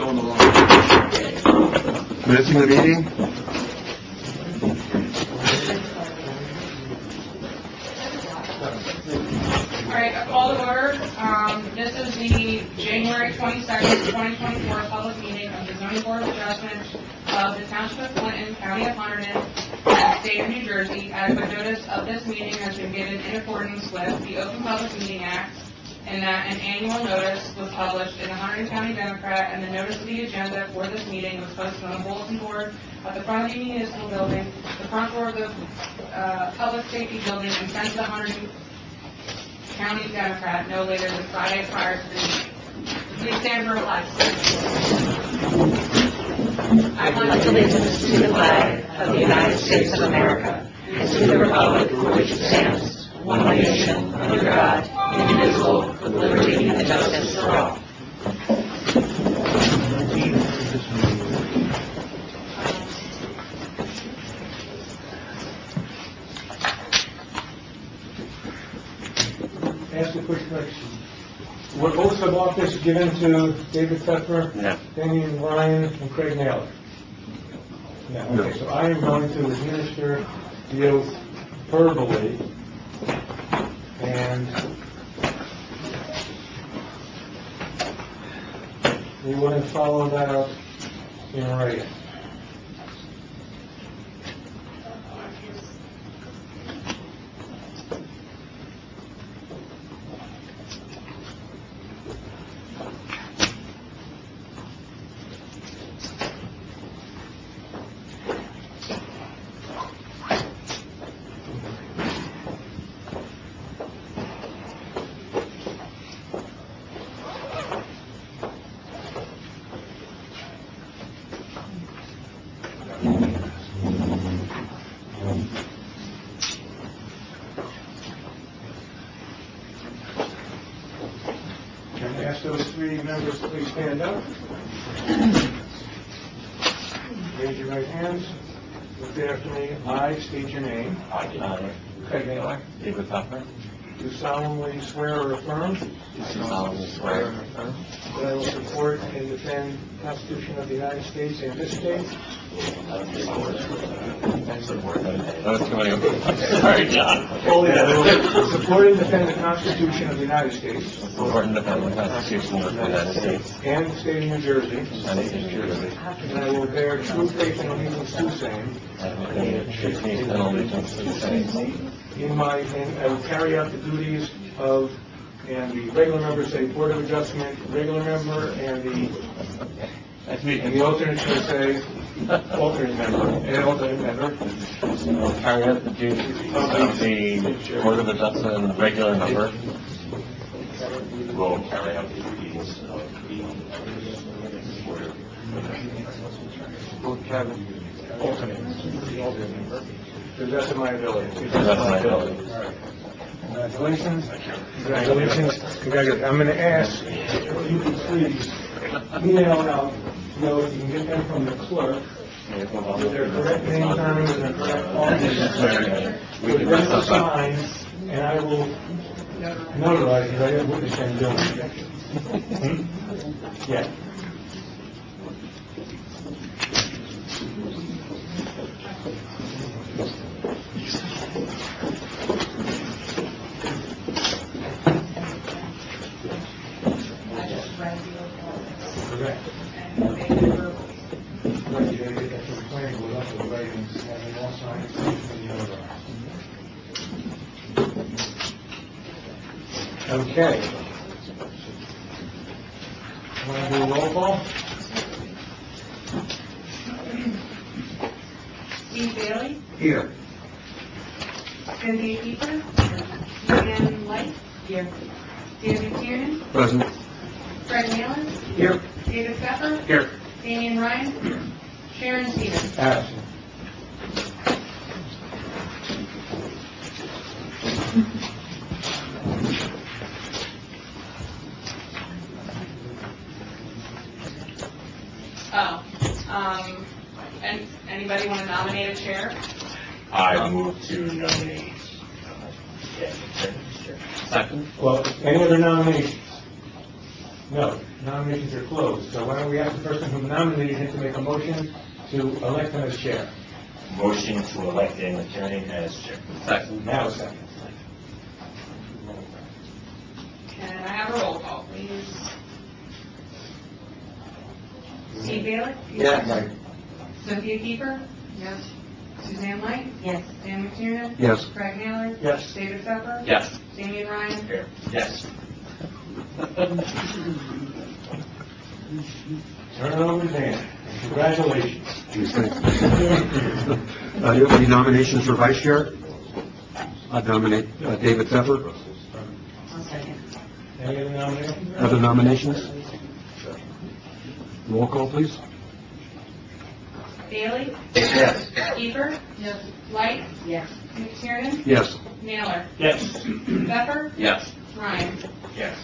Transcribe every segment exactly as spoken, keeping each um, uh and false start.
going along. Missing the meeting? All right, a call to order. Um, this is the January twenty-second, twenty twenty-four public meeting of the Zoning Board of Adjustment of the Township of Clinton, County of Hunterdon, and State of New Jersey. Adequate notice of this meeting has been given in accordance with the Open Public Meeting Act, and that an annual notice was published in the Hunterdon County Democrat, and the notice of the agenda for this meeting was posted on the bulletin board at the front of the municipal building, the front door of the uh, public safety building, and sent to the Hunterdon County Democrat no later than Friday prior to the meeting. Please stand for a flag. I pledge allegiance to the flag of the United States of America and to the republic for which it stands, one nation, under God, indivisible, with liberty and justice for all. Ask a quick question. Were oaths of office given to David Pfeffer, No. Damian Ryan, and Craig Naylor? No. Okay, so I am going to administer the oath verbally, and we will then follow that up in writing. Can I ask those three members to please stand up? Raise your right hands. Repeat after me. I state your name. I, Craig Naylor. David Pfeffer, Do solemnly swear or affirm do solemnly swear and affirm that I will support and defend the Constitution of the United States and this state, I will support and support that was too many. Sorry, John. that I will support and defend the Constitution of the United States Support and defend the Constitution of the United States and the state of New Jersey, and the state of New Jersey, and I will bear true faith and allegiance to same and will bear true faith and allegiance to the same. in my, and I will carry out the duties of, and the regular member say Board of Adjustment, regular member, and the, and the alternate should say alternate member, and alternate member. Will carry out the duties of the Board of Adjustment and the regular number. Will carry out the duties of the Board of Will have alternate, the alternate member, to the best of my ability. To the best of my ability. All right. Congratulations. Congratulations. Congratulations. I'm going to ask if you could please email out those, you can get them from the clerk, with their correct names on them and their correct office. We With can them mess to up. sign, and I will notarize it. I have witness them doing it. Hmm? Yeah. Correct. Right, you gotta get that to the plan, we'll up to the writings, have them all signed, and you notarize. Okay. Want to do a roll call? Steve Bailey, Here. Cynthia Keeper, Diane White, here. David Buchanan, Present. Craig Naylor, Here. David Pfeffer, Here. Damian Ryan, Sharon Stevens. Absent. Oh, um, and anybody want to nominate a chair? I move to nominate. Second? Well, any other nominations? No, nominations are closed, so why don't we ask the person who nominated him to make a motion to elect him as chair? Motion to elect Dan McTiernan as chair. Second. Now, second. Can I have a roll call, please? Steve Bailey? Right. Cynthia Kiefer? Yes. Suzanne Light? Yes. Dan McTiernan? Yes. Craig Naylor? Yes. David Pepper? Yes. Damian Ryan? Here. Yes. Turn it over to Dan. Congratulations. Uh, you have any nominations for vice chair? I nominate uh, David Pepper. I'll second. Any other nominations? Other nominations? Roll call, please. Bailey? Yes. Kiefer? Yes. Light? Yes. McTiernan? Yes. Naylor? Yes. Pepper? Yes. Ryan? Yes.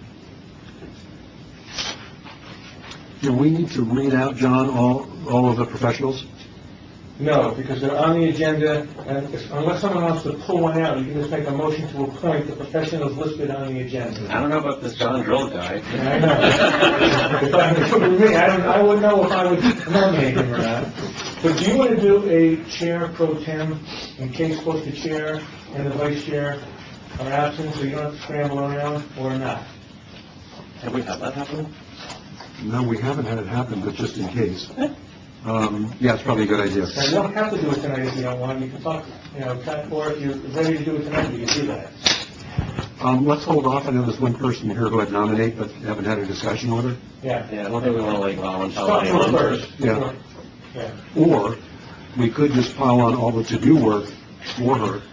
Do we need to read out, John, all, all of the professionals? No, because they're on the agenda, and if- unless someone wants to pull one out, you can just make a motion to appoint the professionals listed on the agenda. I don't know about this John Drill guy. I know. If I, if it were me, I don't, I wouldn't know if I would nominate him or not. But do you want to do a chair pro tem in case both the chair and the vice chair are absent, so you don't have to scramble around, or not? Have we had that happen? No, we haven't had it happen, but just in case. Um, yeah, it's probably a good idea. Now, you don't have to do it tonight if you don't want, you can talk, you know, or if you're ready to do it tonight, you can do that. Um, let's hold off. I know there's one person here who I'd nominate, but haven't had a discussion with her. Yeah. Yeah, I don't think we want to like Talk to her volunteer. first. Yeah. Yeah. Or we could just pile on all the to-do work for her.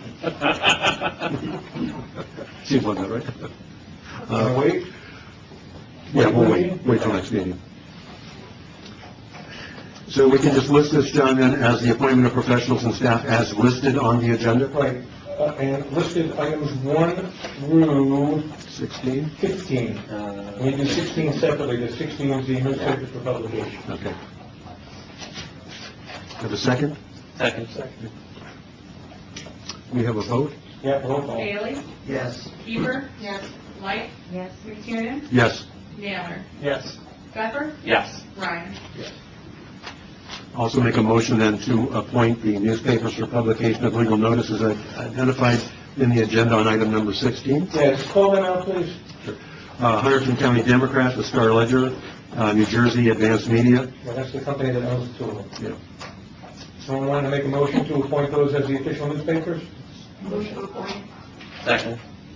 Seems like that, right? Want to wait? Yeah, we'll wait, wait till next meeting. So we can just list this, John, then, as the appointment of professionals and staff as listed on the agenda? Right, uh, and listed items one through sixteen? fifteen. Uh, We do sixteen separately, the sixteen is the administrative for publication. Okay. Have a second? Second. We have a vote? Yeah, roll call. Bailey? Yes. Kiefer? Yes. Light? Yes. McTiernan? Yes. Naylor? Yes. Pepper? Yes. Ryan? Also make a motion then to appoint the newspapers for publication of legal notices identified in the agenda on item number sixteen. Yeah, just call them out, please. Uh, Hunterdon County Democrat, the Star Ledger, uh, New Jersey Advanced Media. Well, that's the company that owns the two of them. Yeah. Someone want to make a motion to appoint those as the official newspapers? Motion to appoint. Second.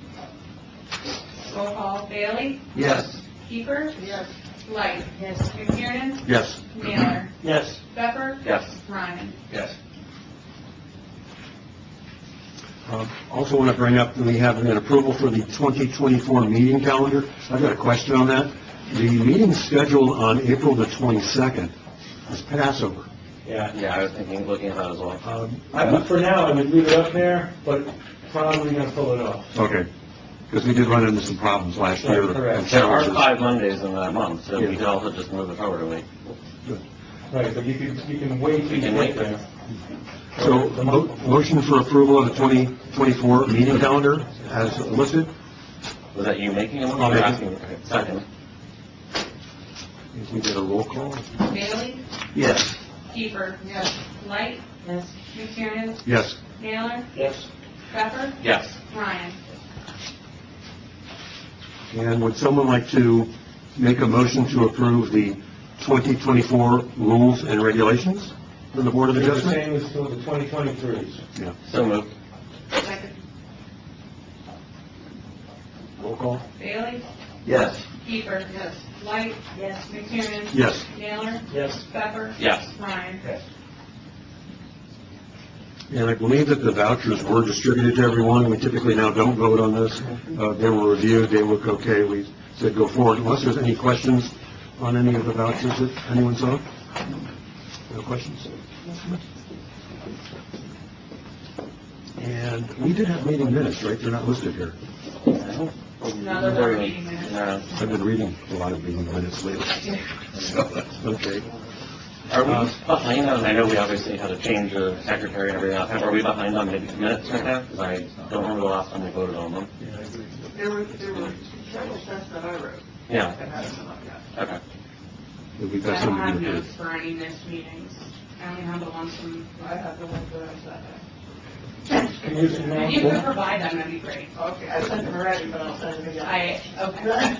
Roll call. Bailey? Yes. Kiefer? Yes. Light? Yes. McTiernan? Yes. Naylor? Yes. Pepper? Yes. Ryan? Yes. Uh, Also want to bring up, that we have an approval for the twenty twenty-four meeting calendar. I've got a question on that. The meeting scheduled on April the twenty-second is Passover. Yeah. Yeah, I was thinking, looking at that as well. Um, I, for now, I would leave it up there, but probably going to pull it off. Okay, because we did run into some problems last year. Right, correct. and There are challenges. five Mondays in that month, so we Yeah. could also just move it forward a week. Right, but you can, you can wait till We you can get wait. there. So, The mo- month- motion for approval of the twenty twenty-four meeting calendar as listed. Was that you making a motion? I'll or make it. asking? Okay, second. If we get a roll call. Bailey? Yes. Kiefer? Yes. Light? Yes. McTiernan? Yes. Naylor? Yes. Pepper? Yes. Ryan? And would someone like to make a motion to approve the twenty twenty-four rules and regulations for the Board of They're the Adjustment? same as to the twenty twenty-threes. Yeah. So moved. Second. Roll call. Bailey? Yes. Kiefer? Yes. Light? Yes. McTiernan? Yes. Naylor? Yes. Pepper? Yes. Ryan? And I believe that the vouchers were distributed to everyone. We typically now don't vote on this. Uh, They were reviewed, they look okay. We said go forward unless there's any questions on any of the vouchers that anyone saw. No questions? And we did have meeting minutes, right? They're not listed here. No, there weren't meeting minutes. No. I've been reading a lot of meeting minutes lately. So, okay. Are we behind on, I know we obviously had to change the secretary and everything else, are we behind on maybe minutes right now? Because I don't remember the last time we voted on them. There were, there were several sets that I wrote. Yeah, It hasn't come up yet. okay. We've got I don't some have to be notes approved. for any missed meetings. I only have the ones from, I have the ones that I sent. Can you send if you could provide them, that'd be great. Okay, I sent them already, but I'll send them again. I, okay.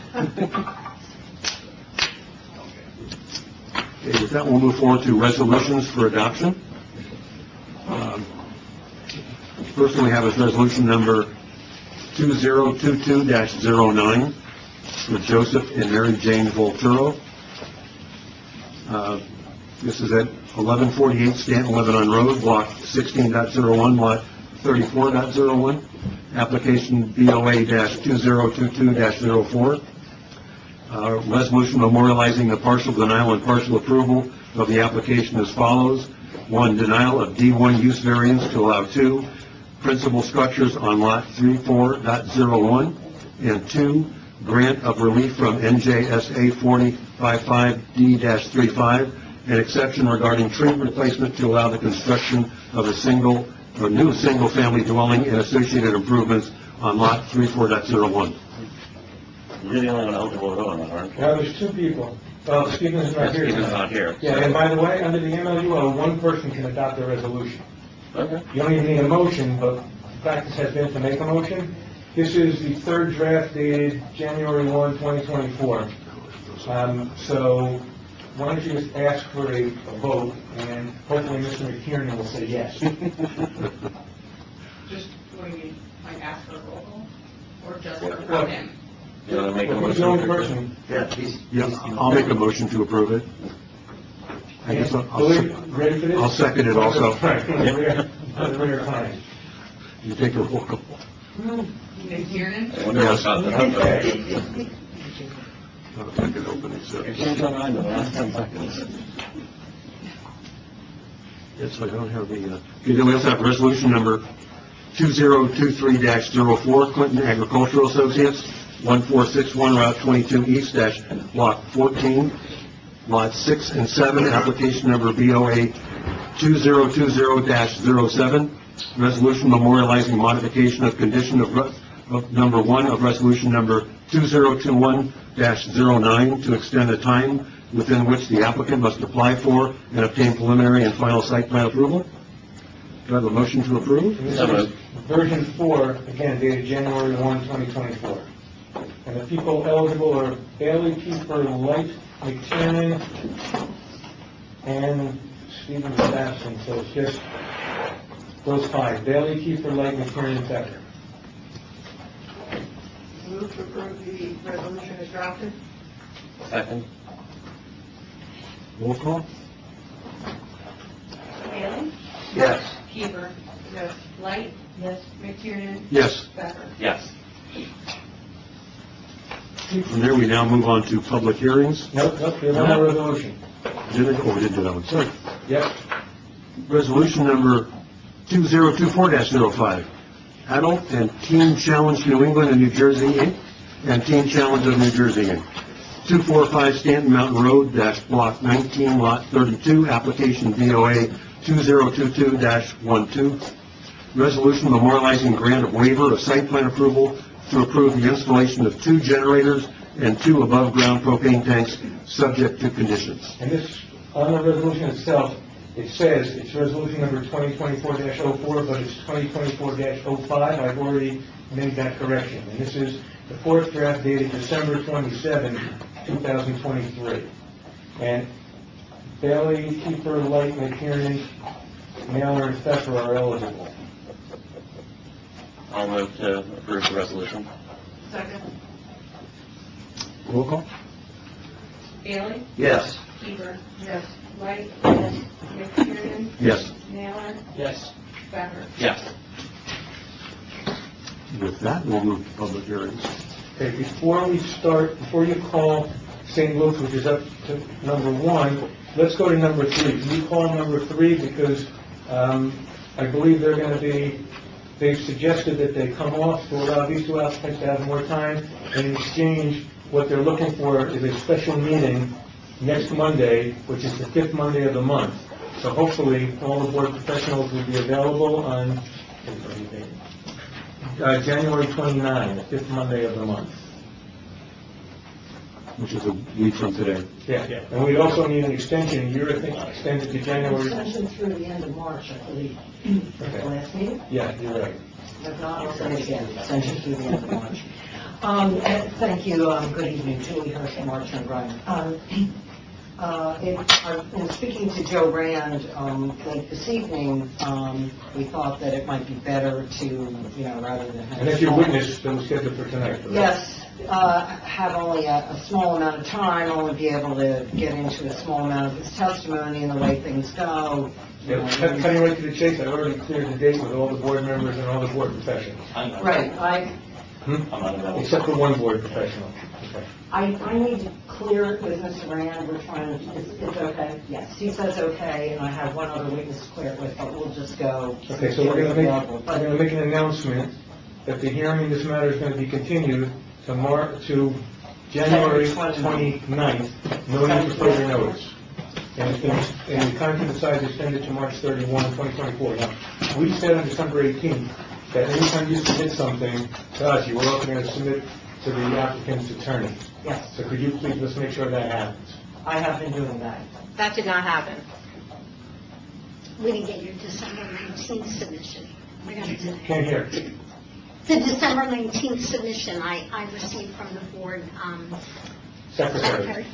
Okay, with that, we'll move forward to resolutions for adoption. Um, First one we have is resolution number two zero two two dash zero nine for Joseph and Mary Jane Volturo. Uh, This is at eleven forty-eight Stanton Lebanon Road, block sixteen point zero one, lot thirty-four point zero one, application B O A two zero two two dash zero four. Uh, resolution memorializing the partial denial and partial approval of the application as follows. One, denial of D one use variance to allow two principal structures on lot thirty-four point zero one, and two, grant of relief from N J S A forty fifty-five D thirty-five, an exception regarding tree replacement to allow the construction of a single, or new single-family dwelling and associated improvements on lot thirty-four point zero one. You're the only one eligible to vote on that, aren't you? Now, there's two people. Well, Stephen's Yes, not here. Stephen's tonight. not here. Yeah, and by the way, under the M L U L, one person can adopt a resolution. Okay. You don't even need a motion, but the practice has been to make a motion. This is the third draft dated January first, twenty twenty-four. Um, so, why don't you just ask for a, a vote, and hopefully Mister McKiernan will say yes. Just, what do you mean, like ask for a roll call? Or just for Well, him? You want to make a Well, he's the only motion? person. Yeah, I'll make a motion to approve it. I guess I'll, I'll Believe- sec- ready for this? I'll second it also. Right, rare, rare time. You take a roll call. McKiernan? I wonder Yes. about that. I'll take it open, so. It changed my mind in the last ten seconds. Yes, I don't have the, uh, okay, then we also have resolution number two zero two three dash zero four, Clinton Agricultural Associates, one four six one Route twenty-two East dash Block fourteen, Lot six and seven, application number B O A two zero two zero dash zero seven, resolution memorializing modification of condition of, re- of number one of resolution number two zero two one dash zero nine to extend the time within which the applicant must apply for and obtain preliminary and final site plan approval. Do I have a motion to approve? And this So is moved. version four, again dated January first, twenty twenty-four. And the people eligible are Bailey, Kiefer, Light, McTiernan, and Stephen Sampson. So it's just those five, Bailey, Kiefer, Light, McTiernan, and Becker. Move to approve the resolution as drafted. Second? Roll call? Bailey? Yes. Keeper? Yes. Light? Yes. McKiernan? Yes. Becker? Yes. From there, we now move on to public hearings. Nope, nope, there's one more resolution. Did it? Oh, we didn't do that one, sorry. Yep. Resolution number two zero two four dash zero five, Adult and Teen Challenge New England and New Jersey, Incorporated, and Teen Challenge of New Jersey, Incorporated. two forty-five Stanton Mountain Road, dash Block nineteen, Lot thirty-two, application B O A two zero two two dash one two. Resolution memorializing grant of waiver of site plan approval to approve the installation of two generators and two above-ground propane tanks, subject to conditions. And this, on the resolution itself, it says it's resolution number twenty twenty-four dash oh four, but it's twenty twenty-four dash oh five. I've already made that correction. And this is the fourth draft dated December twenty-seventh, two thousand twenty-three. And Bailey, Kiefer, Light, McKiernan, Mailer, and Pfeffer are eligible. I'll move to approve the resolution. Second. Roll call? Bailey? Yes. Keeper? Yes. Light? Yes. McKiernan? Yes. Naylor? Yes. Becker? Yes. With that, we'll move to public hearings. Okay, before we start, before you call Saint Luke's, which is up to number one, let's go to number three. Can you call number three? Because um, I believe they're going to be, they've suggested that they come off to allow these two applicants to have more time. And in exchange, what they're looking for is a special meeting next Monday, which is the fifth Monday of the month. So hopefully, all the board professionals will be available on uh, January twenty-ninth, the fifth Monday of the month. which is a week from today. Yeah, yeah. And we'd also need an extension, you're thinking, extended to January. Extension through the end of March, I believe. Okay. The last meeting? Yeah, you're right. If not, I'll say it again, extension through the end of March. Um, and thank you, um, good evening, Julie Hirsch, March and Brian. Um, uh, in, uh, in speaking to Joe Rand, um, late this evening, um, we thought that it might be better to, you know, rather than have... And if you're witness, then we'll schedule for tonight. Correct? Yes, uh, have only a, a small amount of time, only be able to get into a small amount of his testimony and the way things go. Yeah, cut- cutting right to the chase, I already cleared the date with all the board members and all the board professionals. Right, I, Hmm? Except for one board professional. Okay. I, I need to clear it with Mister Rand, we're trying to, it's, it's okay? Yes, he says okay, and I have one other witness to clear it with, but we'll just go. Okay, so we're going to make, Available. we're going to make an announcement that the hearing in this matter is going to be continued to Mar, to January twenty-ninth, no need for further notice. And it's been, and the council decides to extend it to March thirty-first, twenty twenty-four. Now, we said on December eighteenth that anytime you submit something to us, you were also going to submit to the applicant's attorney. Yes, So could you please, let's make sure that happens. I have been doing that. That did not happen. We didn't get your December nineteenth submission. I got it today. Can't hear. The December nineteenth submission I, I received from the board, um, Secretary. secretary.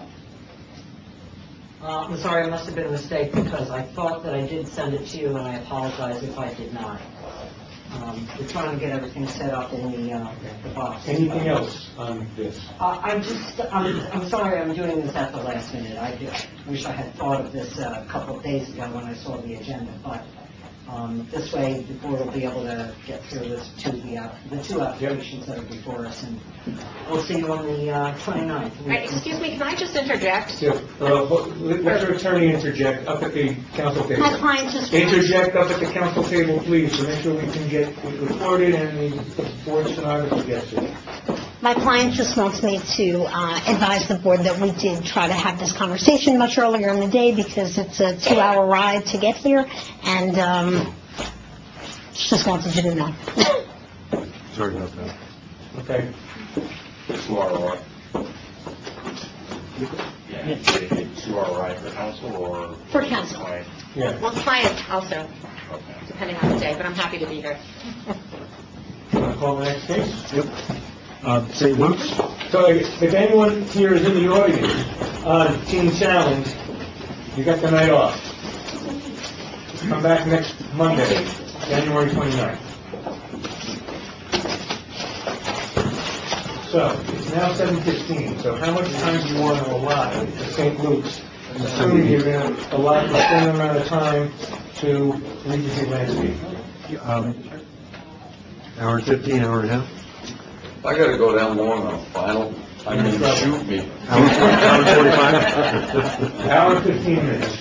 Uh, I'm sorry, it must have been a mistake, because I thought that I did send it to you, and I apologize if I did not. Um, we're trying to get everything set up in the, uh, the box. Anything else on this? Uh, I'm just, I'm, I'm sorry I'm doing this at the last minute. I just wish I had thought of this uh, a couple of days ago when I saw the agenda, but um, this way the board will be able to get through this to the, uh, the two applications that are before us, and we'll see you on the uh, twenty-ninth. All right, excuse me, can I just interject? Yeah, uh, let let your attorney interject up at the council table. My client just wants, Interject up at the council table, please, to make sure we can get it recorded and the board stenographer gets it. my client just wants me to uh, advise the board that we did try to have this conversation much earlier in the day because it's a two-hour ride to get here, and um, just wanted you to know. Sorry about that. Okay. Two-hour ride. Yeah, two-hour ride for council or? For council. Client? Yeah. Well, client also, Okay. depending on the day, but I'm happy to be here. Want to call the next case? Yep. Uh, Saint Luke's? So if if anyone here is in the audience on Teen Challenge, you got the night off. Come back next Monday, January twenty-ninth. So, it's now seven fifteen, so how much time do you want to allot to Saint Luke's? Assuming you're going to allot the same amount of time to Regency Landscape. Um, hour and fifteen, hour and a half? I gotta go down long on final. I mean, shoot me. Hour and forty-five? Hour and fifteen minutes.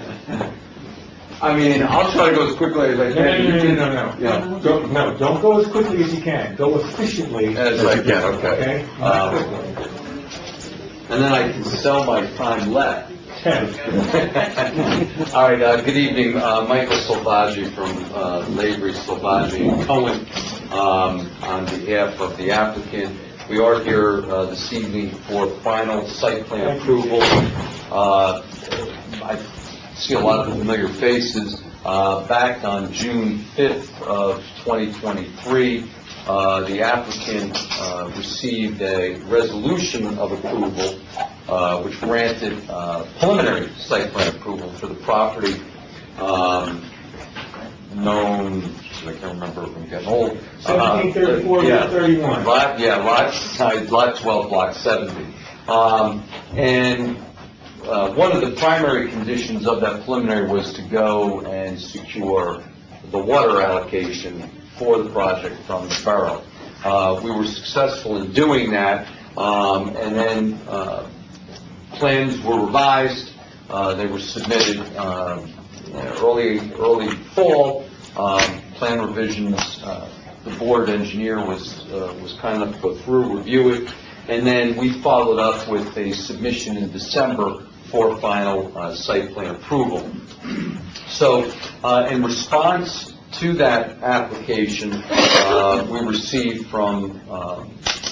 I mean, I'll try to go as quickly as I No, can. no, no, no, no, Yeah. no. Go- No, don't go as quickly as you can. Go efficiently. As I can, Okay? okay. Not Um, quickly. And then I can sell my time left. Ten. All right, uh, good evening, uh, Michael Silvaggi from, uh, Lavery, Silvaggi and Cohen, um, on behalf of the applicant. We are here, uh, this evening for final site plan approval. Uh, I see a lot of familiar faces. Uh, back on June fifth of twenty twenty-three, uh, the applicant, uh, received a resolution of approval, uh, which granted, uh, preliminary site plan approval for the property, um, known, I can't remember, I'm getting old. seventeen thirty-four, Uh, yeah. thirty-one. Lot, yeah, lot, uh, lot twelve, block seventy. Um, and, uh, one of the primary conditions of that preliminary was to go and secure the water allocation for the project from the borough. Uh, we were successful in doing that, um, and then, uh, plans were revised, uh, they were submitted, um, early, early fall, um, plan revisions, uh, the board engineer was, uh, was kind enough to go through, review it, and then we followed up with a submission in December for final, uh, site plan approval. So, uh, in response to that application, uh, we received from, um,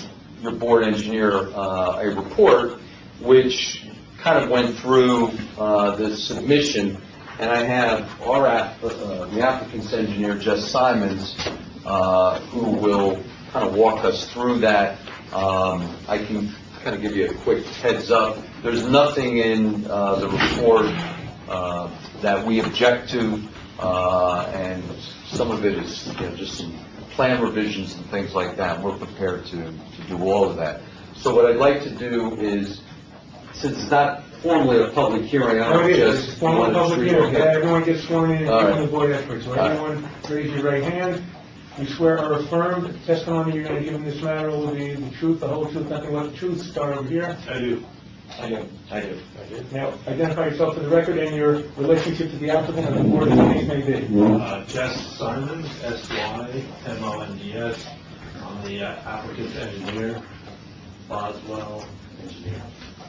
your board engineer uh, a report which kind of went through uh, the submission, and I have our app, uh, the applicant's engineer, Jess Simons, uh, who will kind of walk us through that. Um, I can kind of give you a quick heads up. There's nothing in uh, the report uh, that we object to, uh, and some of it is, you know, just some plan revisions and things like that. We're prepared to, to do all of that. So what I'd like to do is, since it's not formally a public hearing, I No, don't it is. just It's formal want to public treat hearing. it. Everyone gets sworn in, All right. including the board experts. So All right. everyone, raise your right hand. You swear or affirm that the testimony you're going to give in this matter will be the truth, the whole truth, nothing but the truth. Start over here. I do. I do. I do. Now, identify yourself for the record and your relationship to the applicant and the board as the case may be. Uh, Jess Simons, S Y M O N D S. I'm the uh, applicant's engineer. Boswell, engineer.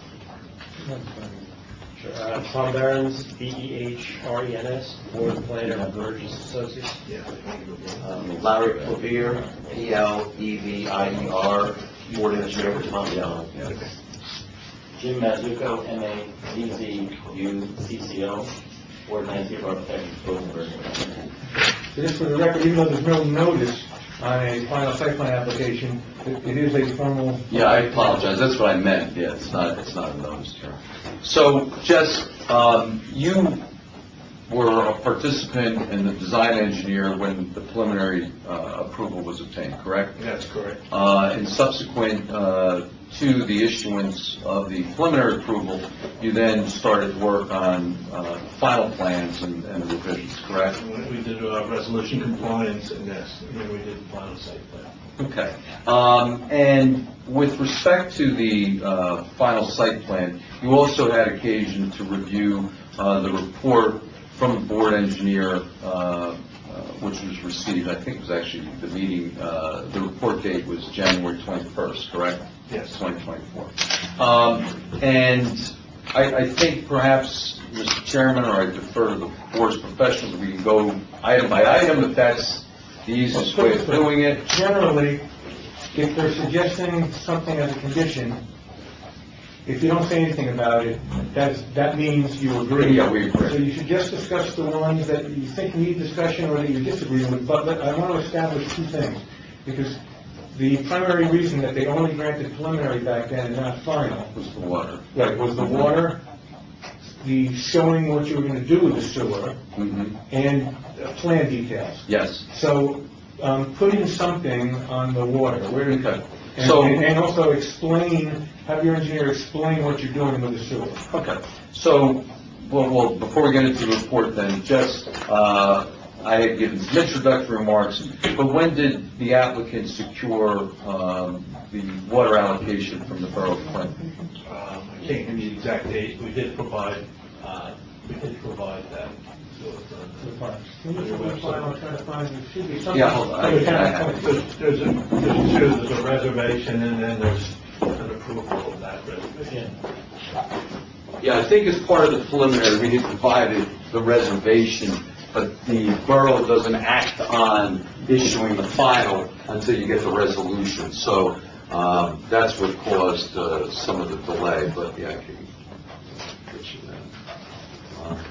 Sure. Uh, Tom Behrens, B E H R E N S, board planner at Burgess Associates. Yeah. Um, Larry Clevier, P L E V I E R, board engineer for Tom Young. Jim Mazzucco, M A Z Z U C C O, board landscape architect, Rosenberg. So just for the record, even though there's no notice on a final site plan application, it it is a formal... Yeah, I apologize. That's what I meant. Yeah, it's not, it's not a notice term. So, Jess, um, you were a participant and the design engineer when the preliminary uh, approval was obtained, correct? That's correct. Uh, and subsequent uh, to the issuance of the preliminary approval, you then started work on uh, final plans and, and the revisions, correct? We did uh, resolution compliance and yes, and then we did the final site plan. Okay. Um, and with respect to the uh, final site plan, you also had occasion to review uh, the report from the board engineer, uh, uh, which was received, I think it was actually the meeting, uh, the report date was January twenty-first, correct? Yes. twenty twenty-four. Um, and I, I think perhaps, Mister Chairman, or I defer to the board's professionals, we can go item by item if that's the easiest way of doing it. Generally, if they're suggesting something as a condition, if you don't say anything about it, that's, that means you agree. Yeah, we agree. So you should just discuss the ones that you think need discussion or that you disagree with, but let- I want to establish two things. Because the primary reason that they only granted preliminary back then and not final Was the water. right, was the water, the showing what you were going to do with the sewer, Mm-hmm. and uh, plan details. Yes. So, um, put in something on the water, where, and, Okay. So- and and also explain, have your engineer explain what you're doing with the sewer. Okay, so, well, well, before we get into the report then, just, uh, I had given some introductory remarks, but when did the applicant secure, um, the water allocation from the Borough of Clinton? Um, I can't give you the exact date. We did provide, uh, we did provide that. So it's on To the the- file. Let me look at the file, I'm trying to find, there should be something. Yeah, hold on. I- I have it. There's, there's a, there's two, there's a reservation and then there's an approval of that reservation. Yeah, I think as part of the preliminary, we had provided the reservation, but the borough doesn't act on issuing the final until you get the resolution. So um, that's what caused uh, some of the delay, but yeah, I can get you that. Uh,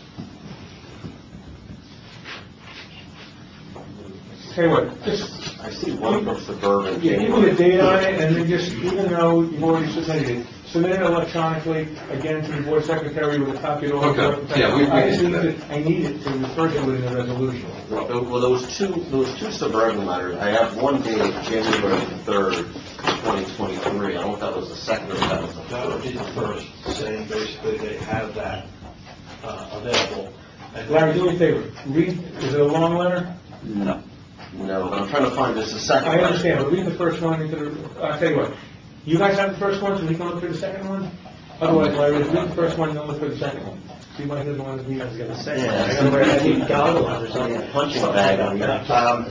Tell you what, just, I see one from Suburban. yeah, give me the date on it, and then just, even though you've already submitted it, submit it electronically, again, to the board secretary with a copy of all the... Okay. Yeah, we- we I just can need do to, I need it to refer to it in the resolution. Well, well, those two, those two Suburban letters, I have one dated January third, twenty twenty-three. I don't know if that was the second or if that was the That would be first. the first, saying basically they have that uh, available. And Larry, do me a favor, read, is it a long letter? No. No, but I'm trying to find this, the second. I letter. understand, but read the first one into the, I'll tell you what, you guys have the first one, so we can look for the second one? Otherwise, Larry, read the first one, and then look for the second one. See if I hear the one that we... I was gonna say. Yeah, I gotta wear, I need goggles or something, a punching bag on that. Um,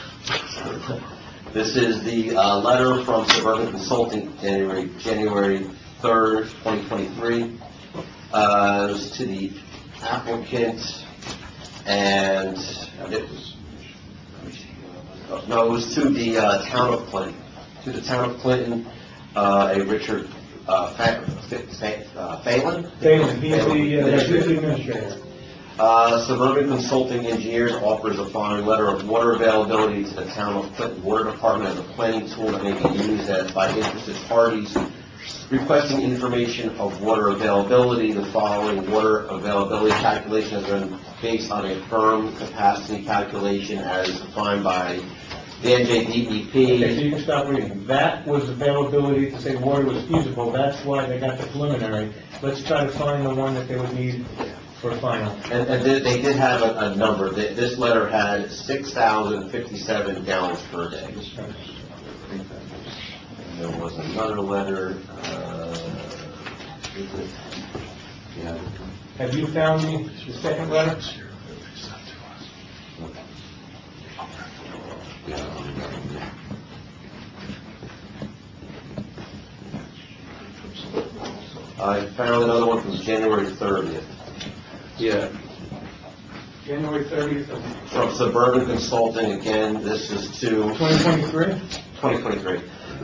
This is the, uh, letter from Suburban Consulting, January, January third, twenty twenty-three. Uh, it was to the applicant, and it was, no, it was to the, uh, town of Clinton. to the town of Clinton, uh, a Richard uh, Fa- Fa- uh, Phelan. Phelan, he's the, uh, he's the administrator. Uh, Suburban Consulting Engineers offers the following letter of water availability to the town of Clinton Water Department as a planning tool that may be used as by interested parties requesting information of water availability. The following water availability calculation has been based on a firm capacity calculation as defined by the N J D E P. Okay, so you can stop reading. That was availability to say water was feasible. That's why they got the preliminary. Let's try to find the one that they would need for final. And, and they they did have a, a number. Th- This letter had six thousand fifty-seven gallons per day. And there was another letter, uh, yeah. Have you found the, the second letter? I found another one from January thirtieth. Yeah. January thirtieth of From Suburban Consulting, again, this is to twenty twenty-three? twenty twenty-three.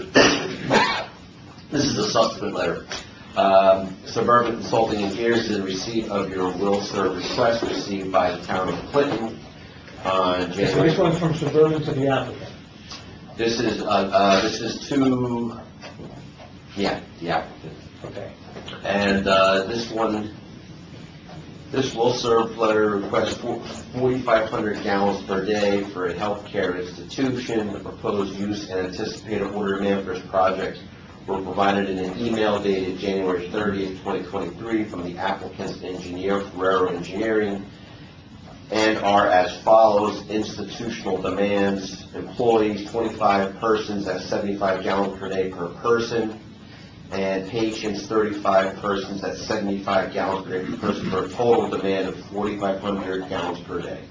This is a subsequent letter. Um, Suburban Consulting Engineers in receipt of your will serve request received by the town of Clinton on So January. this one's from Suburban to the applicant. This is, uh, uh, this is to, yeah, the applicant. Okay. And, uh, this one, this will serve letter requests forty-five hundred gallons per day for a healthcare institution. The proposed use and anticipated water demand for this project were provided in an email dated January thirtieth, twenty twenty-three from the applicant's engineer, Ferrero Engineering, and are as follows: institutional demands, employees, twenty-five persons at seventy-five gallons per day per person, and patients, thirty-five persons at seventy-five gallons per day per person, for a total demand of forty-five hundred gallons per day.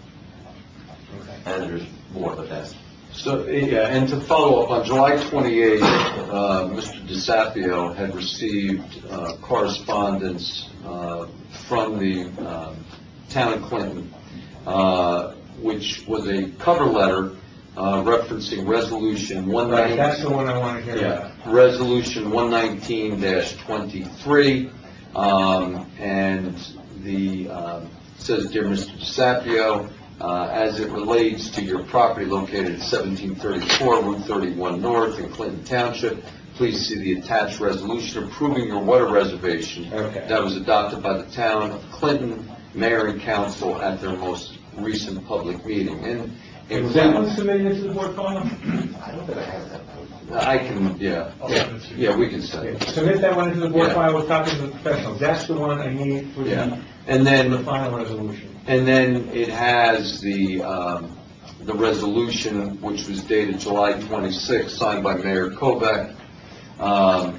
Okay. And there's more, but that's... So, yeah, and to follow up, on July twenty-eighth, uh, Mister DeSapio had received uh, correspondence uh, from the um, town of Clinton, uh, which was a cover letter uh, referencing Resolution one nineteen. Right, that's the one I want to hear Yeah, about. Resolution one nineteen dash twenty-three, um, and the, um, says, "Dear Mister DeSapio, uh, as it relates to your property located at seventeen thirty-four Route thirty-one North in Clinton Township, please see the attached resolution approving your water reservation." Okay. That was adopted by the town of Clinton, mayor and council at their most recent public meeting. And it Was that one submitted into the board file? I don't think I have that. I can, yeah, yeah, yeah, we can send it. Submit that one into the board Yeah. file with copies of the professionals. That's the one I need for Yeah, the, and the then, final resolution. and then it has the, um, the resolution, which was dated July twenty-sixth, signed by Mayor Kovac, um,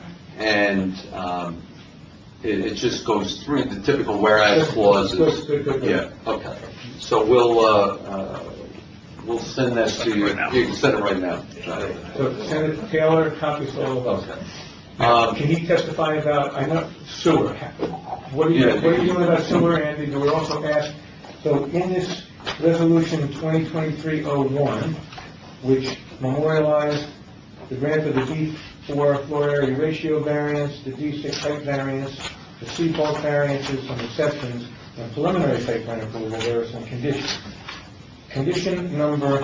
and, um, it, it just goes through the typical whereas clauses. Good, good, good, good. Yeah, okay. So we'll, uh, uh, we'll send that to you. You can send it right now. So Senator Taylor, copies to all of us. Um, Can he testify about, I know, sewer? What are you, Yeah. what are you doing about sewer, Andy? You were also asked, so in this resolution twenty twenty-three oh one, which memorialized the grant of the D four floor area ratio variance, the D six height variance, the C bulk variances, some exceptions, and preliminary site plan approval, there are some conditions. Condition number,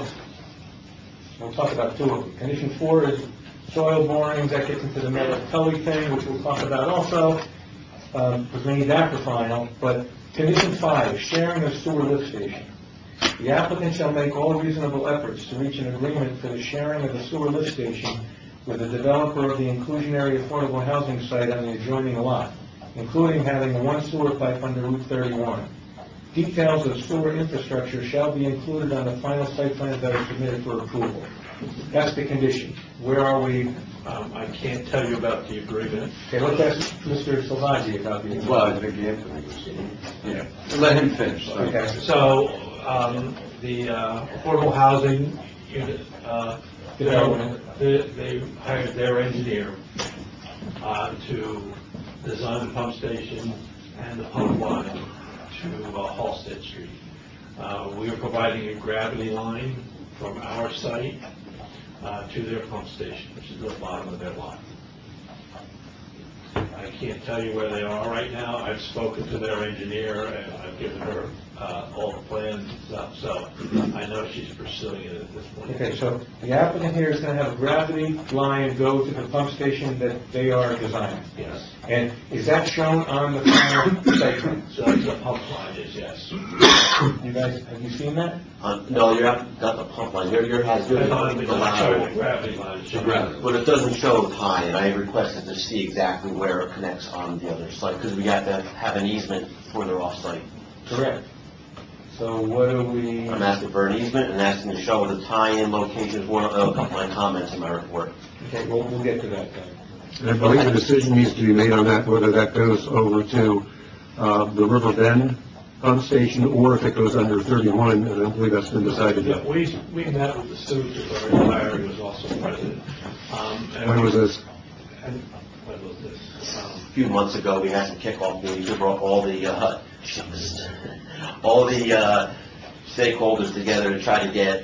we'll talk about two of them. Condition four is soil borings, that gets into the metal Tully thing, which we'll talk about also, um, because we need that for final. But condition five, sharing of sewer lift station. The applicant shall make all reasonable efforts to reach an agreement for the sharing of the sewer lift station with the developer of the inclusionary affordable housing site on the adjoining lot, including having one sewer pipe under Route thirty-one. Details of sewer infrastructure shall be included on the final site plans that are submitted for approval. That's the condition. Where are we? Um, I can't tell you about the agreement. Okay, let's ask Mister Salvaggi about the... Well, I think Anthony was, yeah, let him finish. Okay. So, um, the uh, affordable housing unit, uh, Development. they they hired their engineer uh, to design the pump station and the pump line to uh, Halsted Street. Uh, We are providing a gravity line from our site uh, to their pump station, which is at the bottom of their line. I can't tell you where they are right now. I've spoken to their engineer, and I've given her uh, all the plans and stuff, so I know she's pursuing it at this point. Okay, so the applicant here is going to have a gravity line go to the pump station that they are designing. Yes. And is that shown on the final site plan? So that's the pump line is, yes. You guys, have you seen that? Um, no, you're not, not the pump line, your, your has, your That's the on the sorry, the lateral. gravity line. is- But it doesn't show the tie, and I requested to see exactly where it connects on the other site, because we have to have an easement for their off-site. Correct. So what do we, I'm asking for an easement and asking to show the tie-in locations, one of my comments in my report. okay, we'll, we'll get to that then. And I believe a decision needs to be made on that, whether that goes over to uh, the River Bend pump station, or if it goes under thirty-one, and I don't believe that's been decided Yeah, yet. we, we met with the supervisor, Larry was also present. Um, and- When was this? And, when was this? Um, A few months ago, we had some kickoff meetings, we brought all the, uh, all the, uh, stakeholders together to try to get,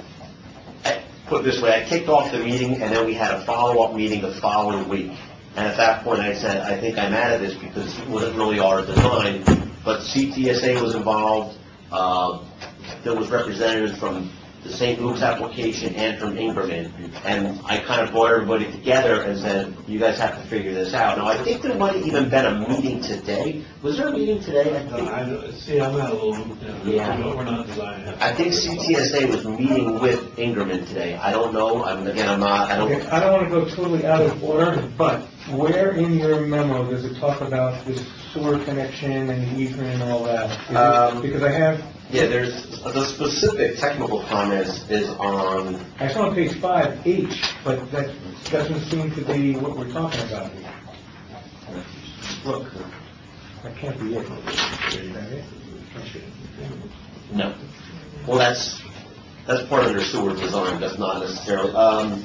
I- put it this way, I kicked off the meeting, and then we had a follow-up meeting the following week. And at that point, I said, I think I'm out of this, because it wasn't really our design, but C T S A was involved, uh, there was representatives from the Saint Luke's application and from Ingerman, and I kind of brought everybody together and said, you guys have to figure this out. Now, I think there might have even been a meeting today. Was there a meeting today? I No, think, I, don't- see, I'm not a little, Yeah. we're not designing it. I think C T S A was meeting with Ingerman today. I don't know, I'm, again, I'm not, I Okay, don't, I don't want to go totally out of order, but where in your memo does it talk about this sewer connection and the easement and all that? Is it- Um, Because I have, yeah, there's, the specific technical comments is on, I saw on page five, H, but that doesn't seem to be what we're talking about here. Look, that can't be it. Is that it? no. Well, that's, that's part of their sewer design, that's not necessarily, um,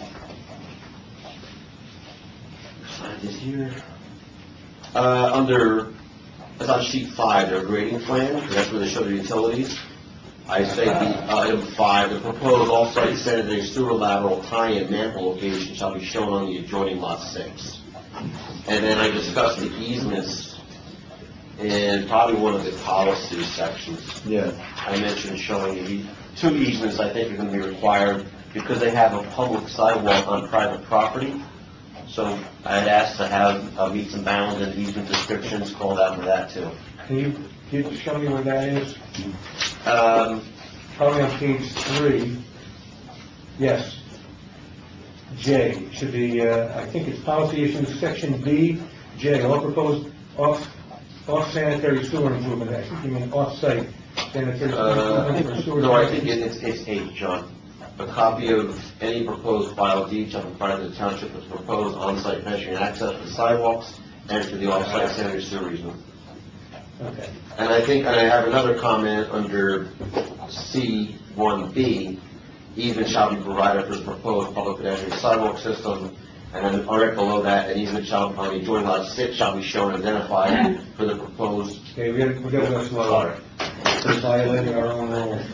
find it here. Uh, under, it's on sheet five, their grading plan, and that's where they show the utilities. I say the, uh, item five, the proposed off-site sanitary sewer lateral tie-in manhole location shall be shown on the adjoining lot six. And then I discussed the easements in probably one of the policy sections. Yeah. I mentioned showing the two easements I think are going to be required because they have a public sidewalk on private property. So I had asked to have uh, meets and bounds and easement descriptions called out for that too. Can you give, show me where that is? Um, Probably on page three. Yes. J, should be, uh, I think it's policy issues, section B, J, all proposed off, off-sanitary sewer improvement, I think you mean off-site sanitary sewer uh, improvement for sewer. no, I think it- it's, it's eight, John. A copy of any proposed file deed shall be provided to the township with proposed on-site measuring access for sidewalks and for the off-site sanitary sewer easement. Okay. And I think, and I have another comment under C one B, easement shall be provided for the proposed public pedestrian sidewalk system, and then right below that, an easement shall, on the adjoining lot six shall be shown and identified for the proposed. Okay, we gotta, we gotta go slower. We're violating our own rules.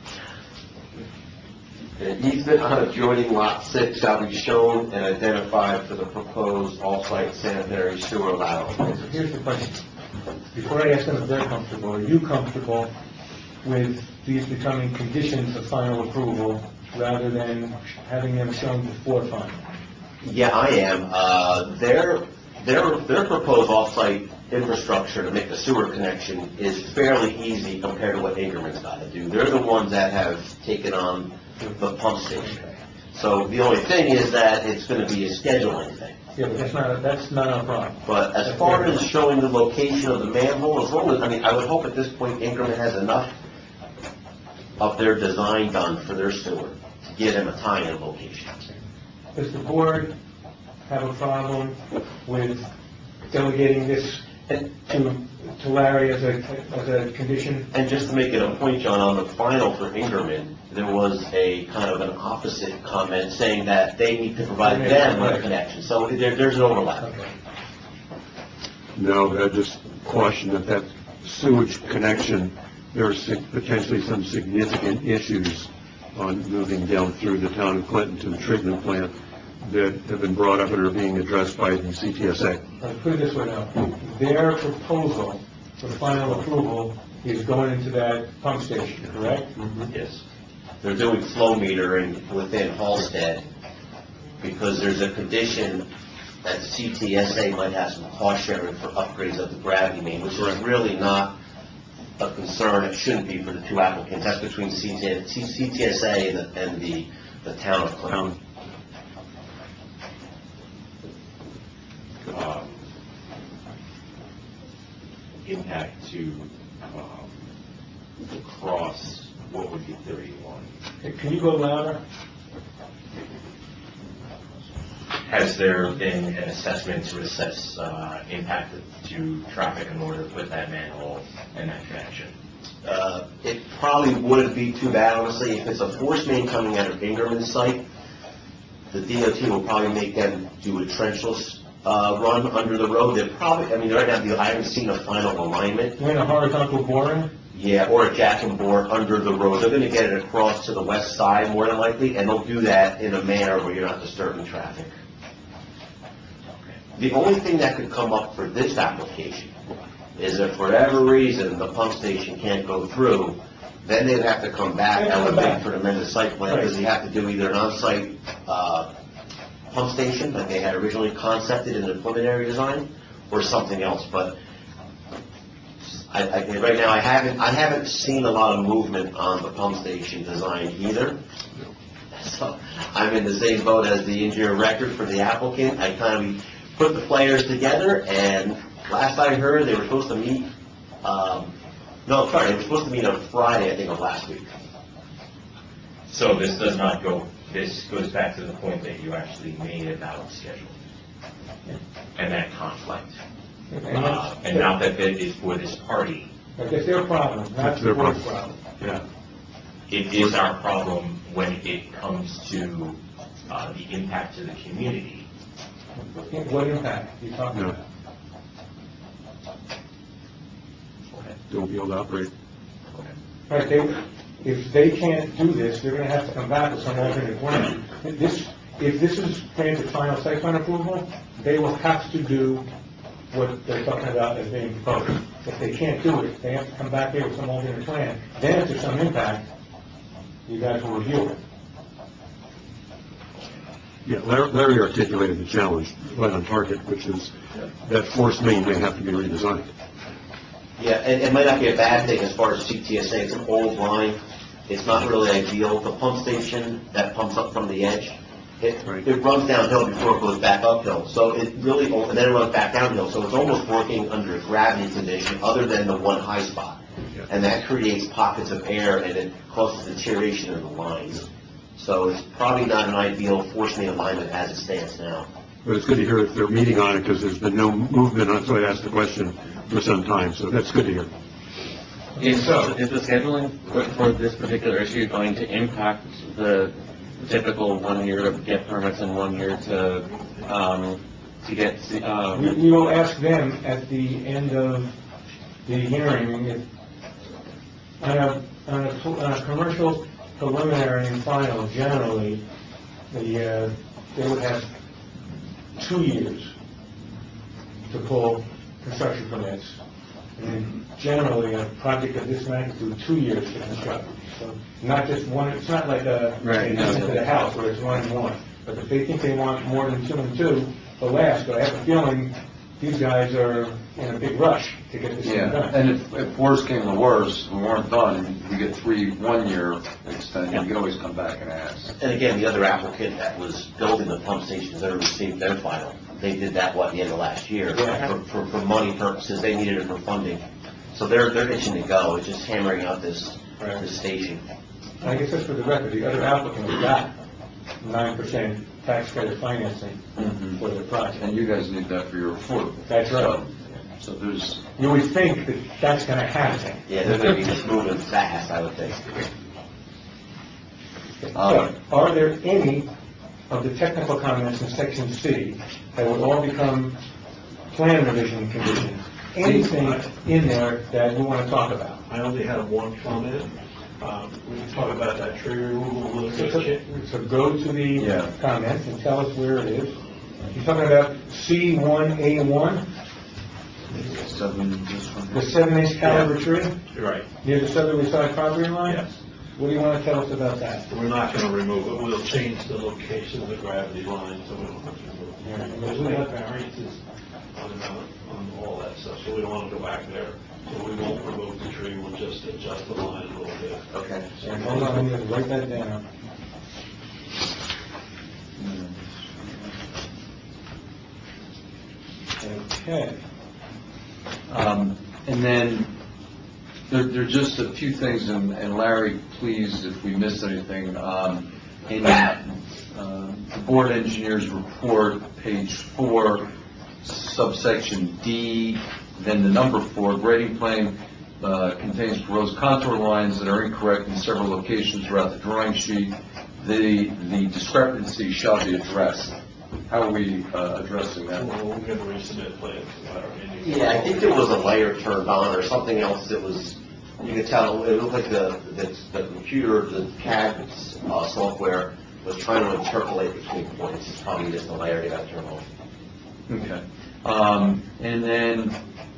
An easement on adjoining lot six shall be shown and identified for the proposed off-site sanitary sewer lateral. So here's the question. Before I ask them if they're comfortable, are you comfortable with these becoming conditions of final approval rather than having them shown before final? Yeah, I am. Uh, their, their, their proposed off-site infrastructure to make the sewer connection is fairly easy compared to what Ingerman's got to do. They're the ones that have taken on the pump station. So the only thing is that it's going to be a scheduling thing. Yeah, but that's not, that's not our problem. But as far as showing the location of the manhole, as long as, I mean, I would hope at this point Ingerman has enough of their design done for their sewer to give them a tie-in location. Does the board have a problem with delegating this to, to Larry as a, as a condition? And just to make it a point, John, on the final for Ingerman, there was a kind of an opposite comment saying that they need to provide them with a connection. So there, there's an overlap. Okay. No, but I just caution that that sewage connection, there are sig- potentially some significant issues on moving down through the town of Clinton to the treatment plant that have been brought up and are being addressed by the C T S A. Let's put it this way now, their proposal for final approval is going into that pump station, correct? Yes. They're doing flow metering within Halsted because there's a condition that C T S A might have some cost sharing for upgrades of the gravity main, which is really not a concern. It shouldn't be for the two applicants. That's between C T S A and the, and the, the town of Clinton. Um, impact to um, cross what would be thirty-one. Can you go louder? Has there been an assessment to assess uh, impact to traffic in order with that manhole and that connection? Uh, it probably wouldn't be too bad, honestly. If it's a force main coming out of Ingerman's site, the D O T will probably make them do a trenchless uh, run under the road. They're probably, I mean, right now, the- I haven't seen a final alignment. Doing a horizontal boring? Yeah, or a jack and bore under the road. They're going to get it across to the west side more than likely, and they'll do that in a manner where you're not disturbing traffic. The only thing that could come up for this application is if for whatever reason the pump station can't go through, then they'd have to come back, that would make for an amended site plan, because you have to do either an on-site uh, pump station like they had originally concepted in the preliminary design, or something else. But I, I, right now, I haven't I haven't seen a lot of movement on the pump station design either. So I'm in the same boat as the engineer record for the applicant. I kind of put the players together, and last I heard, they were supposed to meet, um, no, sorry, they were supposed to meet on Friday, I think, of last week. So this does not go, this goes back to the point that you actually made about schedule and that conflict. Uh, and not that it is for this party. But that's their problem, not That's the their board's problem. problem. Yeah. It is our problem when it comes to uh, the impact to the community. What impact are you talking No. about? Don't be able to operate. Right, they, if they can't do this, they're gonna have to come back with some alternate plan. This, if this is granted final site plan approval, they will have to do what they're talking about as being proposed. If they can't do it, they have to come back here with some alternate plan. Then if there's some impact, you guys will review it. Yeah, Larry Larry articulated the challenge right on target, which is that force main may have to be redesigned. Yeah, and it might not be a bad thing as far as C T S A. It's an old line. It's not really ideal. The pump station that pumps up from the edge, it, Right. it runs downhill before it goes back uphill. So it really, and then it runs back downhill. So it's almost working under a gravity condition other than the one high spot. Yeah. And that creates pockets of air, and it causes deterioration in the lines. So it's probably not an ideal force main alignment as it stands now. But it's good to hear that they're meeting on it, because there's been no movement on it, so I asked the question for some time, so that's good to hear. Is, is the scheduling for, for this particular issue going to impact the typical one year to get permits and one year to, um, to get, um, We, we will ask them at the end of the hearing, if, on a, on a, on a commercial preliminary and final, generally, the, uh, they would have two years to pull construction permits. And then generally, a project of this magnitude, two years to construct. So not just one, it's not like a, Right. an addition to the house where it's one and one. But if they think they want more than two and two, they'll ask. But I have a feeling these guys are in a big rush to get this thing Yeah, done. and if, if worse came to worse, we weren't done, we get three one-year extensions, you can always come back and ask. And again, the other applicant that was building the pump stations that received their final, they did that, what, the end of last year? Yeah. For, for, for money purposes, they needed it for funding. So they're, they're itching to go, it's just hammering out this, this station. I guess that's for the record, the other applicant got nine percent tax credit financing Mhm. for their project. And you guys need that for your affordable. That's right. So- So there's, You would think that that's gonna happen. Yeah, they're gonna be just moving fast, I would think. So, are there any of the technical comments in section C that would all become plan revision conditions? Anything in there that we want to talk about? I only have one comment. Um, we can talk about that tree removal, we'll So, get it. so- so go to the Yeah. comments and tell us where it is. You're talking about C one A one, Seven, this one. the seven inch caliber tree You're right, near the southerly side property line? yes. What do you want to tell us about that? We're not gonna remove it, we'll change the location of the gravity line, so we don't have to remove it. Because we have variances on, uh, on all that stuff, so we don't wanna go back there. So we won't remove the tree, we'll just adjust the line a little bit. Okay. And hold on, let me write that down. Okay. Um, And then, there, there are just a few things, and and Larry, please, if we missed anything, um, in uh, the board engineer's report, page four, subsection D, then the number four, grading plane uh, contains proposed contour lines that are incorrect in several locations throughout the drawing sheet. The, the discrepancy shall be addressed. How are we uh, addressing that? Well, we're gonna resubmit plans. Yeah, I think there was a layer turned on or something else that was, you could tell, it looked like the, the, the computer, the C A D uh, software was trying to interpolate between points. It's probably just a layer that got turned on. Okay. Um, and then,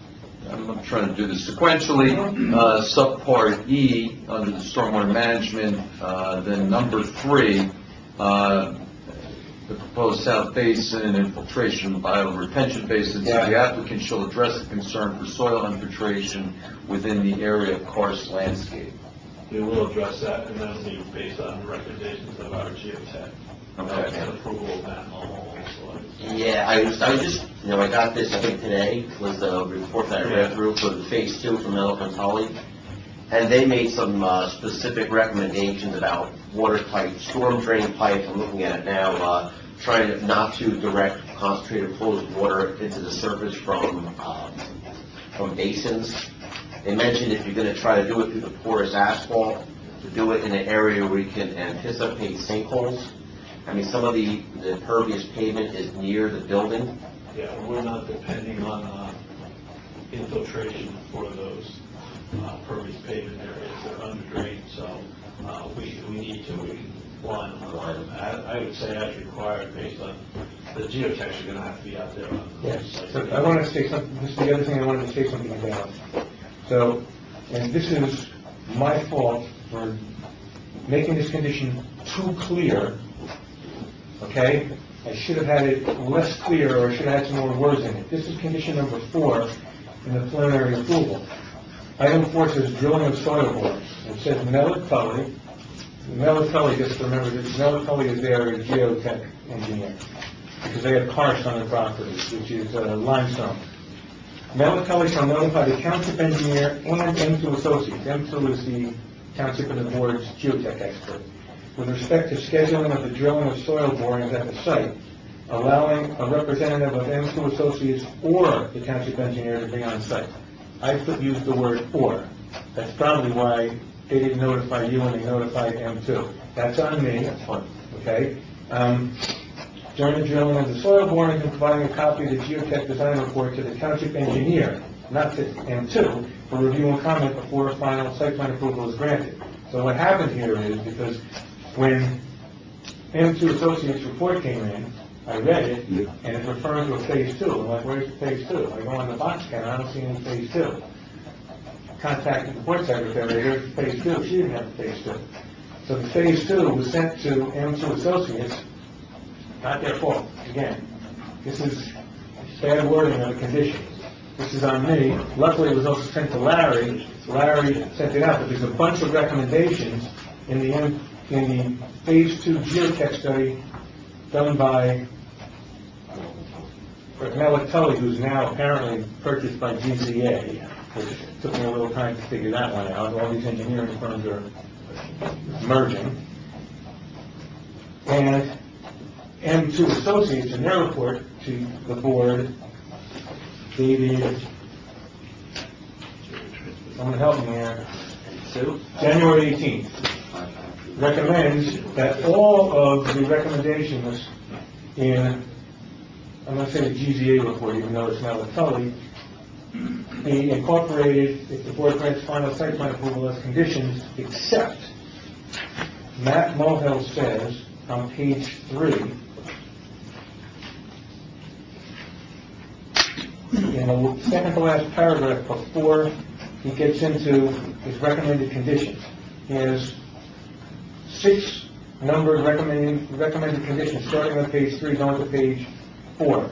I'm I'm trying to do this sequentially, uh, subpart E, under the stormwater management, uh, then number three, uh, the proposed south basin, infiltration, bioretention basins, Yeah. the applicant shall address the concern for soil infiltration within the area of karst landscape. We will address that, and that'll be based on the recommendations of our geotech. Okay. And approval of that also. Yeah, I was, I was just, you know, I got this, I think today, was the report that I read through for the phase two from Elephant Tully. And they made some uh, specific recommendations about water pipe, storm drain pipes. I'm looking at it now, uh, trying to not to direct concentrated flows of water into the surface from, um, from basins. They mentioned if you're going to try to do it through the porous asphalt, to do it in an area where you can anticipate sinkholes. I mean, some of the, the pervious pavement is near the building. Yeah, we're not depending on uh, infiltration for those uh, pervious pavement areas. They're under drained, so uh, we, we need to, we can line them. Line them. I, I would say as required based on, the geotechs are going to have to be out there on the Yes, site. so I wanted to say something, this is the other thing I wanted to say something about. So, and this is my fault for making this condition too clear, okay? I should have had it less clear, or I should have had some more words in it. This is condition number four in the preliminary approval. Item four says drilling of soil bores. It says Mellon Tully. Mellon Tully, just remember that Mellon Tully is their geotech engineer, because they have karst on their property, which is uh, limestone. Mellon Tully shall notify the township engineer and M two Associates. M two is the township and the board's geotech expert, with respect to scheduling of the drilling of soil borings at the site, allowing a representative of M two Associates or the township engineer to be on site. I put use the word "or." That's probably why they didn't notify you and they notified M two. That's on me. That's fine. Okay? Um, during the drilling of the soil borings and providing a copy of the geotech design report to the township engineer, not to M two, for review and comment before a final site plan approval is granted. So what happened here is, because when M two Associates report came in, I read it, and it referred to a phase two. I'm like, where's the phase two? I go on the box scan, I don't see any phase two. Contacted the board secretary, here's phase two. She didn't have phase two. So the phase two was sent to M two Associates, not their fault. Again, this is bad wording of the conditions. This is on me. Luckily, it was also sent to Larry. Larry sent it out, but there's a bunch of recommendations in the M- in the phase two geotech study done by Mellon Tully, who's now apparently purchased by G Z A, which took me a little time to figure that one out. All these engineering firms are merging. And M two Associates, in their report to the board, dated, someone help me here, January eighteenth, recommends that all of the recommendations in, I'm going to say the G Z A report, even though it's Mellon Tully, be incorporated if the board grants final site plan approval as conditions, except Matt Mulhill says on page three, in the second to last paragraph before he gets into his recommended conditions, he has six numbered recommended, recommended conditions, starting on page three, going to page four.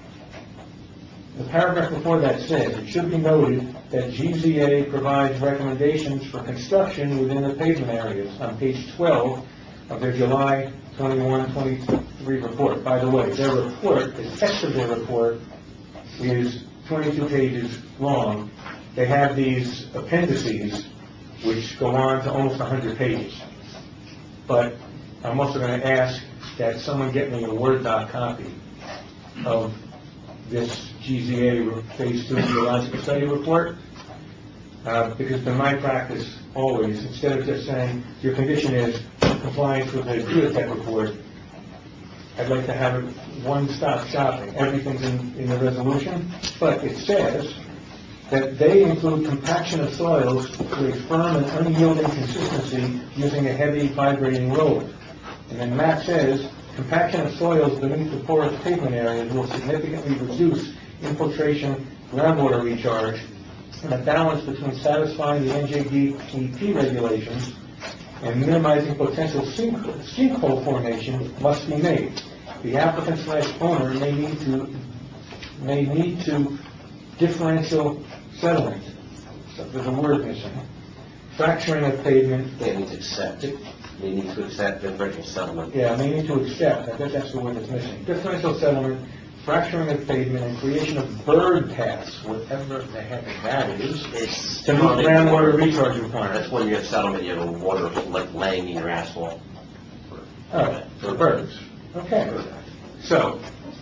The paragraph before that says, it should be noted that G Z A provides recommendations for construction within the pavement areas on page twelve of their July twenty-first, twenty-three report. By the way, their report, the text of their report is twenty-two pages long. They have these appendices which go on to almost one hundred pages. But I'm also going to ask that someone get me a Word doc copy of this G Z A Phase two Geological Study Report, uh, because in my practice, always, instead of just saying, your condition is compliance with the geotech report, I'd like to have it one-stop shopping. Everything's in, in the resolution, but it says that they include compaction of soils to a firm and unyielding consistency using a heavy vibrating road. And then Matt says, compaction of soils beneath the porous pavement areas will significantly reduce infiltration, groundwater recharge, and a balance between satisfying the N J D E P regulations and minimizing potential sinkhole formation must be made. The applicant slash owner may need to may need to differential settlement. So there's a word missing. Fracturing of pavement. They need to accept it. They need to accept differential settlement. Yeah, they need to accept. I think that's the word that's missing. Differential settlement, fracturing of pavement, and creation of bird paths, whatever the heck that is, It's to meet groundwater recharge requirements. That's when you have settlement, you have a water like laying in your asphalt. Oh, for birds. Okay. So,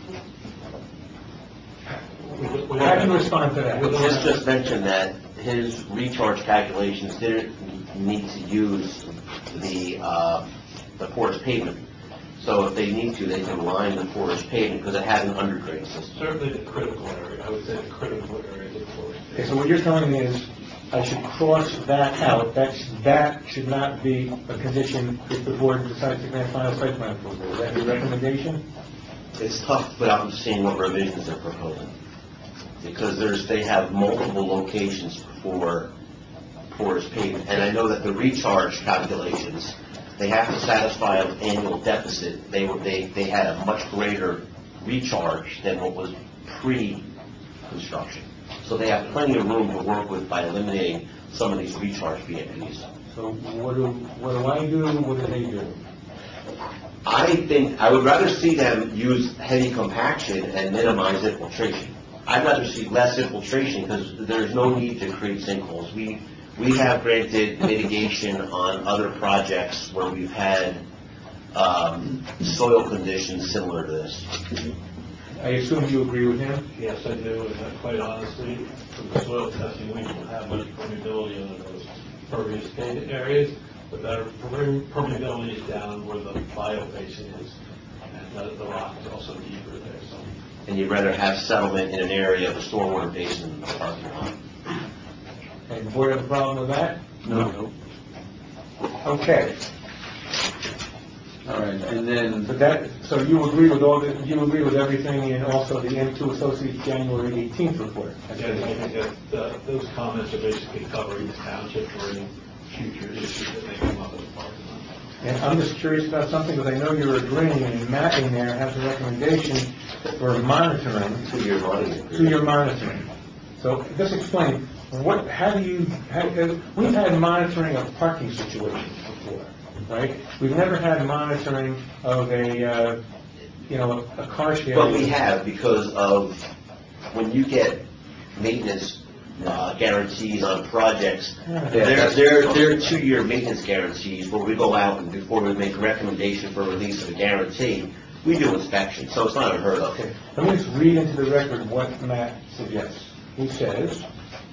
how do you respond to that? Just just mentioned that his recharge calculations didn't need to use the uh, the porous pavement. So if they need to, they can line the porous pavement because it has an undergrade system. Certainly the critical area, I would say the critical area of the forest. Okay, so what you're telling me is I should cross that out. That's, that should not be a condition if the board decides to grant final site plan approval. Is that your recommendation? It's tough without seeing what revisions they're proposing. Because there's, they have multiple locations for porous pavement. And I know that the recharge calculations, they have to satisfy an annual deficit. They were, they, they had a much greater recharge than what was pre-construction. So they have plenty of room to work with by eliminating some of these recharge V I Ps. So what do, what do I do, what do they do? I think, I would rather see them use heavy compaction and minimize infiltration. I'd rather see less infiltration because there's no need to create sinkholes. We, we have granted mitigation on other projects where we've had um, soil conditions similar to this. I assume you agree with him? Yes, I do, and uh, quite honestly, from the soil testing, we don't have much permeability in those pervious pavement areas, but that perme- permeability is down where the bio basin is, and the, the rock is also deeper there, so. And you'd rather have settlement in an area of a stormwater basin in the parking lot. And the board have a problem with that? No. Okay. All right, and then, So that, so you agree with all the, you agree with everything and also the M two Associates January eighteenth report? Again, I think that uh, those comments are basically covering the township for any future issues that may come up in the parking lot. And I'm just curious about something, because I know you're agreeing, and Matt in there has a recommendation for monitoring, Two-year monitoring. two-year monitoring. So just explain, what, how do you, how, uh, we've had monitoring of parking situations before, right? We've never had monitoring of a, uh, you know, a car share. But we have because of when you get maintenance uh, guarantees on projects, there, there, there are two-year maintenance guarantees where we go out and before we make a recommendation for release of a guarantee, we do inspection, so it's not unheard of. Okay, let me just read into the record what Matt suggests. He says,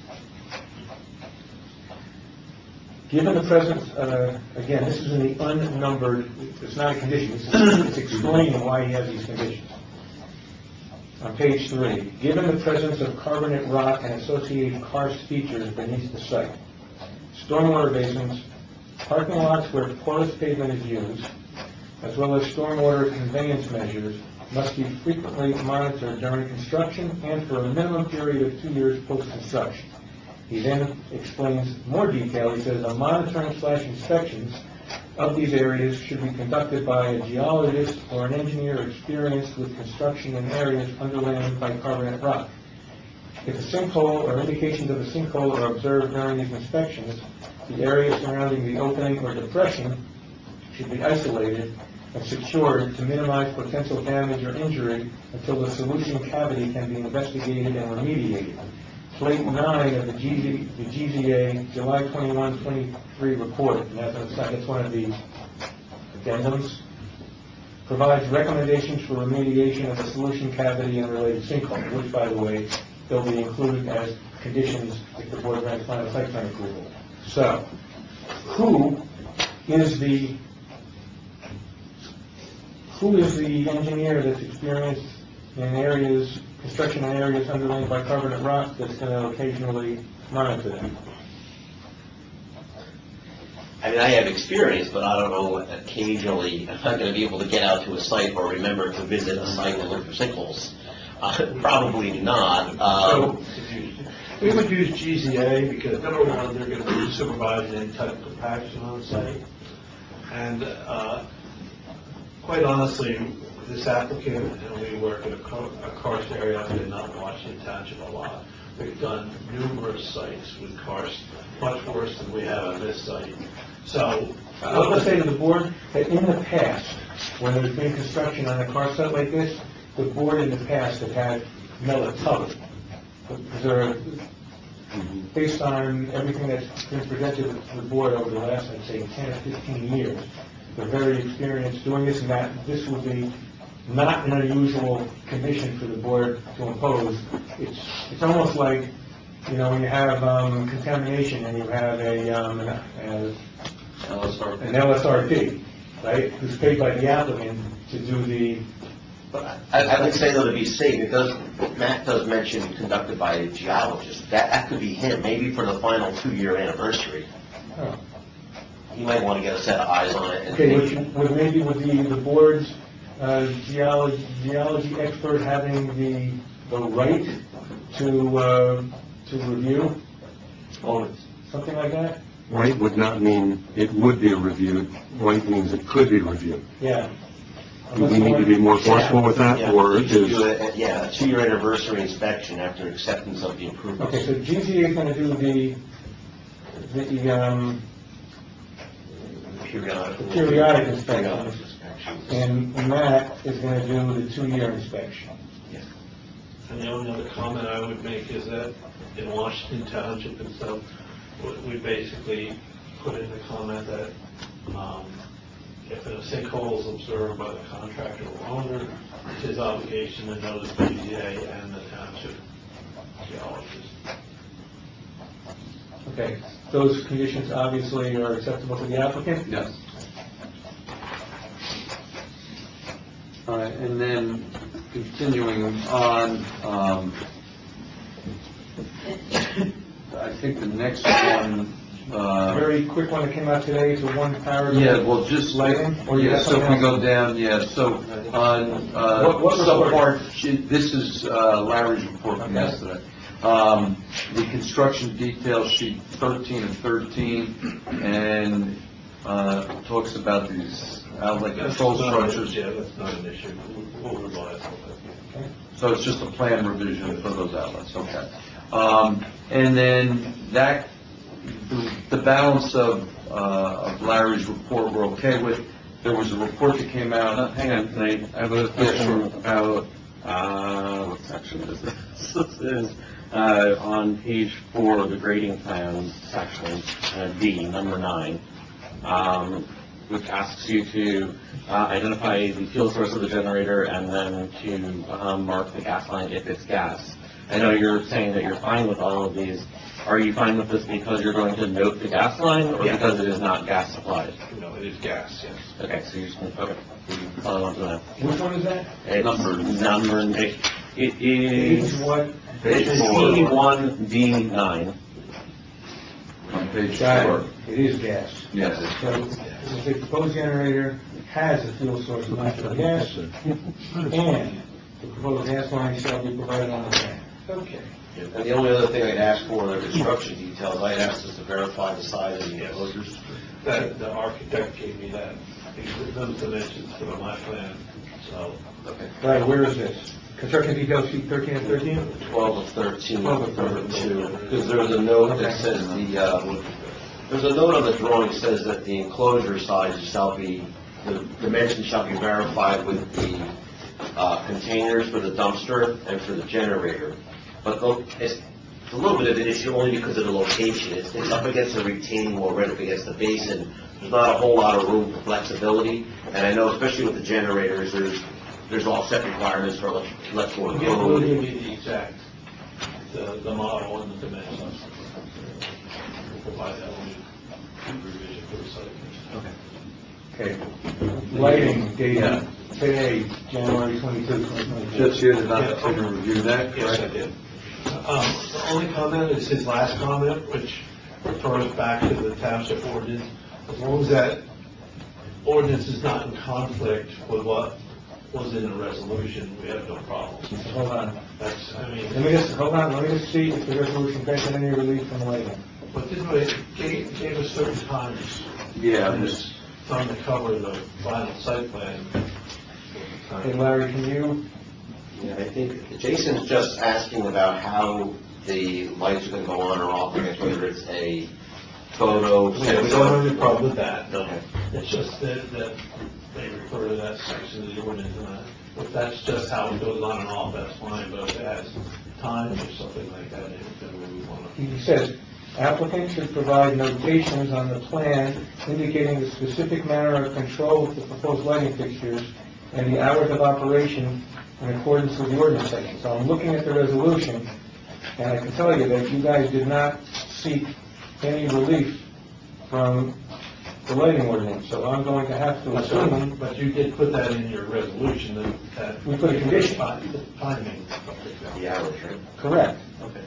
given the present, uh, again, this is in the unnumbered, it's not a condition, it's, it's explaining why he has these conditions. on page three, given the presence of carbonate rock and associated karst features beneath the site, stormwater basins, parking lots where porous pavement is used, as well as stormwater conveyance measures, must be frequently monitored during construction and for a minimum period of two years post-construction. He then explains more detail. He says, "A monitoring slash inspections of these areas should be conducted by a geologist or an engineer experienced with construction in areas underlain by carbonate rock. If a sinkhole or indications of a sinkhole are observed during these inspections, the area surrounding the opening or depression should be isolated and secured to minimize potential damage or injury until the solution cavity can be investigated and remediated." Plate nine of the G Z, the G Z A July twenty-first, twenty-three report, and that's, that's one of the addendums, provides recommendations for remediation of the solution cavity and related sinkhole, which, by the way, they'll be included as conditions if the board grants final site plan approval. So, who is the who is the engineer that's experienced in areas, construction in areas underlain by carbonate rock that's going to occasionally monitor them? I mean, I have experience, but I don't know, occasionally, I'm not going to be able to get out to a site or remember to visit a site and look for sinkholes. Uh, probably not. Um, We would use G Z A because, number one, they're going to be supervising any type of compaction on the site. And uh, quite honestly, this applicant, and we work in a, car- a karst area in not Washington Township a lot. We've done numerous sites with karst, much worse than we have on this site. So, I want to say to the board that in the past, when there's been construction on a karst site like this, the board in the past have had Melatonin. There, based on everything that's been presented to the board over the last, I'd say, ten or fifteen years, they're very experienced doing this, and that this will be not an unusual condition for the board to impose. It's it's almost like, you know, when you have um, contamination and you have a, um, an, a L S R P. an L S R P, right, who's paid by the applicant to do the. But I, I would say, though, to be safe, it does, Matt does mention conducted by a geologist. That, that could be him, maybe for the final two-year anniversary. Oh. He might want to get a set of eyes on it. And Okay, which would maybe would be the board's uh, geology, geology expert having the, the right to, uh, to review? Or something like that? Right would not mean it would be reviewed. Right means it could be reviewed. Yeah. Do we need to be more forceful with that, Yeah, or you should is... do a, yeah, a two-year anniversary inspection after acceptance of the improvements. Okay, so G Z A is going to do the, the, um, Periodic. the periodic inspection, Periodic inspections. and Matt is going to do the two-year inspection. And the only other comment I would make is that in Washington Township and stuff, we- we basically put in the comment that um, if a sinkhole is observed by the contractor or owner, it's his obligation to notice the G Z A and the township geologist. Okay, those conditions obviously are acceptable to the applicant? Yes. All right, and then continuing on, um, I think the next one, uh, Very quick one that came out today, it's a one paragraph. yeah, well, just, Lighting, or you yeah, have so if we something go else? down, yeah, so on, What- uh, what report? subpart, she- this is uh, Larry's report from Okay. yesterday. Um, the construction details sheet thirteen and thirteen, and, uh, talks about these outlet control That's not an structures. issue. Yeah, that's not an issue. We'll we'll revise all that. So it's just a plan revision for those outlets, okay. Um, and then that, the- the balance of, uh, of Larry's report we're okay with. There was a report that came Uh, out. hang on, can I, I have a Yeah, question sure. about, uh, what section is this? This is, uh, on page four of the grading plan section, uh, D, number nine, um, which asks you to, uh, identify the fuel source of the generator and then to, um, mark the gas line if it's gas. I know you're saying that you're fine with all of these. Are you fine with this because you're going to note the gas line, or Yeah. because it is not gas supplied? No, it is gas, yes. Okay, so you're just, okay, that's all I want to know. Which one is that? It's Number- number, It Page is, what? it's C one D nine. On page Got four. it. It is gas. Yes. So, the proposed generator has a fuel source of natural gas, and the proposed gas line shall be provided on the plan. Okay. And the only other thing I'd ask for are the construction details. I'd asked us to verify the size of the enclosures. That, the architect gave me that, those dimensions for my plan, so. Okay. Right, where is this? Construction details sheet thirteen of thirteen? twelve of thirteen, number two, because there's a note that says the, uh, there's a note on the drawing that says that the enclosure size shall be, the dimensions shall be verified with the, uh, containers for the dumpster and for the generator. But look, it's a little bit of an issue only because of the location. It's, it's up against the retaining wall, right up against the basin. There's not a whole lot of room for flexibility, and I know especially with the generators, there's, there's offset requirements for elect- electrical We'll give, we'll give code. you the exact, the, the model and the dimensions. We'll provide that when we revision for the site. Okay. Lighting data today, January twenty-third, twenty twenty-two. Just here tonight to review that, Yes, I correct? did. Um, the only comment is his last comment, which refers back to the township ordinance. As long as that ordinance is not in conflict with what was in the resolution, we have no problem. Hold on. That's, I mean, Let me just, hold on, let me just see if the resolution granted any relief from lighting. but this way, it gave, gave us certain times. Yeah, And this- it's on to cover the final site plan. Hey, Larry, can you, Yeah, I think Jason's just asking about how the lights are going to go on or off, I guess whether it's a photo. Yeah, we don't have any problem with that. Okay. It's just that, that they refer to that section of the ordinance, and that, if that's just how it goes on and off, that's fine, but if it has time or something like that, then we want to. he says, applicant should provide notations on the plan indicating the specific manner of control of the proposed lighting fixtures and the hours of operation in accordance with the ordinance section. So I'm looking at the resolution, and I can tell you that you guys did not seek any relief from the lighting ordinance, so I'm going to have to assume, But you did put that in your resolution, that, that. We put a condition. Timing. The hours, right? correct. Okay.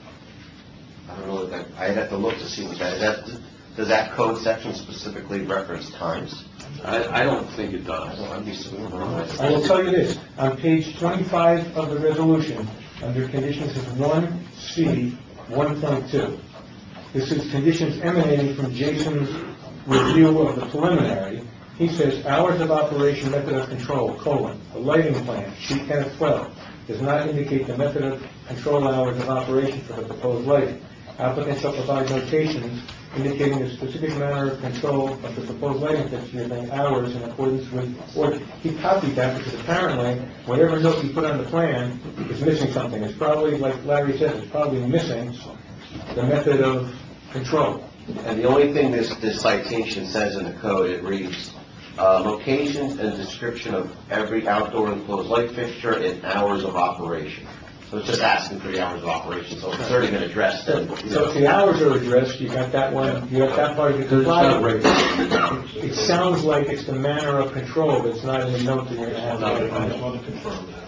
I don't know what that, I'd have to look to see what that, is that, does that code section specifically reference times? I, I don't think it does. I'm used to it. I will tell you this, on page twenty-five of the resolution, under conditions of one C, one point two, this is conditions emanating from Jason's review of the preliminary. He says, hours of operation, method of control, colon, the lighting plan, sheet ten of twelve, does not indicate the method of control hours of operation for the proposed lighting. Applicant shall provide notations indicating the specific manner of control of the proposed lighting fixture and hours in accordance with, or he copied that because apparently whatever note you put on the plan is missing something. It's probably, like Larry said, it's probably missing the method of control. And the only thing this, this citation says in the code, it reads, uh, locations and description of every outdoor enclosed light fixture and hours of operation. So it's just asking for the hours of operation, so it's already been addressed then. you So know. if the hours are addressed, you got that one, you got that part of it complied. It sounds like it's the manner of control that's not in the note that you're going to have. I just want to confirm that.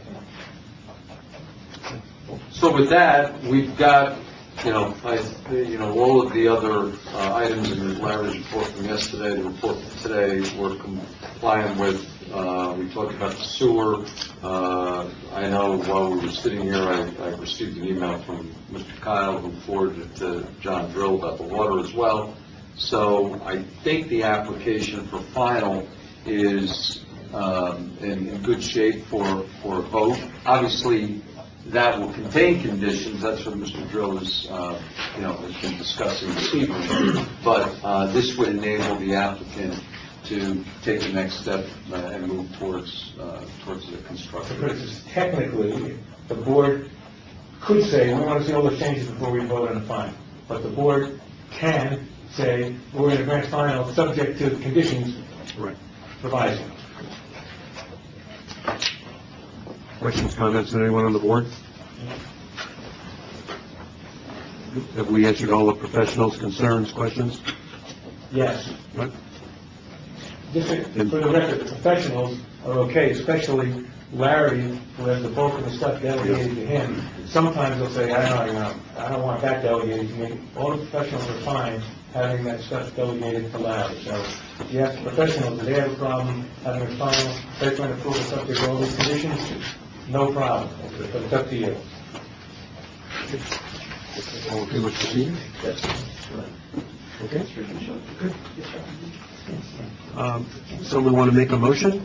So with that, we've got, you know, I, you know, all of the other uh, items in Larry's report from yesterday, the report from today, we're compliant with. Uh, we talked about the sewer. Uh, I know while we were sitting here, I, I received an email from Mister Kyle who forwarded it to John Drill about the water as well. So I think the application for final is um, in, in good shape for, for a vote. Obviously, that will contain conditions. That's what Mister Drill is, uh, you know, has been discussing this evening. But uh, this would enable the applicant to take the next step uh, and move towards uh, towards the construction. Because technically, the board could say, we want to see all the changes before we vote on the final. But the board can say, we're going to grant final subject to the conditions Right. provided. Questions, comments, anyone on the board? Have we answered all the professionals' concerns, questions? Yes. What? Just for the record, the professionals are okay, especially Larry, who has the bulk of the stuff delegated to him, sometimes he'll say, I don't, you know, I don't want that delegated to me. All the professionals are fine having that stuff delegated to Larry. So if you ask the professionals, do they have a problem having a final site plan approval subject to all these conditions? No problem, but it's up to you. All okay with proceeding? Yes. Okay. Good. Um, Someone want to make a motion?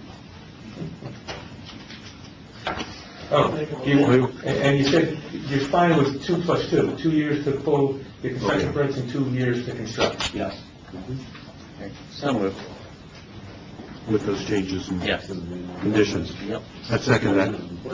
Oh, you, and you said you're fine with two plus two, two years to pull the construction permits and two years to construct. Yes. So moved. With those changes and Yes. conditions? Yep. I second that.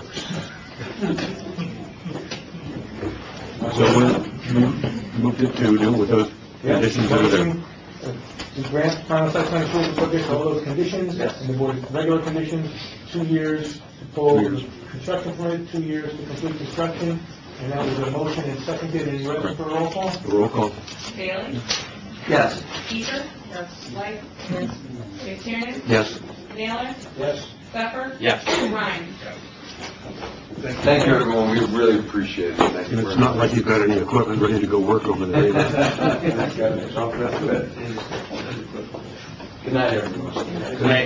So we moved it to do with those conditions over there. Motion to grant final site plan approval subject to all those conditions, and the board's regular conditions, two years to pull Two years. the construction permit, two years to complete construction, and that was a motion and seconded, and ready for roll call? Roll call. Bailey? Yes. Peter? Yes. White? Yes. Tiernan? Yes. Naylor? Yes. Pepper? Yes. Ryan? Thank you, everyone, we really appreciate it. Thank you And very it's not much. like you've got any equipment ready to go work over there. Good night, everyone. Good night.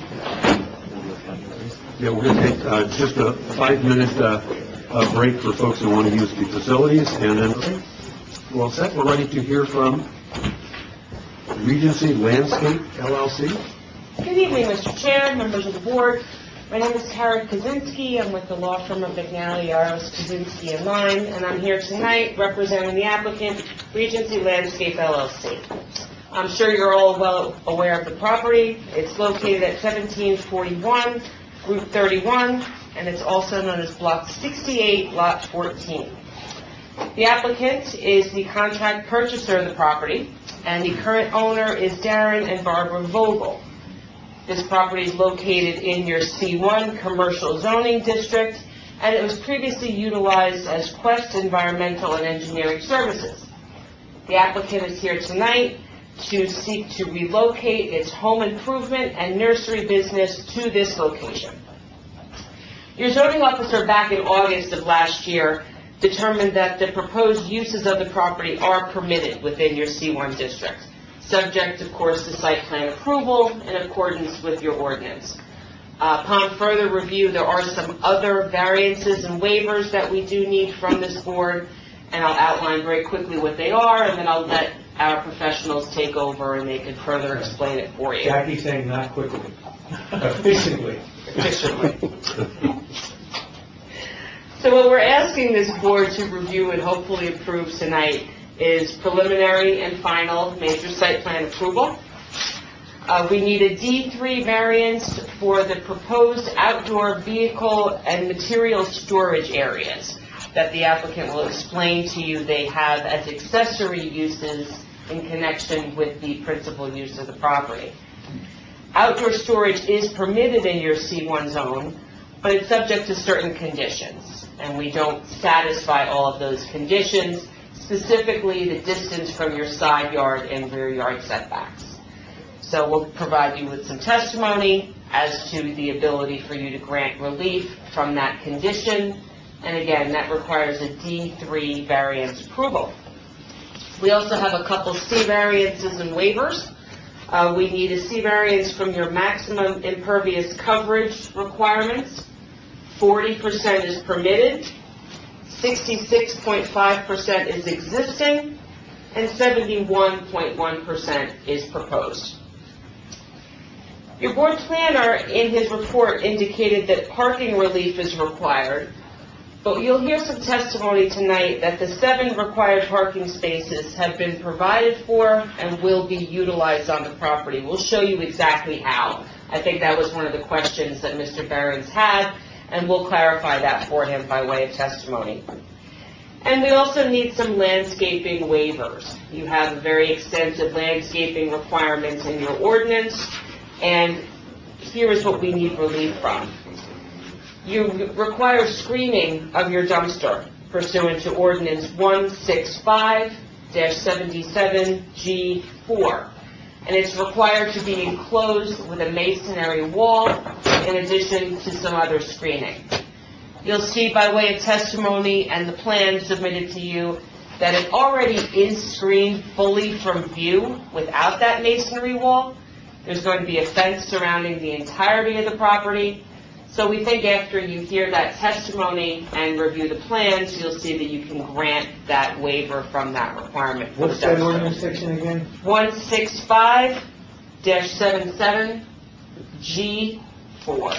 Yeah, we're going to take uh, just a five-minute uh, uh, break for folks who want to use the facilities, and then, well, set, we're ready to hear from Regency Landscape L L C. Good evening, Mister Chair, members of the board. My name is Kara Kaczynski. I'm with the law firm of McNally, Yaros, Kaczynski and Line, and I'm here tonight representing the applicant, Regency Landscape L L C. I'm sure you're all well aware of the property. It's located at seventeen forty-one, Route thirty-one, and it's also known as Block sixty-eight, Lot fourteen. The applicant is the contract purchaser of the property, and the current owner is Darren and Barbara Vogel. This property is located in your C one Commercial Zoning District, and it was previously utilized as Quest Environmental and Engineering Services. The applicant is here tonight to seek to relocate its home improvement and nursery business to this location. Your zoning officer back in August of last year determined that the proposed uses of the property are permitted within your C one district, subject, of course, to site plan approval in accordance with your ordinance. Uh, upon further review, there are some other variances and waivers that we do need from this board, and I'll outline very quickly what they are, and then I'll let our professionals take over and they can further explain it for you. Jackie's saying not quickly, efficiently. Efficiently. So what we're asking this board to review and hopefully approve tonight is preliminary and final major site plan approval. Uh, we need a D three variance for the proposed outdoor vehicle and material storage areas that the applicant will explain to you they have as accessory uses in connection with the principal use of the property. Outdoor storage is permitted in your C one zone, but it's subject to certain conditions, and we don't satisfy all of those conditions, specifically the distance from your side yard and rear yard setbacks. So we'll provide you with some testimony as to the ability for you to grant relief from that condition, and again, that requires a D three variance approval. We also have a couple C variances and waivers. Uh, we need a C variance from your maximum impervious coverage requirements. forty percent is permitted, sixty-six point five percent is existing, and seventy-one point one percent is proposed. Your board planner in his report indicated that parking relief is required, but you'll hear some testimony tonight that the seven required parking spaces have been provided for and will be utilized on the property. We'll show you exactly how. I think that was one of the questions that Mister Behrens had, and we'll clarify that for him by way of testimony. And we also need some landscaping waivers. You have very extensive landscaping requirements in your ordinance, and here is what we need relief from. You require screening of your dumpster pursuant to Ordinance one sixty-five dash seventy-seven G four, and it's required to be enclosed with a masonry wall in addition to some other screening. You'll see by way of testimony and the plan submitted to you that it already is screened fully from view without that masonry wall. There's going to be a fence surrounding the entirety of the property. So we think after you hear that testimony and review the plans, you'll see that you can grant that waiver from that requirement. What's that ordinance section again? one sixty-five dash seventy-seven G four.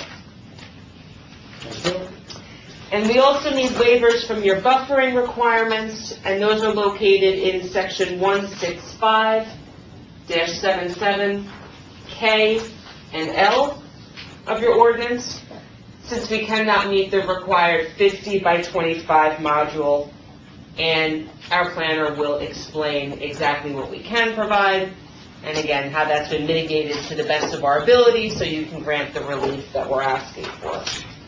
And we also need waivers from your buffering requirements, and those are located in section one sixty-five dash seventy-seven K and L of your ordinance, since we cannot meet the required fifty by twenty-five module, and our planner will explain exactly what we can provide, and again, how that's been mitigated to the best of our ability so you can grant the relief that we're asking for.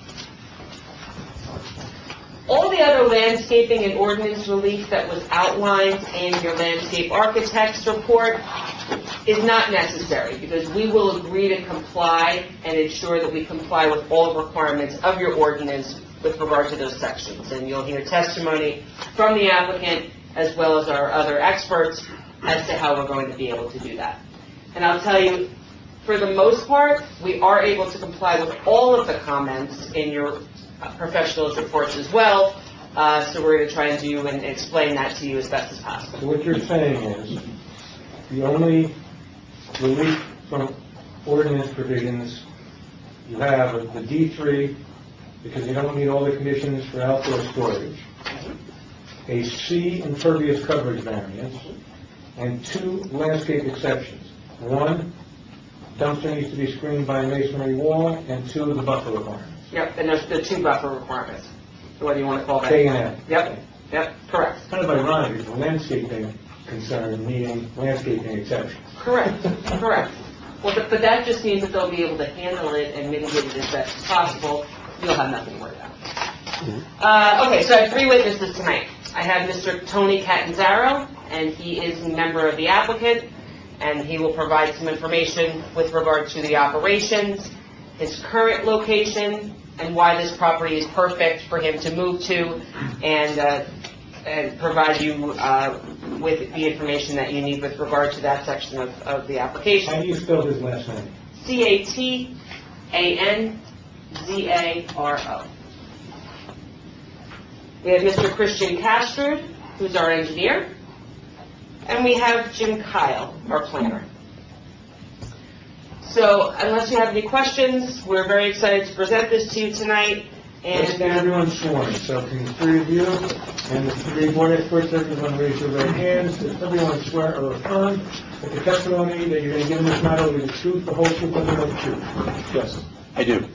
All the other landscaping and ordinance relief that was outlined in your landscape architect's report is not necessary, because we will agree to comply and ensure that we comply with all requirements of your ordinance with regard to those sections. And you'll hear testimony from the applicant as well as our other experts as to how we're going to be able to do that. And I'll tell you, for the most part, we are able to comply with all of the comments in your professionals' reports as well, uh, so we're going to try and do and explain that to you as best as possible. So what you're saying is, the only relief from ordinance provisions you have are the D three, because you don't meet all the conditions for outdoor storage, a C impervious coverage variance, and two landscape exceptions. One, dumpster needs to be screened by a masonry wall, and two, the buffer requirements. Yep, and there's the two buffer requirements. So what do you want to call that? K and L. Yep, yep, correct. It's kind of ironic, it's a landscaping concern needing landscaping exceptions. Correct, correct. Well, but, but that just means that they'll be able to handle it and mitigate it as best as possible. You'll have nothing to worry about. Uh, okay, so I have three witnesses tonight. I have Mister Tony Catanzaro, and he is a member of the applicant, and he will provide some information with regard to the operations, his current location, and why this property is perfect for him to move to, and, uh, and provide you uh, with the information that you need with regard to that section of, of the application. How do you spell his last name? C A T A N Z A R O. We have Mister Christian Castrud, who's our engineer, and we have Jim Kyle, our planner. So, unless you have any questions, we're very excited to present this to you tonight. Let's And get everyone sworn. So can the three of you and the three board experts, everyone raise your right hands. Does everyone swear or affirm that the testimony that you're going to give in this matter will be the truth, the whole truth, and nothing but the truth? Yes. I do.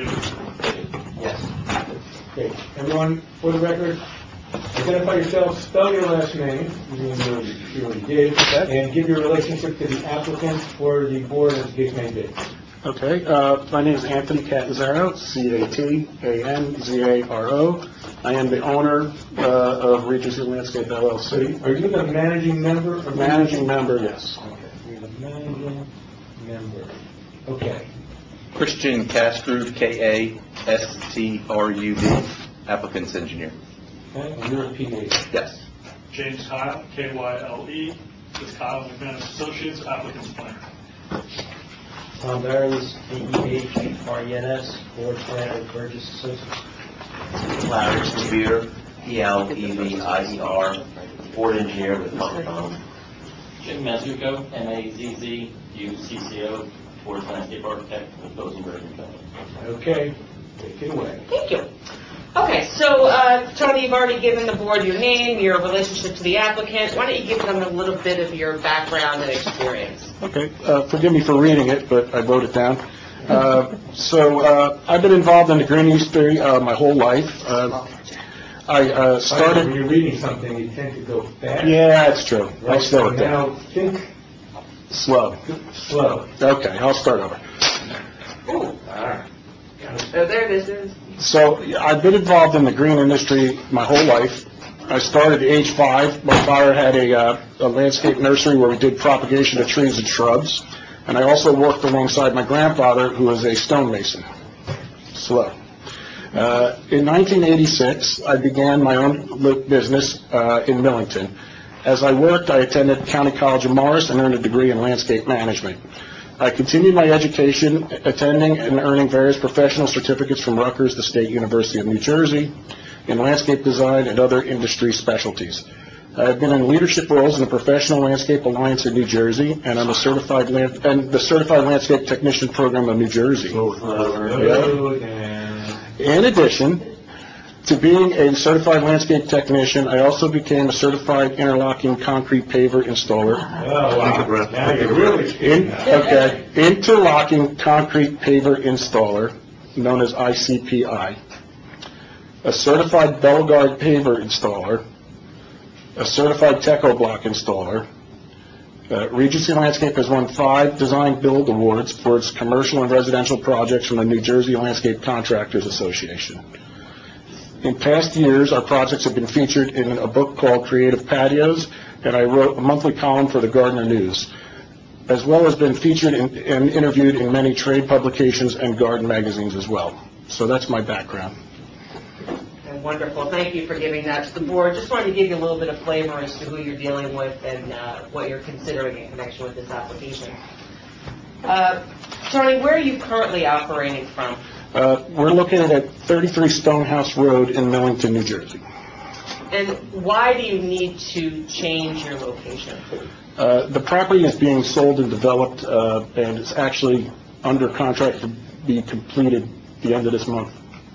Yes. Okay. Everyone, for the record, identify yourself, spell your last name, even though you already did, and give your relationship to the applicant or the board as the case may be. Okay, uh, my name is Anthony Catanzaro, C A T A N Z A R O. I am the owner uh, of Regency Landscape L L C. Are you the managing member? Of Managing member, yes. Okay, you're the managing member. Okay. Christian Castrud, K A S T R U D, applicant's engineer. Okay, and you're a P A. Yes. James Kyle, K Y L E, with Kyle McManus Associates, applicant's planner. Tom Barons, B E H R E N S, board planner with Burgess Associates. Larry Sevier, P L E V I E R, board engineer with Microphone. Jim Mazzucco, M A Z Z U C C O, board landscape architect with Bosenberg and Company. Okay, take it away. thank you. Okay, so uh, Tony, you've already given the board your name, your relationship to the applicant. Why don't you give them a little bit of your background and experience? Okay, uh, forgive me for reading it, but I wrote it down. Uh, so uh, I've been involved in the green industry uh, my whole life. Uh, I uh, started... When you're reading something, you tend to go fast. Yeah, that's true. I'll Right, slow so it down. Now, think Slow. slow. Okay, I'll start over. Ooh, all right. Oh, there it is, there it is. So I've been involved in the green industry my whole life. I started at age five. My father had a, uh, a landscape nursery where we did propagation of trees and shrubs. And I also worked alongside my grandfather, who was a stonemason. slow. Uh, in nineteen eighty-six, I began my own li- business uh, in Millington. As I worked, I attended County College of Morris and earned a degree in landscape management. I continued my education, attending and earning various professional certificates from Rutgers, the State University of New Jersey, in landscape design and other industry specialties. I have been in leadership roles in the Professional Landscape Alliance in New Jersey, and I'm a certified land, and the Certified Landscape Technician Program of New Jersey. In addition to being a certified landscape technician, I also became a certified interlocking concrete paver installer. Oh, wow. Now you're really... In, okay, interlocking concrete paver installer, known as I C P I. A certified Belgard paver installer, a certified Teco block installer. Uh, Regency Landscape has won five Design Build Awards for its commercial and residential projects from the New Jersey Landscape Contractors Association. In past years, our projects have been featured in a book called Creative Patios, and I wrote a monthly column for the Gardner News, as well as been featured in, and interviewed in many trade publications and garden magazines as well. So that's my background. Wonderful. Thank you for giving that to the board. Just wanted to give you a little bit of flavor as to who you're dealing with and uh, what you're considering in connection with this application. Uh, Tony, where are you currently operating from? Uh, we're located at thirty-three Stonehouse Road in Millington, New Jersey. And why do you need to change your location? Uh, the property is being sold and developed, uh, and it's actually under contract to be completed the end of this month.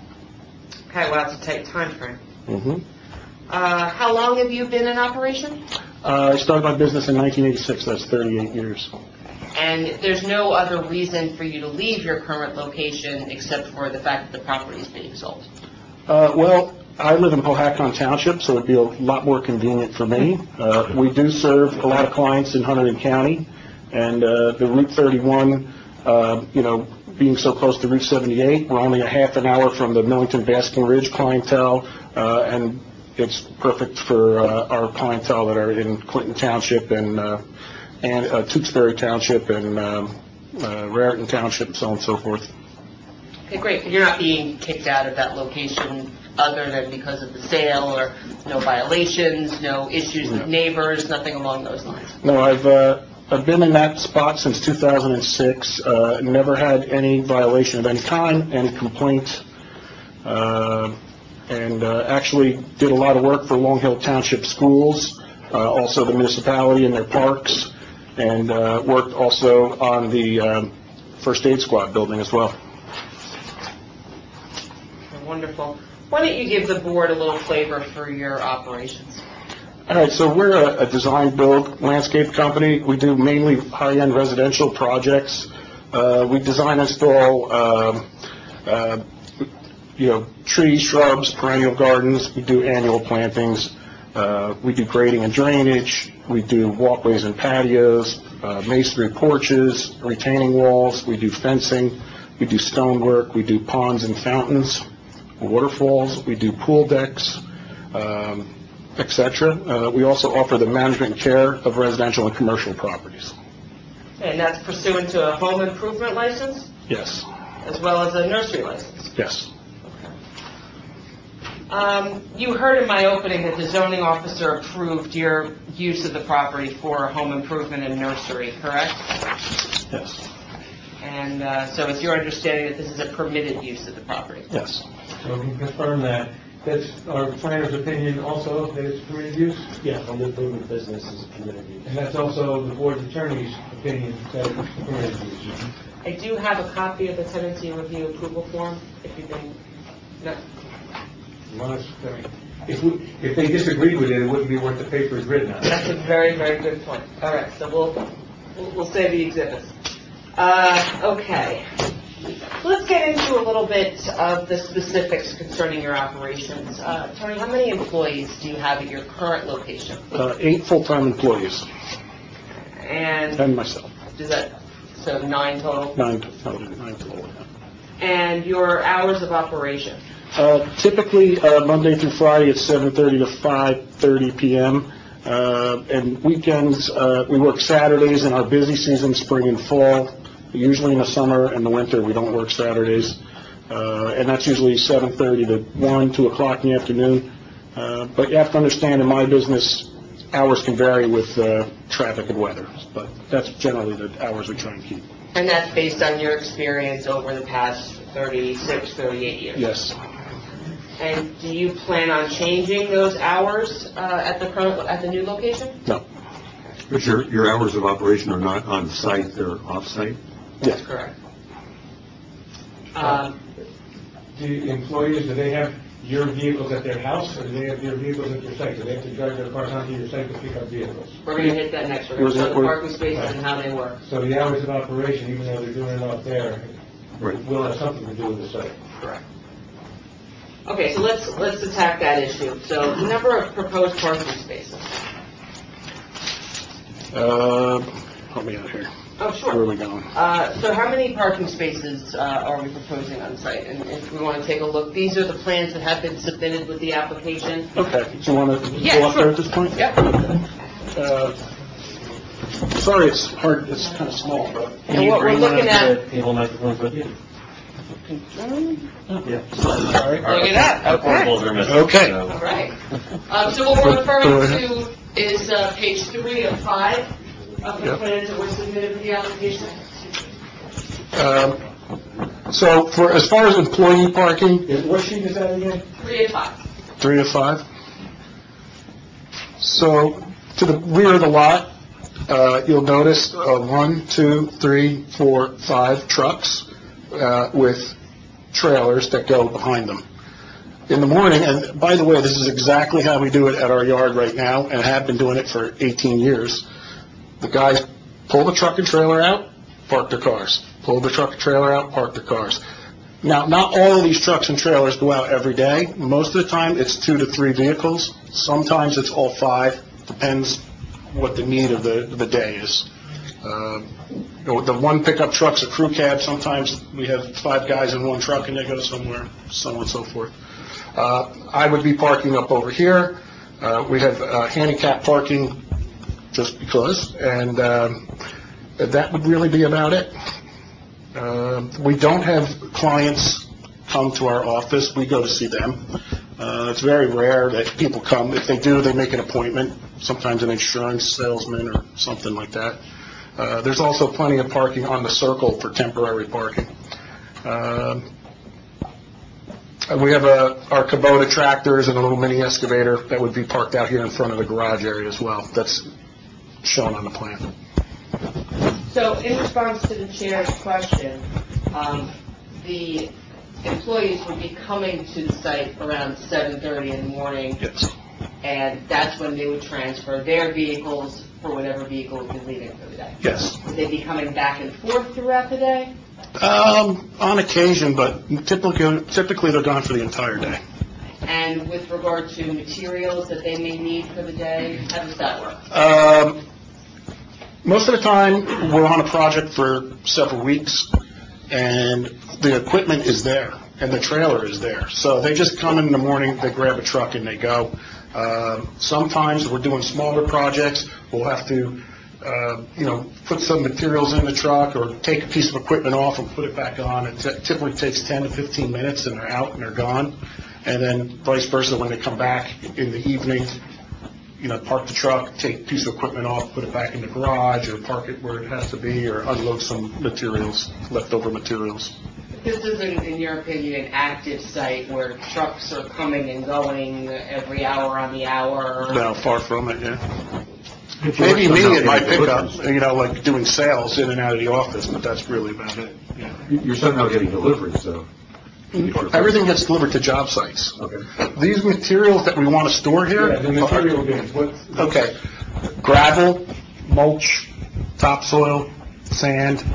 Okay, well, that's a tight time frame. Mm-hmm. Uh, how long have you been in operation? Uh, I started my business in nineteen eighty-six. That's thirty-eight years. And there's no other reason for you to leave your current location except for the fact that the property is being sold? Uh, well, I live in Powhatan Township, so it'd be a lot more convenient for me. Uh, we do serve a lot of clients in Hunterdon County, and uh, the Route thirty-one, uh, you know, being so close to Route seventy-eight, we're only a half an hour from the Millington-Basking Ridge clientele, uh, and it's perfect for uh, our clientele that are in Clinton Township and uh, and uh, Tewksbury Township and um, uh, Raritan Township, and so on and so forth. Okay, great. You're not being kicked out of that location other than because of the sale, or no violations, no issues with neighbors, nothing along those lines? No, I've uh, I've been in that spot since two thousand six. Uh, never had any violation of any kind, any complaint, uh, and uh, actually did a lot of work for Long Hill Township Schools, uh, also the municipality and their parks, and uh, worked also on the um, First Aid Squad building as well. Wonderful. Why don't you give the board a little flavor for your operations? All right, so we're a, a design-build landscape company. We do mainly high-end residential projects. Uh, we design, install, um, uh, you know, trees, shrubs, perennial gardens. We do annual plantings. Uh, we do grading and drainage. We do walkways and patios, uh, masonry porches, retaining walls. We do fencing. We do stonework. We do ponds and fountains, waterfalls. We do pool decks, um, et cetera. Uh, we also offer the management and care of residential and commercial properties. And that's pursuant to a home improvement license, Yes. as well as a nursery license? Yes. Um, you heard in my opening that the zoning officer approved your use of the property for a home improvement and nursery, correct? Yes. And uh, so it's your understanding that this is a permitted use of the property? Yes. So we can confirm that. That's our planner's opinion also, that it's permitted use? Yeah, home improvement business is permitted use. And that's also the board's attorney's opinion that it's permitted use. I do have a copy of the tenancy review approval form, if you can, no. Unless, I mean, If we, if they disagreed with it, it wouldn't be worth the paper it's written on. That's a very, very good point. All right, so we'll, we'll, we'll save the exhibits. Uh, okay. Let's get into a little bit of the specifics concerning your operations. Uh, Tony, how many employees do you have at your current location? Uh, eight full-time employees, And and myself. does that, so nine total? Nine, total, nine total. And your hours of operation? Uh, typically, uh, Monday through Friday at seven thirty to five thirty p.m. Uh, and weekends, uh, we work Saturdays in our busy season, spring and fall. Usually in the summer and the winter, we don't work Saturdays. uh, and that's usually seven thirty to one, two o'clock in the afternoon. Uh, But you have to understand, in my business, hours can vary with uh, traffic and weather, but that's generally the hours we try and keep. And that's based on your experience over the past thirty-six, thirty-eight years? Yes. And do you plan on changing those hours uh, at the current, at the new location? No. But your, your hours of operation are not on site, they're off site? Yes. Correct. Um, Do employees, do they have your vehicles at their house, or do they have your vehicles at your site? Do they have to drive their cars onto your site to pick up vehicles? We're going to hit that next. We're going to show the parking spaces and how they work. So the hours of operation, even though they're doing it out there, Right. will have something to do with the site. Correct. Okay, so let's, let's attack that issue. So the number of proposed parking spaces. Uh, help me out here. Oh, sure. Where are we going? Uh, so how many parking spaces uh, are we proposing on site? And if we want to take a look, these are the plans that have been submitted with the application. Okay, do you want to Yeah, go up sure. there at this point? Yep. Uh, Sorry, it's hard, it's kind of small, but... And what we're looking at... Table microphones with you? All right. Look at that, okay. Portables are missing, Okay. so- All right. Um, so what we're referring to is uh, page three of five of the Yep. plans that were submitted with the application. Um, So for, as far as employee parking, Is- What sheet is that again? Three of five. three to five. So to the rear of the lot, uh, you'll notice uh, one, two, three, four, five trucks uh, with trailers that go behind them. In the morning, and by the way, this is exactly how we do it at our yard right now, and have been doing it for eighteen years. The guys pull the truck and trailer out, park their cars. Pull the truck and trailer out, park their cars. Now, not all of these trucks and trailers go out every day. Most of the time, it's two to three vehicles. Sometimes it's all five, depends what the need of the, the day is. Um, you know, the one pickup truck's a crew cab. Sometimes we have five guys in one truck and they go somewhere, so on and so forth. Uh, I would be parking up over here. Uh, we have uh, handicap parking just because, and um, that would really be about it. Uh, we don't have clients come to our office. We go to see them. Uh, it's very rare that people come. If they do, they make an appointment, sometimes an insurance salesman or something like that. Uh, there's also plenty of parking on the circle for temporary parking. Um, we have a, our Kubota tractors and a little mini excavator that would be parked out here in front of the garage area as well. That's shown on the plan. So in response to the chair's question, um, the employees would be coming to the site around seven thirty in the morning. Yes. And that's when they would transfer their vehicles for whatever vehicle would be leaving for the day. Yes. Would they be coming back and forth throughout the day? Um, on occasion, but typically, typically they're gone for the entire day. And with regard to materials that they may need for the day, how does that work? Um, most of the time, we're on a project for several weeks, and the equipment is there, and the trailer is there. So they just come in the morning, they grab a truck, and they go. Um, sometimes we're doing smaller projects, we'll have to, uh, you know, put some materials in the truck or take a piece of equipment off and put it back on. It t- typically takes ten to fifteen minutes, and they're out and they're gone. And then vice versa, when they come back in the evening, you know, park the truck, take a piece of equipment off, put it back in the garage, or park it where it has to be, or unload some materials, leftover materials. This isn't, in your opinion, an active site where trucks are coming and going every hour on the hour? No, far from it, yeah. Maybe me in my pickup, you know, like doing sales in and out of the office, but that's really about it. Yeah. You're somehow getting deliveries, though. Everything gets delivered to job sites. Okay. These materials that we want to store here... Yeah, the material bins, what? Okay. Gravel, mulch, topsoil, sand,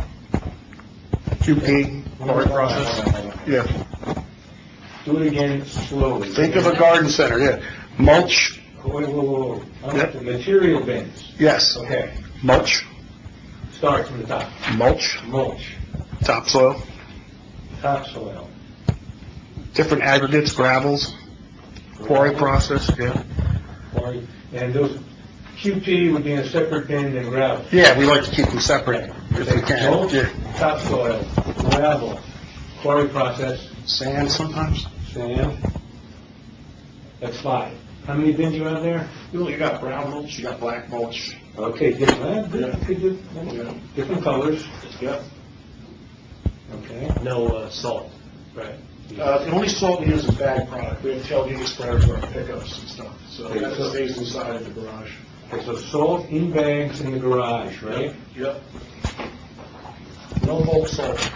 Q P, quarry process. Yeah. Do it again slowly. Think of a garden center, yeah. Mulch, Whoa, whoa, whoa, whoa. I Yep. want the material bins. yes. Okay. Mulch, Start from the top. mulch, Mulch, topsoil, topsoil, different aggregates, gravels, quarry process, yeah. quarry, and those Q P would be in a separate bin than gravel. Yeah, we like to keep them separate if we can. Mulch, Yeah. topsoil, gravel, quarry process, Sand sometimes. Sand. That's five. How many bins you have there? You know, you got brown mulch, you got black mulch. Okay, different, eh, good, good, good. Yeah. Different colors. Yep. Okay. No uh, salt, right? Uh, the only salt we use is bag product. We have tailgate spreaders for our pickups and stuff, so that stays inside of the garage. Okay, so salt in bags in the garage, right? Yep. No bulk salt.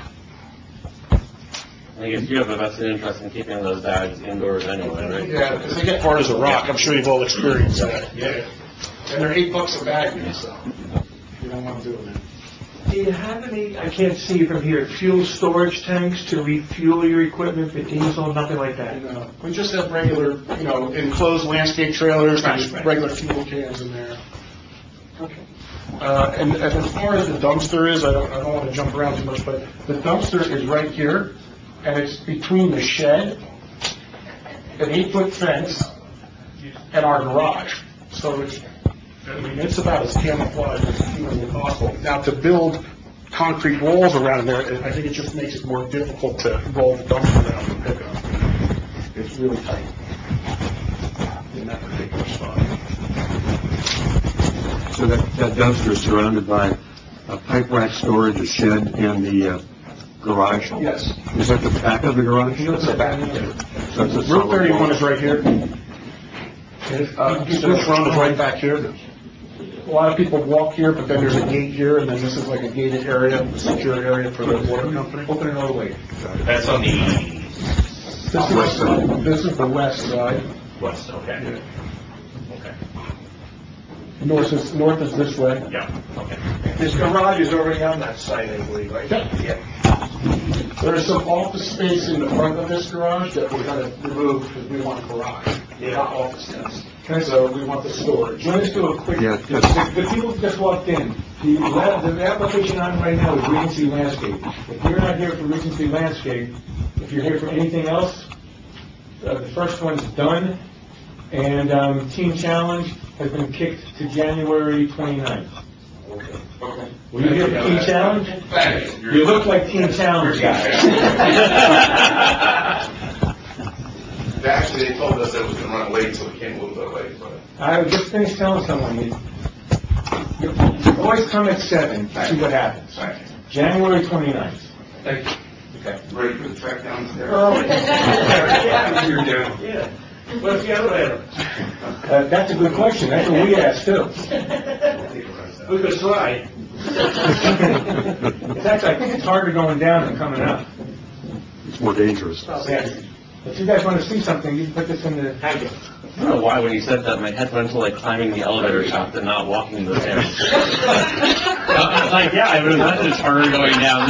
I guess you have a vested interest in keeping those bags indoors anyway, right? Yeah, because they get hard as a rock. I'm sure you've all experienced that. Yeah. And they're eight bucks a bag, so you don't want to do it. Do you have any, I can't see from here, fuel storage tanks to refuel your equipment, for diesel, nothing like that? No, we just have regular, you know, enclosed landscape trailers, Right, there's right. regular fuel cans in there. Okay. Uh, and, and as far as the dumpster is, I don't, I don't want to jump around too much, but the dumpster is right here, and it's between the shed, an eight-foot fence, and our garage. So it's, I mean, it's about as camouflaged as humanly possible. Now, to build concrete walls around there, I think it just makes it more difficult to roll the dumpster around and pick up. It's really tight in that particular spot. So that, that dumpster is surrounded by a pipe rack storage, a shed, and the uh, garage? Yes. Is that the back of the garage? It's the back. So it's a Route solid thirty-one wall. is right here. Uh, the front is right back here. A lot of people walk here, but then there's a gate here, and then this is like a gated area, a secure area for the water company. Open it all the way. That's on the This is, this is the west side. west, okay. Okay, North is, north is this way. yeah, okay. This garage is already on that site, I believe, right? Yeah. There's some office space in the front of this garage that we're gonna remove because we want a garage, not office space. So we want the storage. Let us do a quick, Yeah, the, the people who just walked in, the, la- the application on right now is Regency Landscape. If you're not here for Regency Landscape, if you're here for anything else, uh, the first one's done, and, um, Team Challenge has been kicked to January twenty-ninth. Okay. Were you here for Team Challenge? You look like Team Challenge guys. Actually, they told us that it was going to run late, so we can't move it late, but... I just finished telling someone, you, you you always come at seven, to see what happens. January twenty-ninth. Thank you. Okay. Ready for the track downstairs? Oh. Yeah, you're down. Yeah. What's the other Uh, that's a good question, that's what we asked too. We could try. It's actually, I think it's harder going down than coming up. It's more dangerous. Yeah. If you guys want to see something, you can put this in the packet. I don't know why when you said that, my head went to like climbing the elevator shaft and not walking the stairs. I was like, yeah, I would imagine it's harder going down.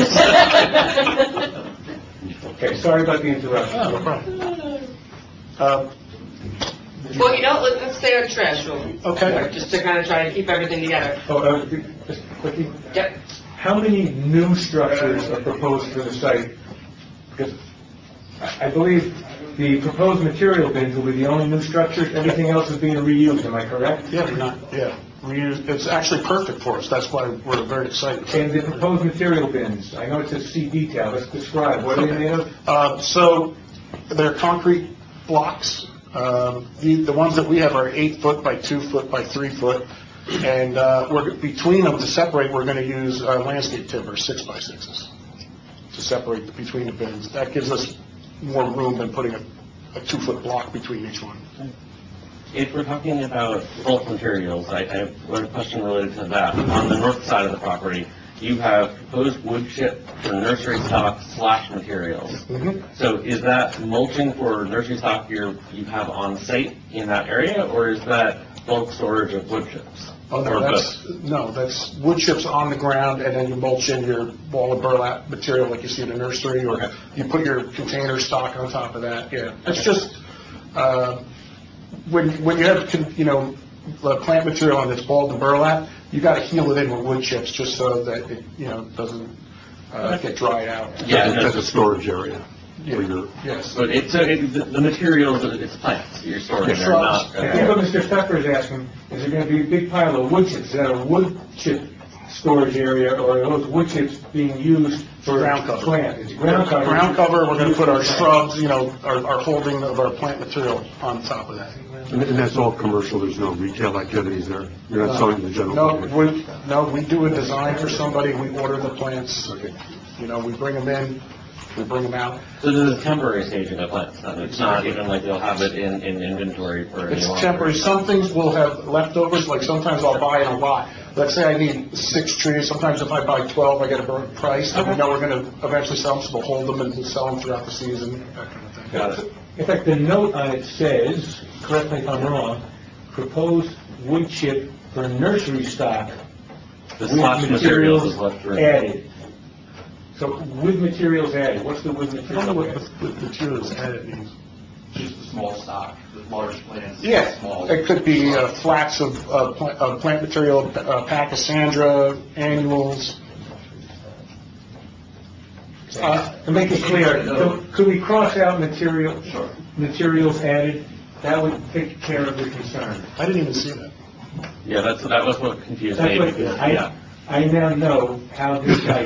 Okay, sorry about the interruption. Oh, no problem. Um, Well, you know, let- let's stay on trash, really. Okay. Just to kind of try to keep everything together. Oh, uh, just quickly, Yep. how many new structures are proposed for the site? Because I I believe the proposed material bins will be the only new structures, everything else is being reused, am I correct? Yeah, we're not, yeah. Reuse, it's actually perfect for us. That's why we're very excited. And the proposed material bins, I know it says C detail, let's describe, what are they made of? Uh, so they're concrete blocks. Um, the, the ones that we have are eight foot by two foot by three foot. And, uh, we're, between them to separate, we're gonna use, uh, landscape timber, six by sixes, to separate the, between the bins. That gives us more room than putting a, a two foot block between each one. If we're talking about bulk materials, I, I have one question related to that. On the north side of the property, you have proposed wood chip for nursery stock slash materials. Mhm. So is that mulching for nursery stock you're, you have on site in that area, or is that bulk storage of wood chips? Oh, Or no, that's, no, that's wood chips on the ground, and then you mulch in your wall of burlap material like you see in a nursery, or Okay. you put your container stock on top of that, yeah. It's just, uh, when, when you have, con- you know, uh, plant material and it's balled and burlap, you gotta heal it in with wood chips just so that it, you know, doesn't, uh, get dried out. Yeah, That's a- no. That's a storage area. Yeah. for your- Yes. But it's, uh, it, the, the materials, it's plants you're storing It's there, not... shrubs. I think what Mister Pepper is asking, is there gonna be a big pile of wood chips, is that a wood chip storage area, or are those wood chips being used for Ground cover. plant? It's ground cover. Ground cover, we're gonna put our shrubs, you know, our, our holding of our plant material on top of that. And and that's all commercial, there's no retail activities there? You're not selling to the general No, public? we, no, we do a design for somebody, we order the plants, you know, we bring them in, we bring them out. So this is temporary staging of plants, then? It's not even like they'll have it in, in inventory for a It's new temporary, operation. some things will have leftovers, like sometimes I'll buy in a lot. Let's say I need six trees, sometimes if I buy twelve, I get a burnt price, and we know we're gonna eventually sell them, so we'll hold them and we'll sell them throughout the season, that kind of thing. Got it. In fact, the note on it says, correct me if I'm wrong, proposed wood chip for nursery stock The with slash materials is left for. added. So with materials added, what's the with I don't know materials what added? the materials added means. Just the small stock, the large plants. Yeah, Small. it could be uh, flats of, uh, pla- uh, plant material, uh, Pachysandra, annuals. Uh, To make it clear, so could we cross out material, materials added? That would take care of the concern. I didn't even see that. Yeah, that's, that was what confused That's me, what, because, I, yeah. I now know how this guy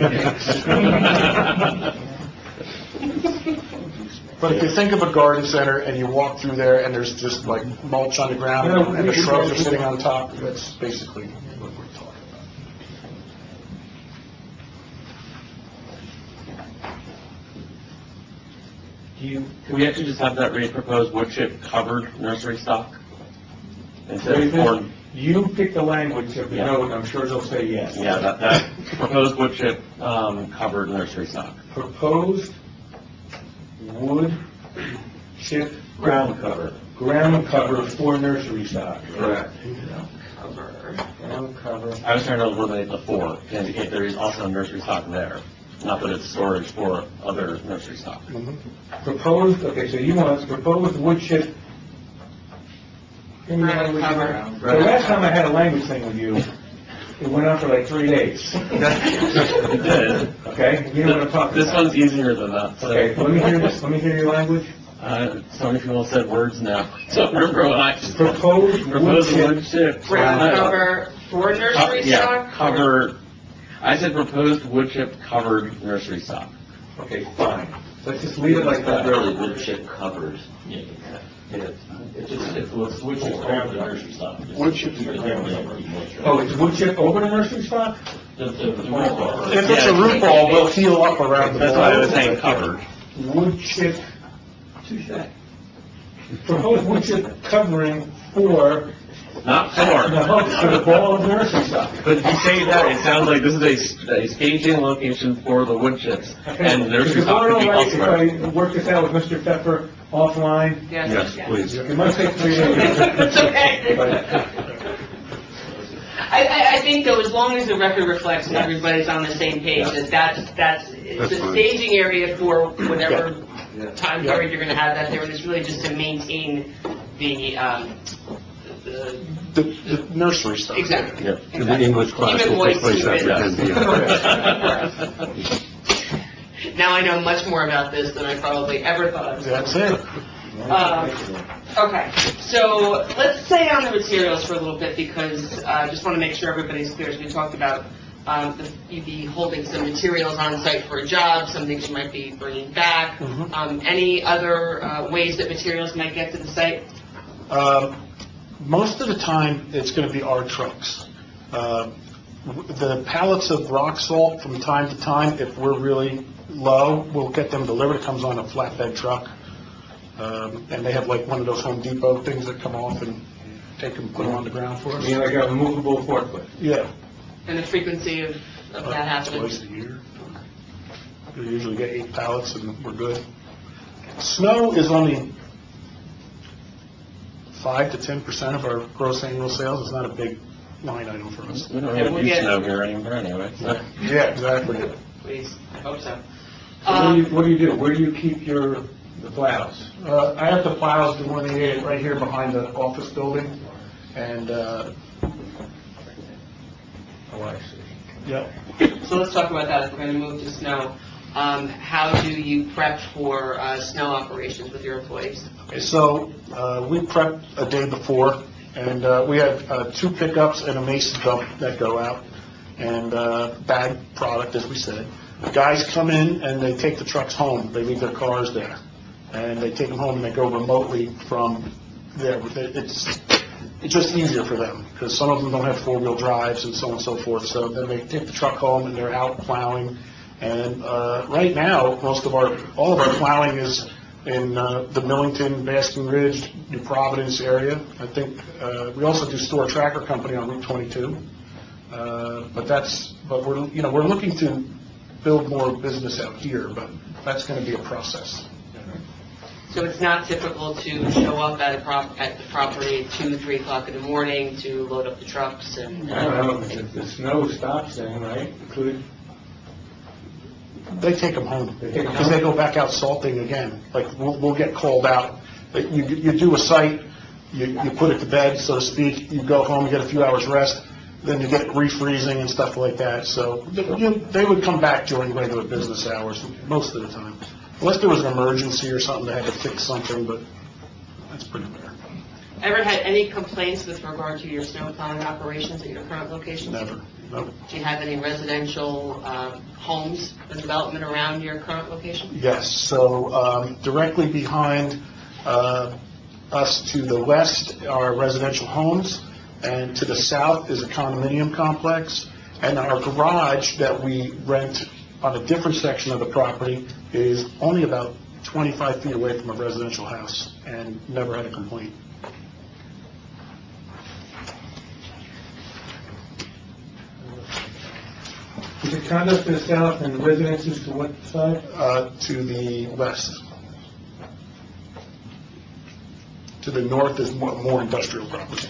thinks. But if you think of a garden center and you walk through there and there's just like mulch on the ground No, and the we- shrubs are sitting on top, that's basically what we're talking Do you, Can we actually just have that read proposed wood chip covered nursery stock? Instead wait of a minute. corn, You pick the language of the Yeah. note, I'm sure they'll say yes. yeah, that, that proposed wood chip, um, covered nursery stock. Proposed wood chip Ground cover. ground cover for nursery stock. Correct. Ground cover. I was trying to eliminate the four, to indicate there is also nursery stock there. Not that it's storage for other nursery stock. about. Proposed, okay, so you want proposed wood chip. Ground cover. The last time I had a language thing with you, it went on for like three days. It did. Okay, you know what I'm talking This about. one's easier than that, so. Okay, let me hear this, let me hear your language. Uh, so many people have said words now. Don't remember what I. Proposed wood Proposed chip. wood chip. Ground Uh, cover for co- nursery Yeah, stock? cover, I said proposed wood chip covered nursery stock. Okay, fine. Let's just leave it like Not that. really wood chip covered. It's just, it's wood wood chip over the nursery stock. Wood chips. Oh, it's wood chip over the nursery stock? The, the, the root ball. If it's a root ball, we'll heal up around the ball. That's why I was saying covered. Wood chip. Proposed wood chip covering for. Not The for. hook for the ball of nursery stock. But if you say that, it sounds like this is a, a staging location for the wood chips. And nursery Is it stock could be all right elsewhere. if I work this out with Mister Pepper offline? Yes. Yes, please. It might take three days. It's okay. But- I, I, I think though, as long as the record reflects and everybody's on the same page, that that's, that's, it's That's a fine. staging area for whatever time Yeah. period you're gonna have that there, and it's really just to maintain the, um, the, The, the nursery stuff. exactly. Yeah. And the English class Keep it will take moist, place keep it- after ten p m. Now I know much more about this than I probably ever thought I was. That's it. Um, Okay, so let's stay on the materials for a little bit, because uh, I just want to make sure everybody's clear, as we talked about, um, the- you'd be holding some materials on site for a job, some things you might be bringing back. Mhm. Um, Any other uh, ways that materials might get to the site? Um, Most of the time, it's going to be our trucks. Uh, w- The pallets of rock salt, from time to time, if we're really low, we'll get them delivered. It comes on a flatbed truck. Um, And they have like one of those Home Depot things that come off and take them, put them on the ground for I us. mean, like a movable forklift. Yeah. And the frequency of of that Uh, happening? Twice a year. We usually get eight pallets and we're good. Snow is only five to ten percent of our gross annual sales. It's not a big line item for us. We don't Yeah, really we'll do get- snow here anymore anyway, so. Yeah, exactly. Please, I hope so. So what do you, Um, what do you do? Where do you keep your, the plows? Uh, I have the plows delineated right here behind the office building, and, uh, Oh, I see. yeah. So let's talk about that, if we're going to move to snow. Um, How do you prep for uh, snow operations with your employees? Okay, so, uh, we prep a day before, and, uh, we have, uh, two pickups and a mason dump that go out. and uh, bag product, as we said. Guys come in and they take the trucks home. They leave their cars there, and they take them home and they go remotely from there. It's it's just easier for them because some of them don't have four-wheel drives and so on and so forth. So then they take the truck home and they're out plowing. And uh, right now, most of our all of our plowing is in uh, the Millington, Basking Ridge, New Providence area. I think uh, we also do Store Tracker Company on Route twenty-two. Uh, but that's but we're you know we're looking to build more business out here, but that's going to be a process. So it's not typical to show up at a prop, at the property at two, three o'clock in the morning to load up the trucks and... I don't know, if the snow stops then, right? Included? They take them home They take 'em because home? they go back out salting again. Like we'll, we'll get called out. You, you do a site, you, you put it to bed, so to speak. You go home, you get a few hours rest, then you get refreezing and stuff like that. So you, they would come back during regular business hours most of the time, unless there was an emergency or something they had to fix something. But that's pretty rare. Ever had any complaints with regard to your snow plowing operations at your current locations? Never. No. Do you have any residential uh, homes and development around your current location? Yes. So um, directly behind uh, us to the west are residential homes, and to the south is a condominium complex. And our garage that we rent on a different section of the property is only about twenty-five feet away from a residential house, and never had a complaint. Is it condos to the south and residences to what side? Uh, to the west. To the north is more, more industrial property.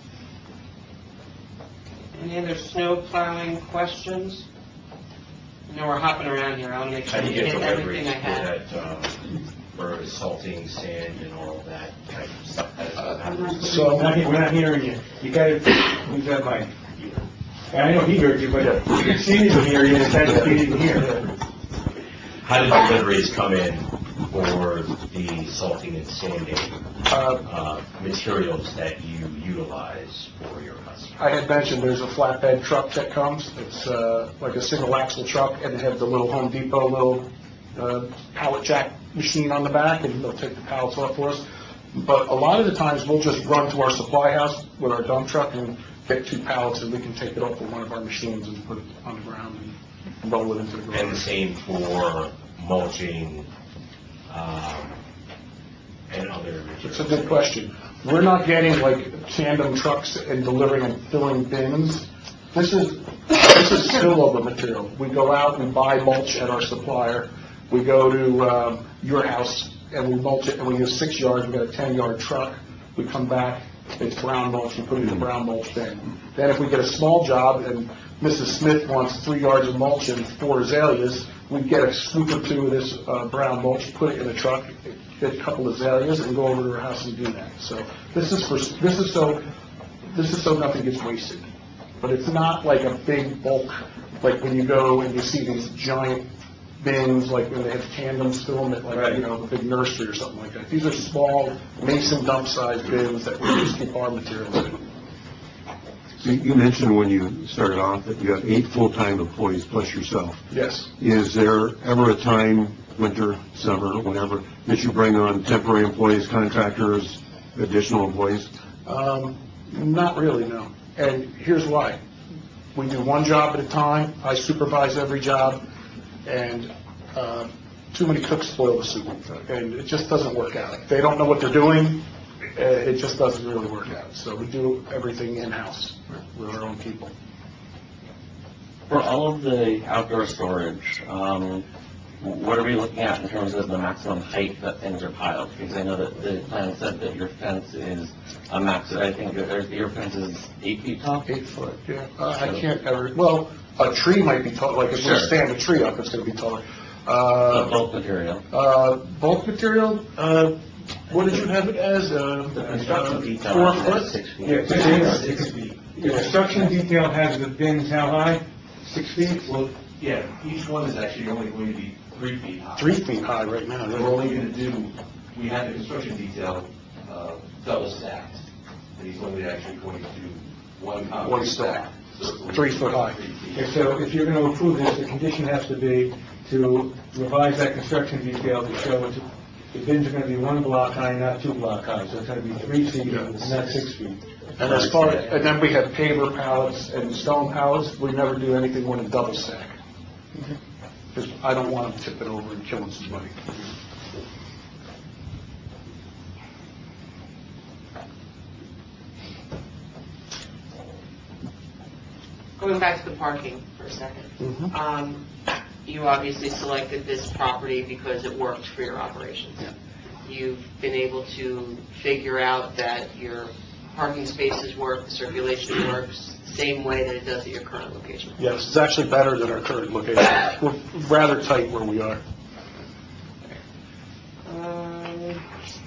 Any other snow plowing questions? I know we're hopping around here. I want to make How sure do we you get hit everything deliveries I for had. that, um, for salting, sand, and all of that type of stuff that happens? So- We're not, we're not hearing you. You gotta, who's that mic? I know he heard you, but she didn't hear you, and that's what he didn't hear. How do deliveries come in for the salting and sanding, uh, materials that you utilize for your customers? I had mentioned there's a flatbed truck that comes. It's uh, like a single axle truck, and they have the little Home Depot little uh, pallet jack machine on the back, and they'll take the pallets off for us. But a lot of the times, we'll just run to our supply house with our dump truck and get two pallets, and we can take it off with one of our machines and put it on the ground and roll it into the garage. And the same for mulching, um, and other materials? It's a good question. We're not getting like tandem trucks and delivering and filling bins. This is, this is spillover material. We go out and buy mulch at our supplier. We go to um, your house and we mulch it, and we use six yards. We've got a ten-yard truck. We come back, it's brown mulch, we put it in the brown mulch bin. Then if we get a small job and Missus Smith wants three yards of mulch and four azaleas, we get a scoop or two of this uh, brown mulch, put it in the truck, get a couple of azaleas, and go over to her house and do that. So this is for this is so this is so nothing gets wasted. But it's not like a big bulk, like when you go and you see these giant bins, like when they have tandems fill them at like, you know, a big nursery or something like that. These are small mason dump size bins that we just keep our materials in. So you mentioned when you started off that you have eight full-time employees plus yourself. Yes. Is there ever a time, winter, summer, whatever, that you bring on temporary employees, contractors, additional employees? Um, not really, no. And here's why. We do one job at a time. I supervise every job, and uh, too many cooks spoil the soup, and it just doesn't work out. If they don't know what they're doing, uh, it just doesn't really work out. So we do everything in-house with our own people. For all of the outdoor storage, um, what are we looking at in terms of the maximum height that things are piled? Because I know that the plan said that your fence is a max, I think that your fence is eight feet tall? Eight foot, yeah. Uh, I can't ever, well, a tree might be tall, like if we Sure. stand a tree up, it's going to be taller. The Uh, bulk material? uh, bulk material, uh, what did you have it as? Uh, construction uh, detail Four is foot? six feet. Yeah, six, six feet. The construction detail has the bins how high? Six feet? Well, yeah, each one is actually only going to be three feet high. Three feet high right now. And we're only going to do, we had the construction detail uh, double stacked, and he's only actually going to do one concrete One stack. So it's only Three foot high. Three feet. Okay, so if you're going to approve this, the condition has to be to revise that construction detail to show it's, the bins are going to be one block high, not two block high, so it's going to be three feet, not six feet. And as far, and then we have paver pallets and stone pallets. We never do anything more than double stack. Because I don't want them tipping over and killing somebody. Going back to the parking for a second. Mhm. Um, you obviously selected this property because it worked for your operations. You've been able to figure out that your parking spaces work, the circulation works, the same way that it does at your current location. Yes, it's actually better than our current location. We're rather tight where we are. Um,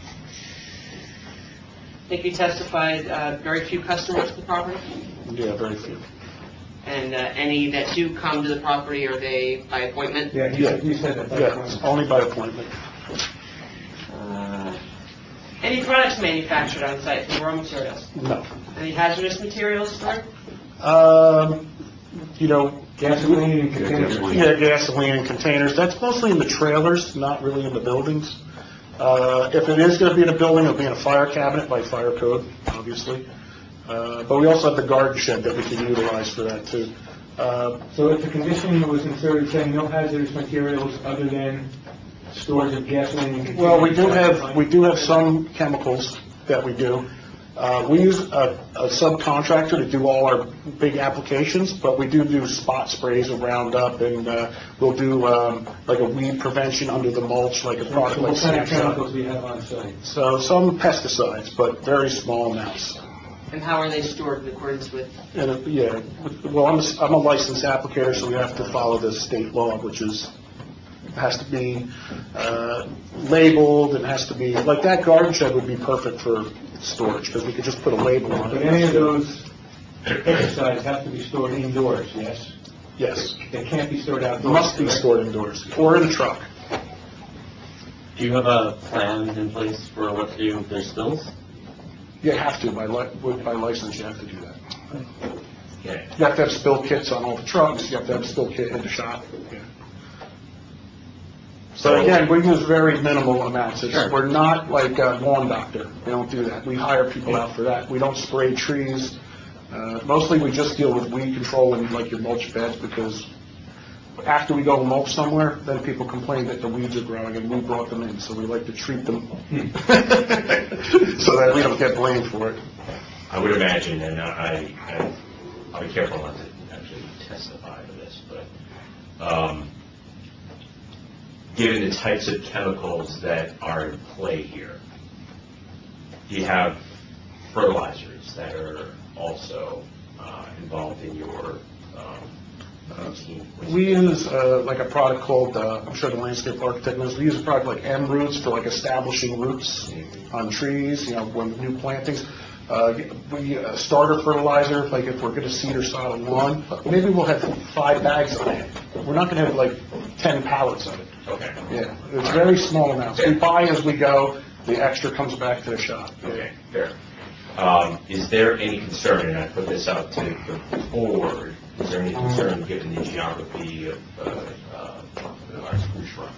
I think you testified uh, very few customers to the property, Yeah, very few. and uh, any that do come to the property, are they by appointment? Yeah, he said, he said that. Yeah, it's only by appointment. Uh, Any products manufactured on site from raw materials? No. Any hazardous materials stored? Um, you know, Gasoline and containers. yeah, gasoline in containers. That's mostly in the trailers, not really in the buildings. Uh, if it is going to be in a building, it'll be in a fire cabinet by fire code, obviously. Uh, but we also have the garden shed that we can utilize for that too. Uh, So if the condition was inserted saying no hazardous materials other than storage of gasoline and containers. well, we do have we do have some chemicals that we do. Uh, we use a, a subcontractor to do all our big applications, but we do do spot sprays of Roundup, and uh, we'll do um, like a weed prevention under the mulch, like a So product like what kind of Samsung. chemicals do you have on site? So some pesticides, but very small amounts. And how are they stored in accordance with? And, uh, yeah, well, I'm a, I'm a licensed applicator, so we have to follow the state law, which is, has to be uh, labeled, and has to be, like that garden shed would be perfect for storage, because we could just put a label on But it. any of those pesticides have to be stored indoors, yes? Yes. They can't be stored outdoors. Must be stored indoors, or in a truck. Do you have a plan in place for what to do with their spills? You have to, by li, with- by license, you have to do that. Okay. You have to have spill kits on all the trucks, you have to have a spill kit in the shop. Yeah. So again, we use very minimal amounts. It's, Sure. we're not like a lawn doctor. We don't do that. We hire people out for that. We don't spray trees. Uh, mostly we just deal with weed control and like your mulch beds, because after we go mulch somewhere, then people complain that the weeds are growing and we brought them in, so we like to treat them so that we don't get blamed for it. I would imagine, and I, I, I'll be careful not to actually testify to this, but, um, given the types of chemicals that are in play here, you have fertilizers that are also uh, involved in your um, routine. We use uh, like a product called, uh, I'm sure the landscape architect knows, we use a product like M Roots for like establishing roots on trees, you know, when new plantings. Uh, we, uh, starter fertilizer, like if we're going to seed or sod a lawn, maybe we'll have five bags of it. We're not going to have like ten pallets of it. Okay. Yeah, it's very small amounts. We buy as we go, the extra comes back to the shop. Okay, fair. Um, Is there any concern, and I put this out to the board, is there any concern given the geography of uh, uh, our spruce shrub?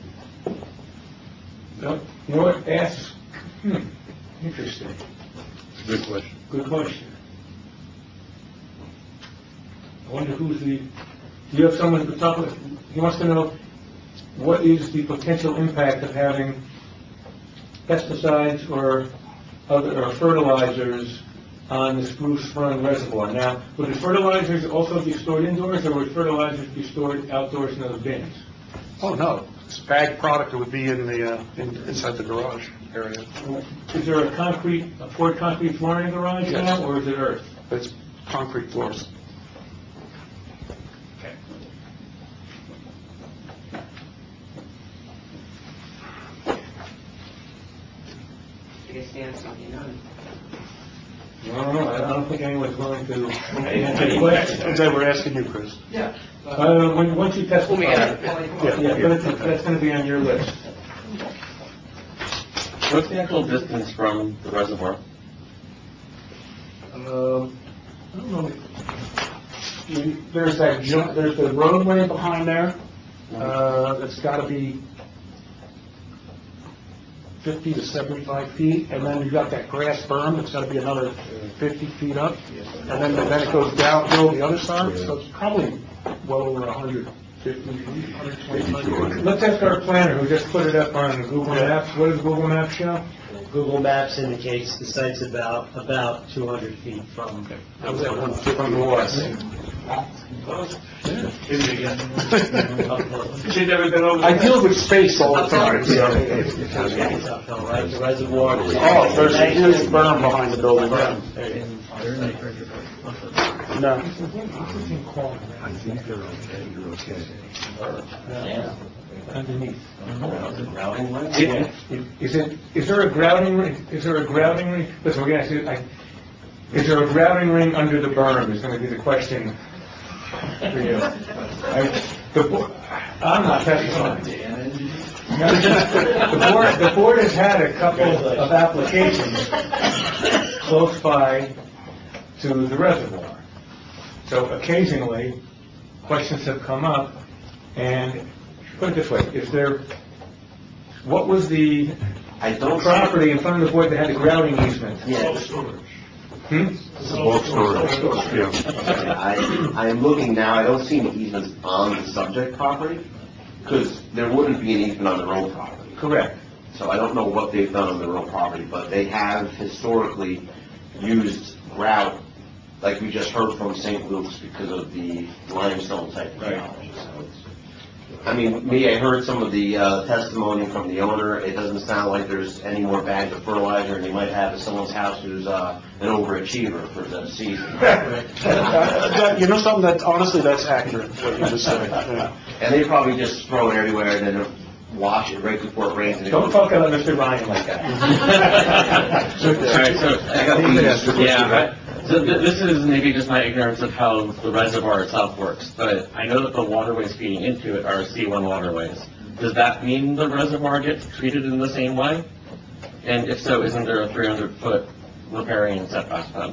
No, you know what, ask, hmm, interesting, Good question. good question. I wonder who's the, do you have someone to talk with? He wants to know, what is the potential impact of having pesticides or other, or fertilizers on the Spruce Run Reservoir? Now, would the fertilizers also be stored indoors, or would fertilizers be stored outdoors in those bins? Oh, no, it's bagged product that would be in the, uh, in- inside the garage area. Is there a concrete, a poured concrete floor in the garage Yes. now, or is it earth? It's concrete floors. Okay. I guess the answer is none. I don't know, I don't think anyone's willing to I- answer I the didn't question. catch They were asking you, Chris. Yeah. Uh, when, once you testify, When we yeah, get Yeah. but it's- that's gonna be on your list. What's the actual distance from the reservoir? Um, I don't know. you- there's that, ju- there's the roadway behind there, uh, that's gotta be fifty to seventy-five feet, and then you've got that grass berm that's gotta be another fifty feet up, and then, then it goes downhill the other side, so it's probably well over a hundred fifty feet, one hundred twenty-five feet. Let's ask our planner, who just put it up on Google Maps. What does Google Maps show? Google Maps indicates the site's about, about two hundred feet from. How's that one? From the water. She's never been over. I deal with space all the time, so. It's uphill, right? The reservoir. Oh, there's a huge berm behind the building, yeah. No. I think they're okay, you're okay. Underneath. Is it, is there a grouting, ring? Is there a grouting ring? Listen, we're gonna ask you, I, is there a grouting ring under the berm, is gonna be the question for you. I- The, bo- I'm not testifying. The board, the board has had a couple of applications close by to the reservoir. So occasionally, questions have come up, and put it this way, is there, what was the I don't. property in front of the board that had the grouting easement? Yeah. Hmm? Bulk storage, yeah. Okay, I, I am looking now, I don't see any easements on the subject property, because there wouldn't be an easement on their own property. Correct. So I don't know what they've done on their own property, but they have historically used grout, like we just heard from Saint Luke's, because of the limestone type of geology. So it's- I mean, me, I heard some of the uh, testimony from the owner. It doesn't sound like there's any more bags of fertilizer, and they might have at someone's house who's uh, an overachiever for the season. Uh, You know something, that, honestly, that's accurate, what you just said, yeah. And they probably just throw it everywhere and then wash it right before it rains. and it Don't goes- talk about Mister Ryan like that. All right, so, I got weeds. yeah, I- so th- this is maybe just my ignorance of how the reservoir itself works, but I know that the waterways feeding into it are C one waterways. Does that mean the reservoir gets treated in the same way? And if so, isn't there a three hundred foot riparian setback then?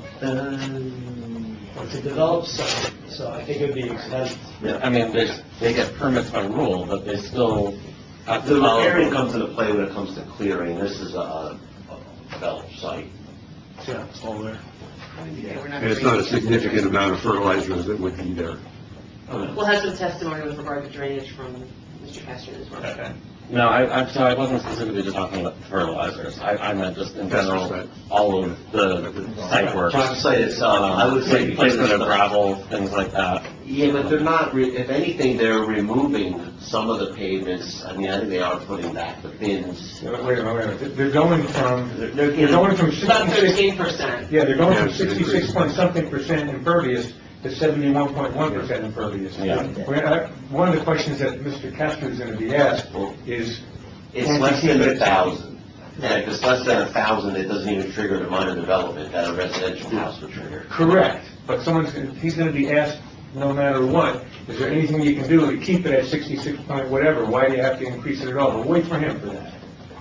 It's a developed site, so I think it would be exempt. I mean, there's, they get permits by rule, but they still have The to follow. riparian comes into play when it comes to clearing. This is a a developed site. Yeah, it's all there. And it's not a significant amount of fertilizers that would be there. We'll have some testimony with regard to drainage from Mister Kester as well. Okay. No, I, I'm sorry, I wasn't specifically just talking about fertilizers. I, I meant just in general, Pesticide. all of the site work. On the site itself, I would say. Placement of gravel, things like that. Yeah, but they're not, re- if anything, they're removing some of the pavements. I mean, I think they are putting back the bins. Wait a minute, wait a minute. They're going from, They're they're getting- going from About sixty-six, thirteen percent. yeah, they're going from Yeah, it's an increase. sixty-six point something percent impervious to seventy-one point one percent impervious. Yeah. We're gonna- One of the questions that Mister Kester is gonna be asked is, It's less than a thousand. And if it's less than a thousand, it doesn't even trigger the minor development that a residential house would trigger. correct, but someone's, gonna- he's gonna be asked, no matter what, is there anything you can do to keep it at sixty-six point whatever? Why do you have to increase it at all? We'll wait for him for that.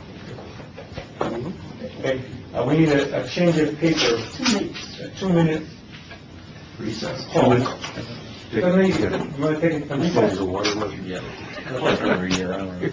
Okay, uh, we need a, a change of paper, a two-minute Recess. pause. Take- So, you yeah. you wanna take a Close recess? the water, wasn't it? Yeah. Every year, I don't know.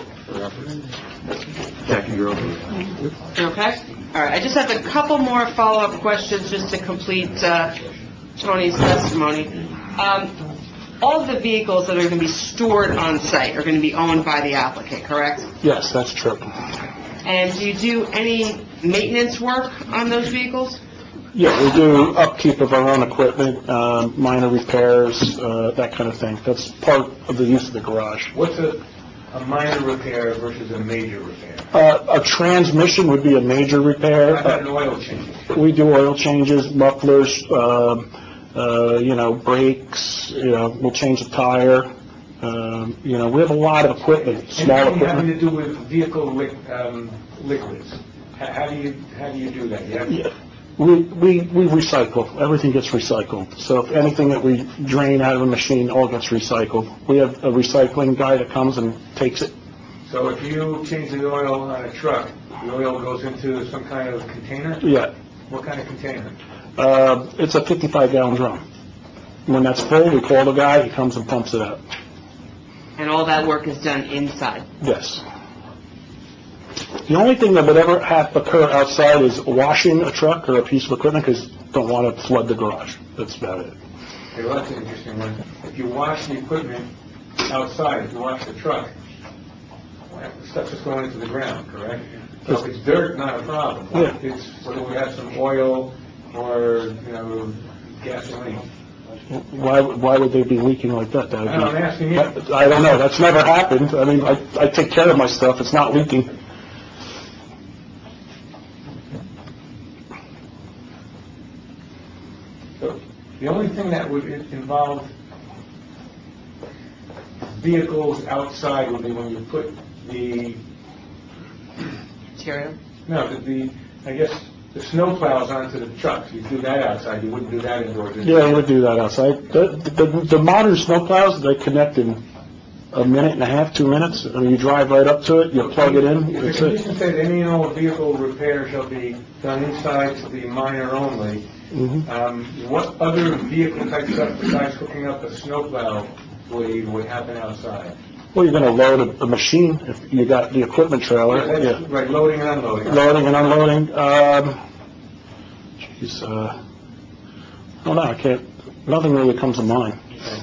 Jackie, you're over. Okay? All right, I just have a couple more follow-up questions just to complete uh, Tony's testimony. Um, All of the vehicles that are going to be stored on site are going to be owned by the applicant, correct? Yes, that's true. And do you do any maintenance work on those vehicles? Yeah, we do upkeep of our own equipment, um, minor repairs, uh, that kind of thing. That's part of the use of the garage. What's a, a minor repair versus a major repair? Uh, a transmission would be a major repair. How about an oil change? We do oil changes, mufflers, um, uh, you know, brakes, you know, we'll change the tire. Um, you know, we have a lot of equipment, small Anything having equipment. to do with vehicle li- um, liquids? How how do you, how do you do that? You have- Yeah. We, we, we recycle, everything gets recycled. So if anything that we drain out of a machine, all gets recycled. We have a recycling guy that comes and takes it. So if you change the oil on a truck, the oil goes into some kind of container? Yeah. What kind of container? Uh, it's a fifty-five gallon drum. When that's full, we call the guy, he comes and pumps it out. And all that work is done inside? Yes. The only thing that would ever have occur outside is washing a truck or a piece of equipment, because don't want to flood the garage. That's about it. Okay, well, that's an interesting one. If you wash the equipment outside, if you wash the truck, the stuff's just going into the ground, correct? So if it's dirt, not a problem. Yeah. If it's, whether we have some oil or, you know, gasoline. Why, why would they be leaking like that? That would I know, I'm be- asking you. I don't know. That's never happened. I mean, I, I take care of my stuff. It's not leaking. So the only thing that would in- involve vehicles outside would be when you put the, Material? no, the, the I guess, the snow plows onto the trucks. You do that outside, you wouldn't do that indoors. Yeah, you would do that outside. The, the, the modern snowplows, they connect in a minute and a half, two minutes. I mean, you drive right up to it, you plug it in, The that's it. condition said any and all vehicle repair shall be done inside to be minor only. Mhm. Um, what other vehicle type stuff besides hooking up a snowplow would, would happen outside? Well, you're gonna load a, a machine if you got the equipment trailer, That's yeah. Right, loading and unloading. Loading and unloading, um, geez, uh, I don't know, I can't, nothing really comes to mind.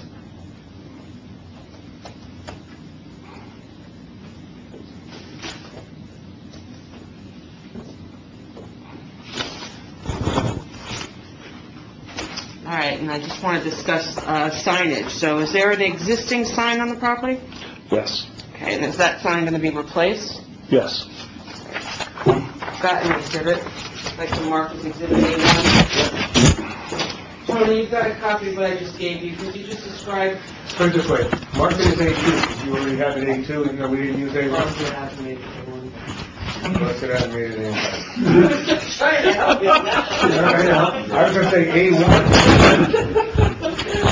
All right, and I just want to discuss uh, signage. So is there an existing sign on the property? Yes, Okay, and is that sign going to be replaced? yes. Got an exhibit, like the mark as exhibit A one. Tony, you've got a copy of what I just gave you. Could you just describe? Put it this way, mark it as A two, because you already have it A two, and no, we didn't use A one. Mark it as an A one. Mark it as made it A one. I was just trying to help you. I know. I was gonna say A one.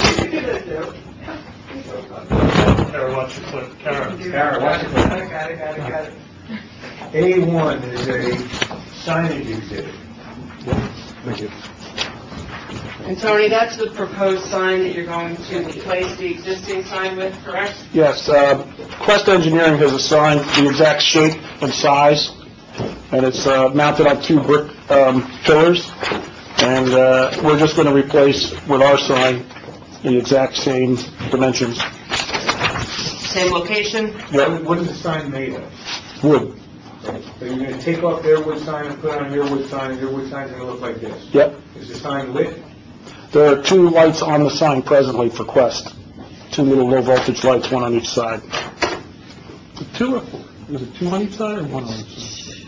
Kara, watch your foot. Kara. Kara, watch your foot. I got it, got it, got it. A one is a signage exhibit. Thank you. And Tony, that's the proposed sign that you're going to replace the existing sign with, correct? Yes, uh, Quest Engineering has assigned the exact shape and size, and it's uh, mounted on two brick um, pillars, and uh, we're just going to replace with our sign the exact same dimensions. Same location? What what is the sign made of? Wood. So you're gonna take off their wood sign and put on your wood sign, and your wood sign's gonna look like this? Yep. Is the sign lit? There are two lights on the sign presently for Quest, two little low-voltage lights, one on each side. Two or four? Was it two on each side or one on each side?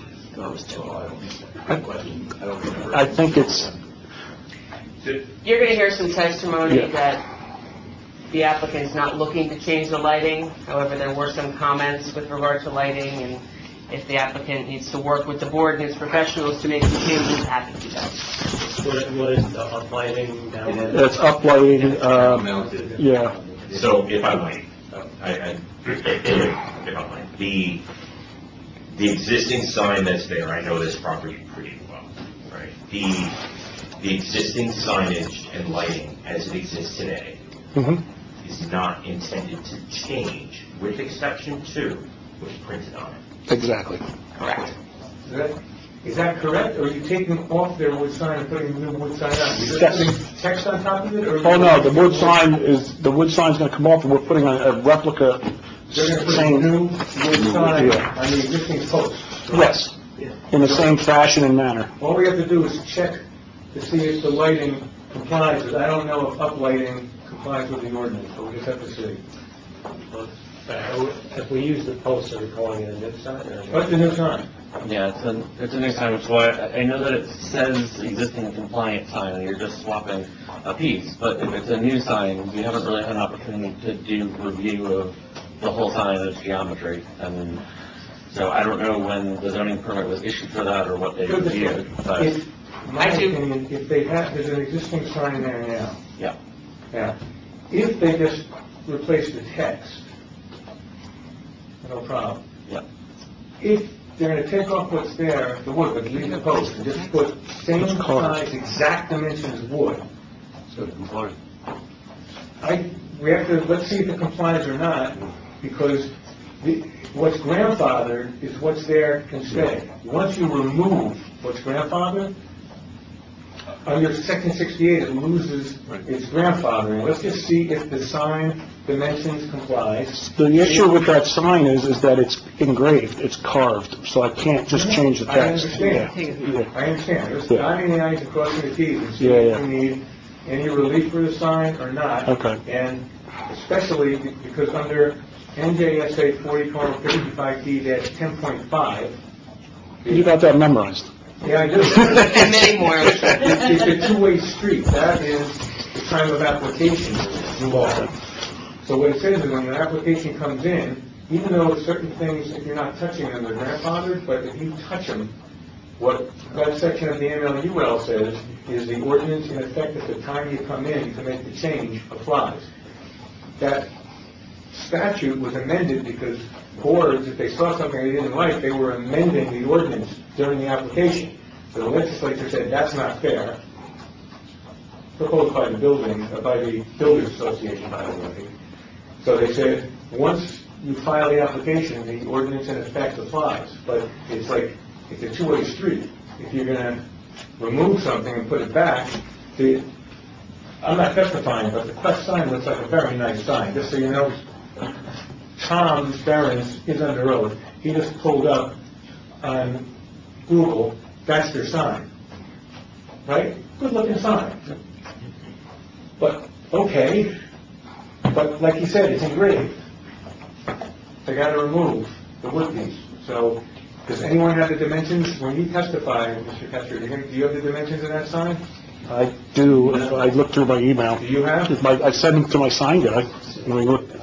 I I think it's, You're going to hear some testimony Yeah. that the applicant's not looking to change the lighting. However, there were some comments with regard to lighting, and if the applicant needs to work with the board and its professionals to make some changes, happy to do that. What what is the uplighting down there? it's uplighting, um, yeah. So if I might, uh, I, I, if I might, the, the existing sign that's there, I know this property pretty well, right? The, the existing signage and lighting as it exists today Mhm. is not intended to change, with exception to what's printed on it. Exactly. Correct. Is that, is that correct, or are you taking off their wood sign and putting the new wood sign on? You're just Yes. putting text on top of it, or? Oh, no, the wood sign is, the wood sign's going to come off, and we're putting a a replica. They're gonna put a same- new wood sign Yeah. on the existing post? Yes, in the same fashion and manner. All we have to do is check to see if the lighting complies with, I don't know if uplighting complies with the ordinance, but we just have to see. If we use the post, are we calling it a new sign or? What's the new sign? Yeah, it's a, it's a new sign, which is why, I I know that it says existing compliant sign, and you're just swapping a piece, but if it's a new sign, we haven't really had an opportunity to do review of the whole sign and its geometry, and so I don't know when the zoning permit was issued for that or what they Put it this way, reviewed, but, if, my opinion, if they have, there's an existing sign there now. yeah. Now, if they just replace the text, no problem. Yeah. If they're gonna take off what's there, the wood, but leave the post, and just put same size, exact dimensions wood, So to comply. I, we have to, let's see if it complies or not, because the, what's grandfathered is what's there can stay. Once you remove what's grandfathered, under section sixty-eight, it loses its grandfathering. Let's just see if the sign dimensions complies. The issue with that sign is, is that it's engraved, it's carved, so I can't just change the I text. understand. Yeah. I understand. There's Yeah. dotting the i's and crossing the t's and see Yeah, if yeah. we need any relief for the sign or not. Okay. And especially because under N J S A forty fifty-five D ten point five. You got that memorized. Yeah, I do. And many more. It's it's a two-way street. That is the time of application law. So what it says is when an application comes in, even though certain things, if you're not touching them, they're grandfathered, but if you touch them, what that section of the M L U L says is the ordinance in effect at the time you come in to make the change applies. That statute was amended because boards, if they saw something they didn't like, they were amending the ordinance during the application. So the legislature said that's not fair. Proposed by the building, uh, by the Builders Association, by the way. So they said, once you file the application, the ordinance in effect applies. But it's like, it's a two-way street. If you're gonna remove something and put it back, the, I'm not testifying, but the Quest sign looks like a very nice sign, just so you know. Tom Behrens is under oath. He just pulled up on Google, that's their sign. Right? Good looking sign. But, okay, but like you said, it's engraved. They gotta remove the wood piece. So, does anyone have the dimensions? When you testify, Mister Kester, do you do you have the dimensions of that sign? I do, if I look through my email. Do you have? If my, I send them to my sign guy, and we look.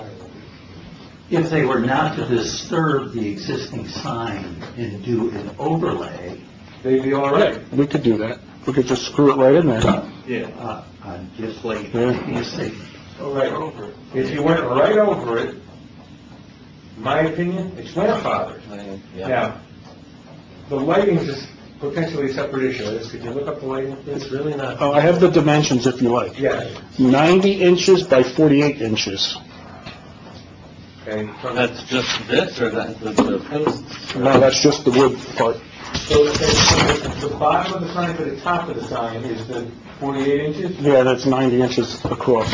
If they were not to disturb the existing sign and do an overlay. They'd be all right. We could do that. We could just screw it right in there. Yeah. Uh, uh, just like, Yeah. you say, Right over it. If you went right over it, my opinion, it's grandfathered. Yeah. Now, the lighting is potentially a separate issue. Could you look up the lighting? It's really not. Oh, I have the dimensions if you like. Yeah. ninety inches by forty-eight inches. Okay. From That's just this, or that's the, the posts? No, that's just the wood part. So the, the bottom of the sign to the top of the sign is the forty-eight inches? Yeah, that's ninety inches across.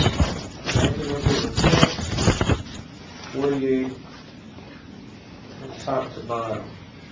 forty-eight, top to bottom.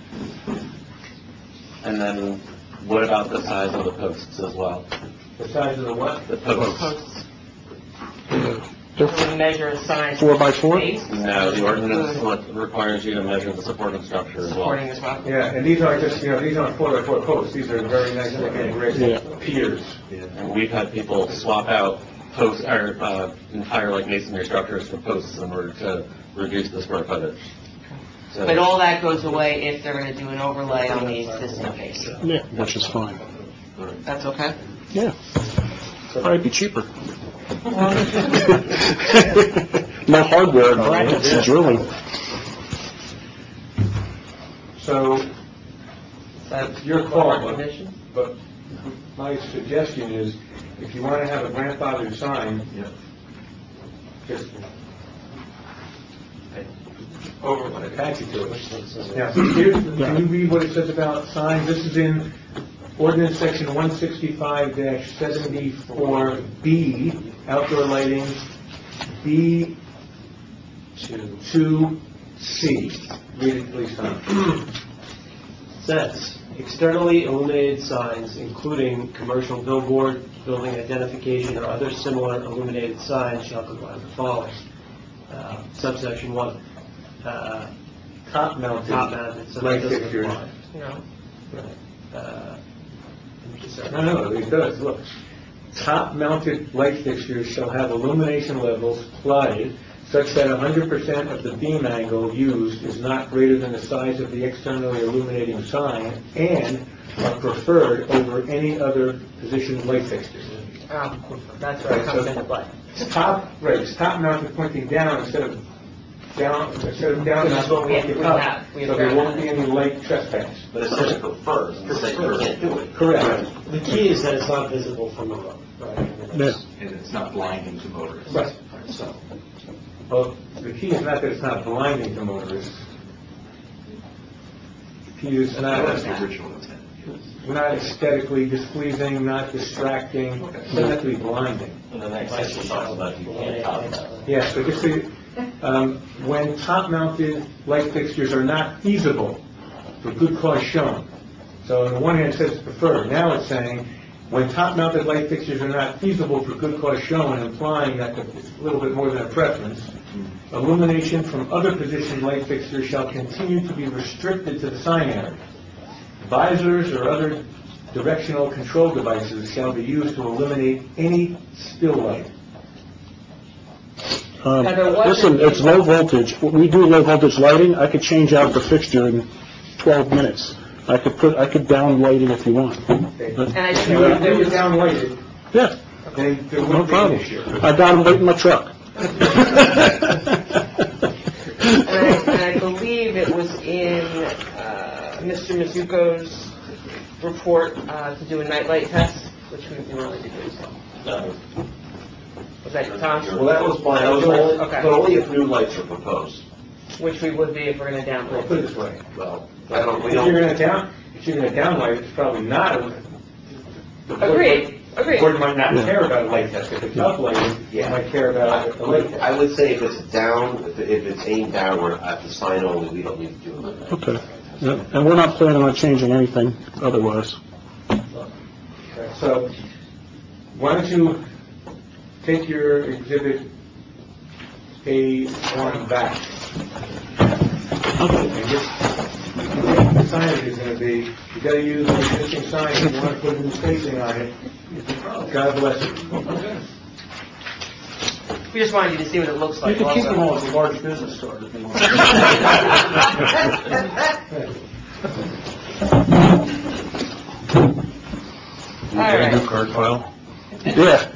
And then what about the size of the posts as well? The size of the what? The posts. So we measure a sign. Four by four? Base, No, the ordinance requires you to measure the supporting structure as well. Supporting as well. Yeah, and these aren't just, you know, these aren't four by four posts. These are very nice looking brick Yeah. piers. And we've had people swap out posts, or, uh, entire like masonry structures for posts in order to reduce the square footage. So- But all that goes away if they're going to do an overlay on the existing base. Yeah, which is fine. That's okay? Yeah. Probably be cheaper. No hardware and brackets and drilling. So, That's your call, but, Definition? but my suggestion is, if you want to have a grandfathered sign, just overlay, attach it to it. Now, here, can you read what it says about signs? This is in ordinance section one sixty-five seventy-four B, outdoor lighting, B two C. Read it, please, Tom. Says, externally illuminated signs, including commercial billboard, building identification, or other similar illuminated signs shall comply with the following. Uh, Subsection one. Uh, Top mounted. Top mounted, so Light that doesn't fixtures. apply. No. Right. Uh, let me just- No, no, it does, look. Top-mounted light fixtures shall have illumination levels plotted such that one hundred percent of the beam angle used is not greater than the size of the externally illuminating sign and are preferred over any other positioned light fixtures. Um, That's where it comes into play. It's top, right, it's top-mounted pointing down instead of down, instead of down. That's what we- pointing we up. have. We have So there ground won't be any light trespass. But it says it prefers, it says you can't do it. Correct. The key is that it's not visible from the road, right? motorists, and it's not blinding to motorists. Right. So, Well, the key is not that it's not blinding to motorists. The key is not, that's the original intent. not aesthetically displeasing, not distracting, it doesn't have to be blinding. And the next section talks about you can't top that. Yeah, so just the, um, when top-mounted light fixtures are not feasible for good cause shown. So on the one hand, it says it's preferred. Now it's saying, when top-mounted light fixtures are not feasible for good cause shown, implying that it's a little bit more than a preference, illumination from other positioned light fixtures shall continue to be restricted to the sign area. Visors or other directional control devices shall be used to eliminate any still light. Um, Now, there was Listen, a- it's low voltage. When we do low voltage lighting, I could change out the fixture in twelve minutes. I could put, I could down lighting if you want. Okay. But- And I If you were- if they were downlighted, Yeah, then there no wouldn't be an problem. issue. I got them right in my truck. And I, and I believe it was in, uh, Mister Mizuko's report, uh, to do a nightlight test, which we we really did do so. No. Was that Tom? Well, that was fine, that was only, Okay. but only if new lights are proposed. Which we would be if we're gonna Well, downlight. put it this way. Well, I don't, we If you're don't, gonna down, if you're gonna downlight, it's probably not a... the board Agreed, might- agreed. The board might not Yeah. care about a light test. If it's uplighted, you Yeah. might care about a light test. I would say if it's down, if if it's aimed downward at the sign only, we don't need to do it. Okay. Yeah, and we're not planning on changing anything otherwise. So, why don't you take your exhibit A one back? And just, what the signage is gonna be, you gotta use an existing sign, if you wanna put a new spacing on it, God bless you. We just wanted you to see what it looks You like. can keep also. them all as a large business card if you want. You get a new card file? Yeah.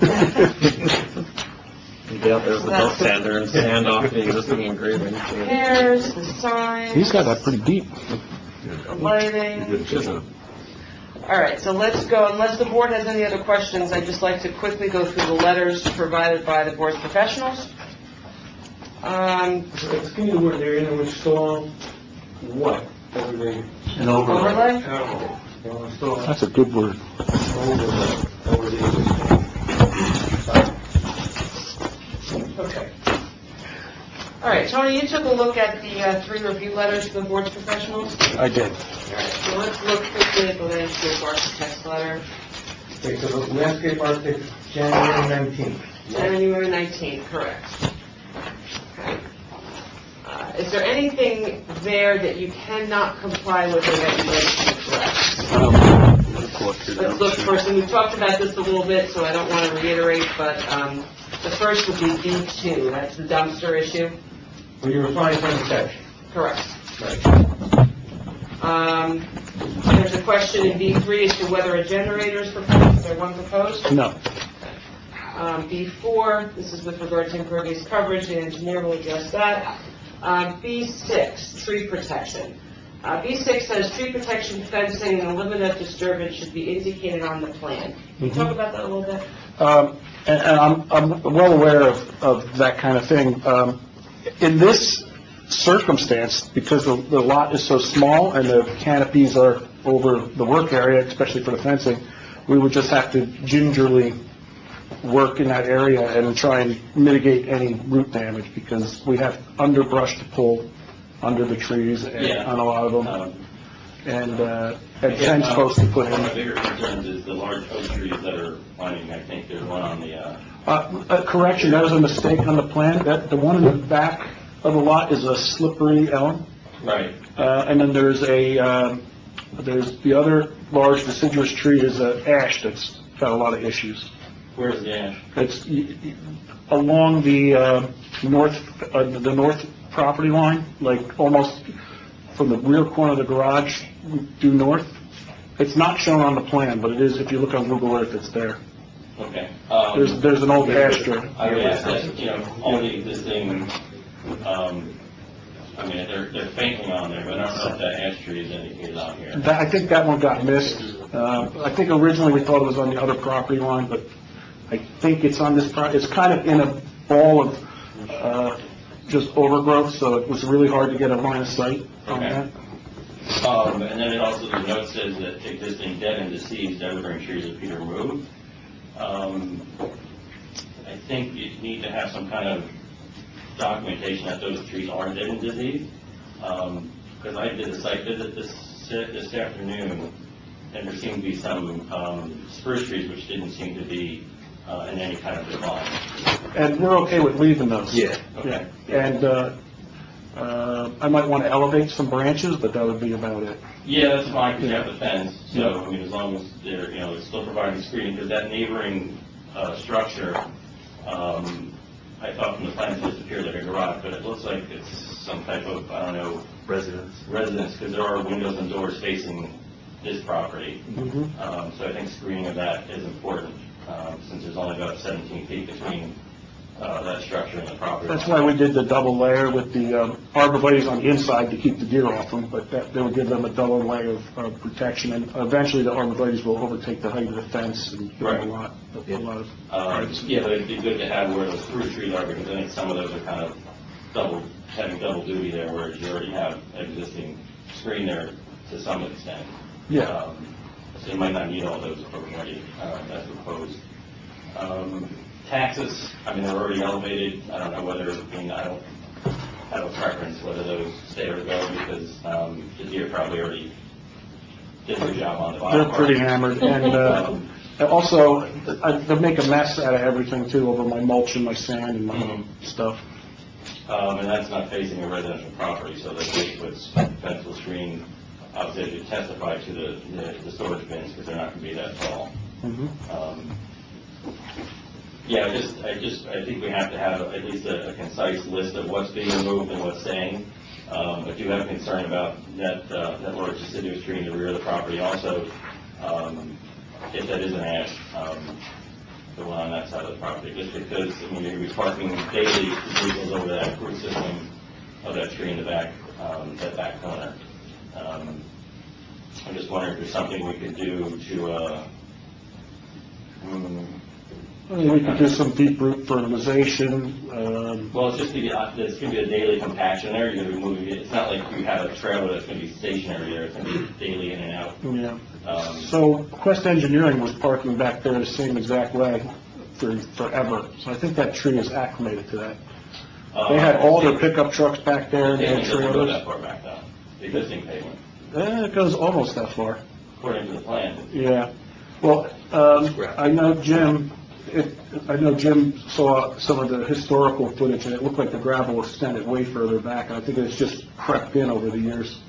You get out there with the belt sander and sand off the existing engraving. Here's the sign. He's got that pretty deep. The lighting. Good job. All right, so let's go, unless the board has any other questions, I'd just like to quickly go through the letters provided by the board's professionals. Um, Let's give me the word, they're gonna install what? What are they? An overlay. overlay? Oh, they'll install That's a good word. overlay over the existing. Okay. All right, Tony, you took a look at the uh, three review letters from the board's professionals. I did. All right, so let's look quickly at the landscape architect's letter. Okay, so the landscape architect, January nineteenth. January nineteenth, correct. Okay. Uh, Is there anything there that you cannot comply with or that you'd like to address? Let's look first, and we've talked about this a little bit, so I don't want to reiterate, but um, the first would be B two, that's the dumpster issue. Well, you're replying from the section. Correct. Right. Um, There's a question in B three as to whether a generator is proposed. Is there one proposed? No. Um, B four, this is with regard to impervious coverage, the engineer will address that. Um, B six, tree protection. Uh, B six says tree protection fencing and a limit of disturbance should be indicated on the plan. Can you talk about that a little bit? Um, and, and I'm, I'm well aware of, of that kind of thing. Um, in this circumstance, because the, the lot is so small and the canopies are over the work area, especially for the fencing, we would just have to gingerly work in that area and try and mitigate any root damage, because we have underbrush to pull under the trees and Yeah. on a lot of them. Um, And, uh, and Ken's supposed to put One of my in. bigger concerns is the large oak trees that are planting, I think there's one on the, uh, Uh, uh, correction, that was a mistake on the plan. That, the one in the back of the lot is a slippery elm. right, Uh, and then there's a, um, there's the other large deciduous tree is a ash that's got a lot of issues. where's the ash? It's y- y- along the, uh, north, uh, the north property line, like almost from the rear corner of the garage due north. It's not shown on the plan, but it is, if you look on Google Earth, it's there. Okay. Um, There's, there's an old pasture. I would ask that, you know, all the existing, um, I mean, they're, they're faintly on there, but I don't know if that ash tree is indicated on here. That, I think that one got missed. Uh, I think originally we thought it was on the other property line, but I think it's on this, pro- it's kind of in a ball of, uh, just overgrowth, so it was really hard to get a line of sight on Okay. that. Um, and then it also, the note says that existing dead and deceased evergreen trees will be removed. Um, I think you need to have some kind of documentation that those trees are dead and diseased. Um, because I did a site visit this, this afternoon, and there seemed to be some, um, spruce trees which didn't seem to be, uh, in any kind of decline. And we're okay with leaving those. Yeah. Okay. And, uh, uh, I might want to elevate some branches, but that would be about it. Yeah, that's fine, because you have the fence, so, I mean, as long as they're, you know, it's still providing screening, because that neighboring, uh, structure, um, I thought from the plans it appeared like a garage, but it looks like it's some type of, I don't know. Residence. Residence, because there are windows and doors facing this property. Mhm. Um, so I think screening of that is important, um, since there's only about seventeen feet between, uh, that structure and the property. That's why we did the double layer with the um, arborvitae's on the inside to keep the deer off them, but that, that would give them a double layer of uh, protection, and eventually the arborvitae's will overtake the height of the fence and give them a lot, a lot of... Um, yeah, but it'd be good to have where those spruce trees are, because I think some of those are kind of double, having double duty there, whereas you already have existing screen there to some extent. Yeah. Um, so you might not need all those already, um, as proposed. Um, taxes, I mean, they're already elevated. I don't know whether, I mean, I don't have a preference whether those stay or go, because, um, the deer probably already did their job on the bottom. They're pretty hammered, and uh, Um, also, I- they make a mess out of everything too, over my mulch and my sand and my Mhm. stuff. Um, and that's not facing a residential property, so the gate was fence will screen, obviously, they could testify to the, the, the storage bins, because they're not gonna be that tall. Mhm. Um, yeah, I just, I just, I think we have to have at least a, a concise list of what's being removed and what's staying. Um, I do have concern about that, uh, that large deciduous tree in the rear of the property also, um, if that is an ash, um, the one on that side of the property, just because, I mean, you're gonna be parking daily vehicles over that root system of that tree in the back, um, that back corner. Um, I'm just wondering if there's something we could do to, uh, mm, I mean, we could do some deep root fertilization, um, well, it's just gonna be, uh, it's gonna be a daily compaction there, you're gonna be moving it, it's not like you have a trailer that's gonna be stationary there, it's gonna be daily in and out. yeah. Um, So Quest Engineering was parking back there the same exact way for forever, so I think that tree is acclimated to that. They had all their pickup trucks back there, and The their pavement doesn't go that trailers. far back though, the existing pavement, Eh, it goes almost that far. according to the plan. Yeah. Well, um, I know Jim, it, I know Jim saw some of the historical footage, and it looked like the gravel extended way further back, and I think it's just crept in over the years.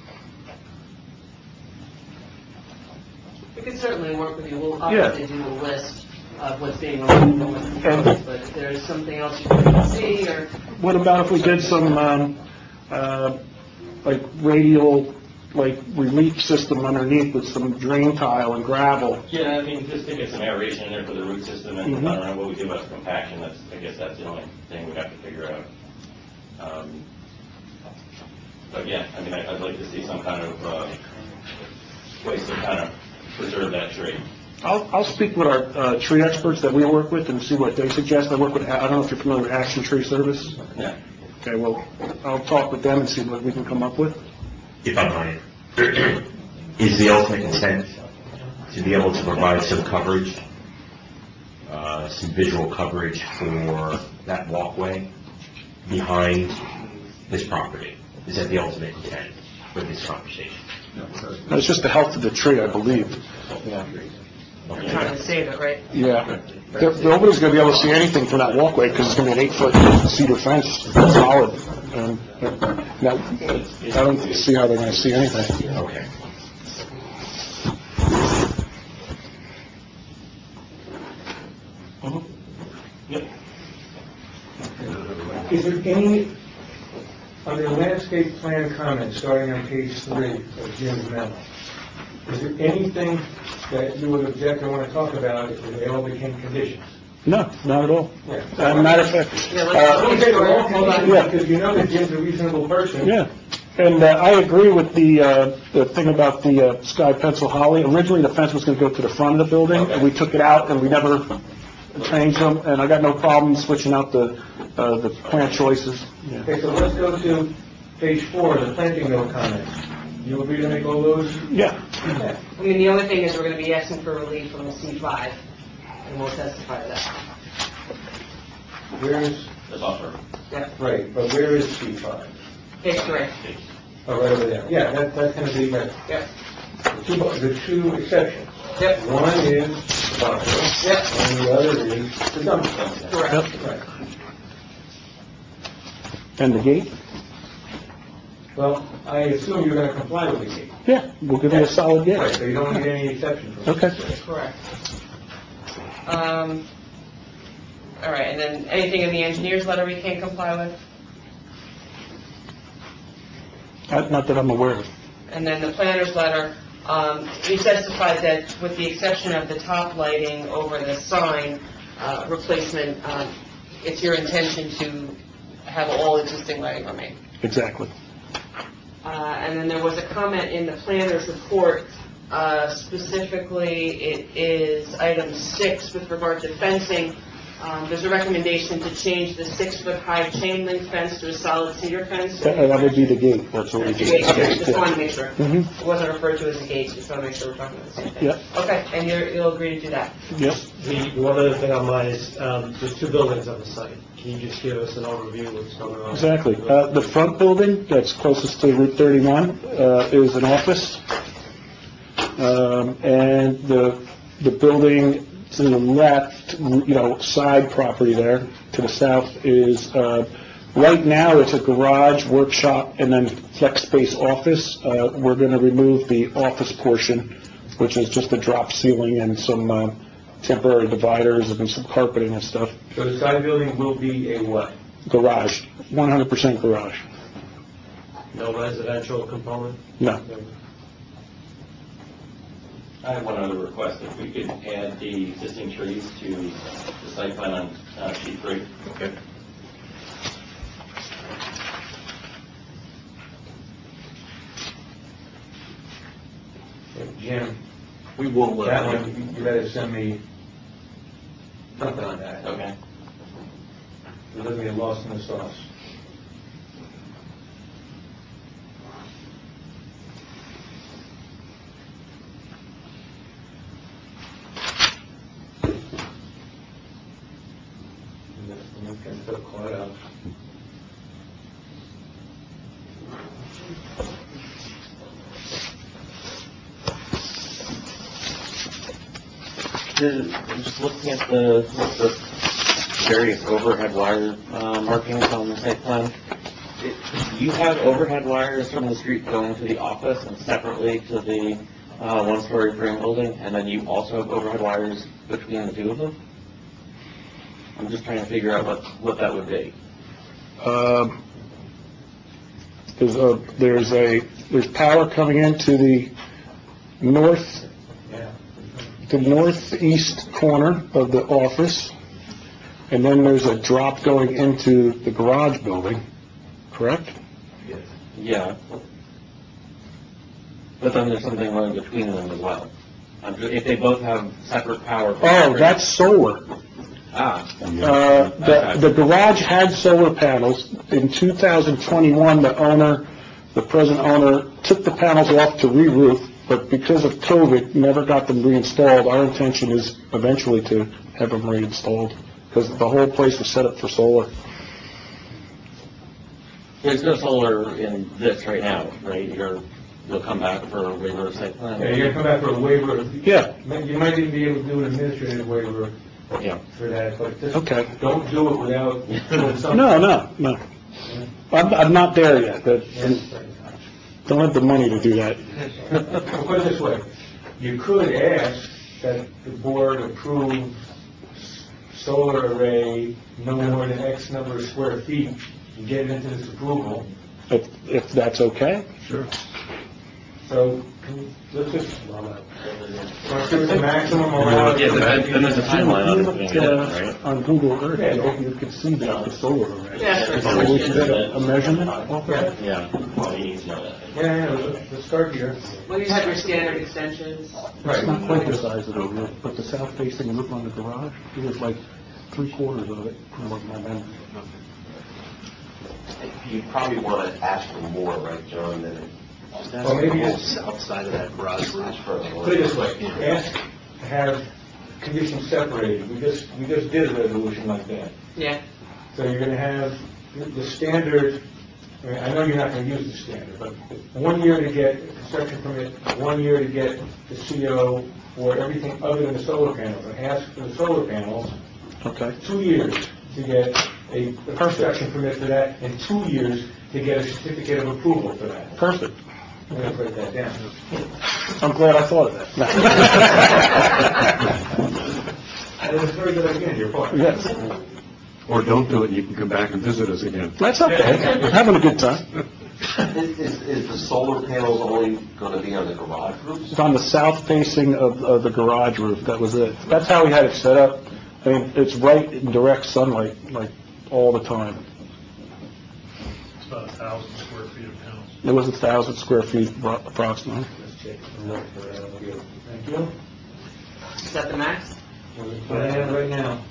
We could certainly work with you. We'll Yeah. obviously do the list of what's being removed and what's proposed, but if there's something else you want to see, or What about if we did some, um, uh, like radial, like relief system underneath with some drain tile and gravel? Yeah, I mean, just to get some aeration in there for the root system, and Mhm. I don't know what we do about the compaction, that's, I guess that's the only thing we have to figure out. Um, But yeah, I mean, I- I'd like to see some kind of, uh, ways to kind of preserve that tree. I'll, I'll speak with our uh, tree experts that we work with and see what they suggest. I work with, I don't know if you're familiar with Action Tree Service? Yeah. Okay, well, I'll talk with them and see what we can come up with. If I might, is the ultimate intent to be able to provide some coverage, uh, some visual coverage for that walkway behind this property? Is that the ultimate intent for this conversation? No, it's just the health of the tree, I believe. we're trying to save it, right? Yeah. There- Nobody's going to be able to see anything from that walkway because it's going to be an eight-foot cedar fence, solid. And uh, now, I don't see how they're going to see anything. Okay. Is there any, under landscape plan comments, starting on page three of Jim's memo, is there anything that you would object or want to talk about if they all became conditions? No, not at all. Yeah. Uh, Matter of fact, Yeah, uh, let's, let's take it all, hold on, Yeah. because you know that Jim's a reasonable person. yeah. And uh, I agree with the, uh, the thing about the uh, sky pencil holly. Originally, the fence was going to go to the front of the building, and we took it out, and we never, change them, and I got no problem switching out the, uh, the plant choices. Yeah. Okay, so let's go to page four, the planting note comments. You agree to make all those? Yeah. Okay. I mean, the only thing is we're going to be asking for relief from the C five, and we'll testify to that. Where's, The buffer. Yeah, right, but where is C five? page three. Oh, right over there. Yeah, that, that's gonna be, right. Yep. The two, the two exceptions. Yep. One is the buffer. Yep. And the other is the dumpster. Correct. Right. And the gate? Well, I assume you're gonna comply with the gate. Yeah, we'll give you a solid Right, yes. so you don't need any exception from it. Okay. Correct. Um, all right, and then anything in the engineer's letter we can't comply with? Not not that I'm aware of. And then the planner's letter, um, we testified that with the exception of the top lighting over the sign uh, replacement, um, it's your intention to have all existing lighting remain. Exactly. Uh, and then there was a comment in the planner's report, uh, specifically it is item six with regard to fencing. Um, there's a recommendation to change the six-foot-high chain link fence to a solid cedar fence. That that would be the gate, that's what we do. Okay, just wanted to make sure. Mhm. It wasn't referred to as a gate, just want to make sure we're talking about the same thing. Yep. Okay, and you're, you'll agree to do that? Yep. The the one other thing on mine is, um, there's two buildings on the site. Can you just give us an overview of what's going on? Exactly. Uh, The front building that's closest to Route thirty-one uh, is an office. Um, And the, the building to the left, you know, side property there, to the south is, uh, right now, it's a garage, workshop, and then flex space office. Uh, We're going to remove the office portion, which is just a drop ceiling and some uh, temporary dividers and some carpeting and stuff. So the side building will be a what? Garage, one hundred percent garage. No residential component? No. I have one other request, if we could add the existing trees to the site plan on uh, sheet three. Okay. Jim, We will, that uh, one, you better send me something on that. Okay. It doesn't get lost in the sauce. Can still call it out. I'm just looking at the, the various overhead wire uh, markings on the site plan. It- You have overhead wires from the street going to the office and separately to the uh, one-story frame building, and then you also have overhead wires between the two of them? I'm just trying to figure out what, what that would be. Um, There's a, there's a, there's power coming into the north, Yeah. the northeast corner of the office, and then there's a drop going into the garage building, correct? Yes. Yeah. But then there's something running between them as well. I'm ju- If they both have separate power. Oh, that's solar. Ah. Uh, The the garage had solar panels. In two thousand twenty-one, the owner, the present owner, took the panels off to re-roof, but because of COVID, never got them reinstalled. Our intention is eventually to have them reinstalled, because the whole place was set up for solar. There's no solar in this right now, right? You're, you'll come back for a waiver of site plan? Yeah, you're gonna come back for a waiver. Yeah. You might even be able to do an administrative waiver Yeah. for that, but just Okay. don't do it without doing something. No, no, no. I'm, I'm not there yet. That- Don't have the money to do that. Well, put it this way, you could ask that the board approve solar array no more than X number of square feet and get it into this approval. If, if that's okay? Sure. So, can you, let's just, let's give us a maximum allowed. Yeah, but then then there's a timeline on Look, it, uh, right? On Google Earth, you you could see the the solar array. Yeah. So we can get a a measurement off of that? Yeah. Yeah, yeah, let's, let's start here. Well, you have your standard extensions. It's not quite the size of the roof, but the south-facing roof on the garage, it was like three quarters of it, from what my memory. You probably want to ask for more, right, John, than it... Well, maybe it's, outside of that garage. put it this way, ask to have conditions separated. We just, we just did a resolution like that. Yeah. So you're gonna have the- the standard, I mean, I know you're not gonna use the standard, but one year to get a construction permit, one year to get the C O for everything other than the solar panels. And ask for the solar panels, Okay. two years to get a a construction permit for that, and two years to get a certificate of approval for that. Perfect. I'm gonna break that down. I'm glad I thought of that. That was a very good idea on your part. Yes. Or don't do it, and you can come back and visit us again. That's okay. I'm having a good time. Is, is, is the solar panels only going to be on the garage roofs? It's on the south facing of, of the garage roof, that was it. That's how we had it set up. I mean, it's right in direct sunlight, like, all the time. It's about a thousand square feet of panels. It was a thousand square feet appro- approximately. Let's check. Thank you. Is that the max? What I have right now.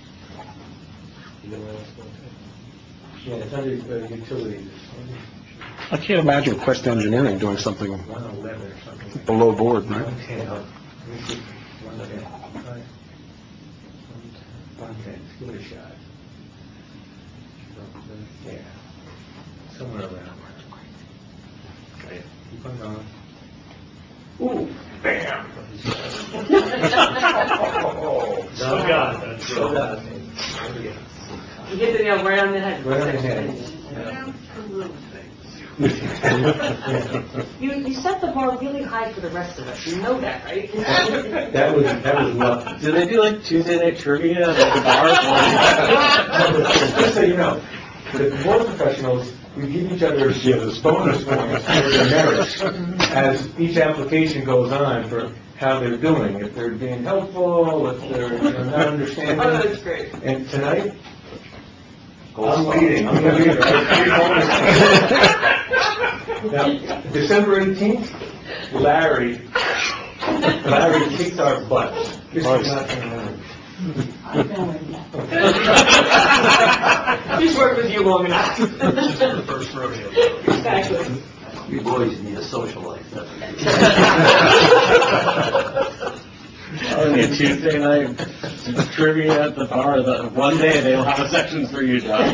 Yeah, it's under uh, utilities. I can't imagine Quest Engineering doing something one eleven or something. below board, right? one ten. Let me see. one ten. one ten. Give it a shot. Yeah. Somewhere around there. Okay. Keep on going. Ooh, bam! Still got it. Still got it. You hit the nail right on the head. Right on the head. You, you set the bar really high for the rest of us. You know that, right? That was, that was lucky. Do they do like Tuesday night trivia at the Just so you know, the board professionals, we give each other bonus points for their merits as each application goes on for how they're doing, if they're being helpful, if they're you know, not understanding. Oh, that's great. And tonight, I'm leading, I'm the leader. I have three bonus points. Now, December eighteenth, Larry, Larry kicked our butts. This is not going to happen. He's worked with you long enough. The first rodeo. Exactly. You boys need a social life. Only a Tuesday night trivia at the bar. The, one day they'll have a section for you, John.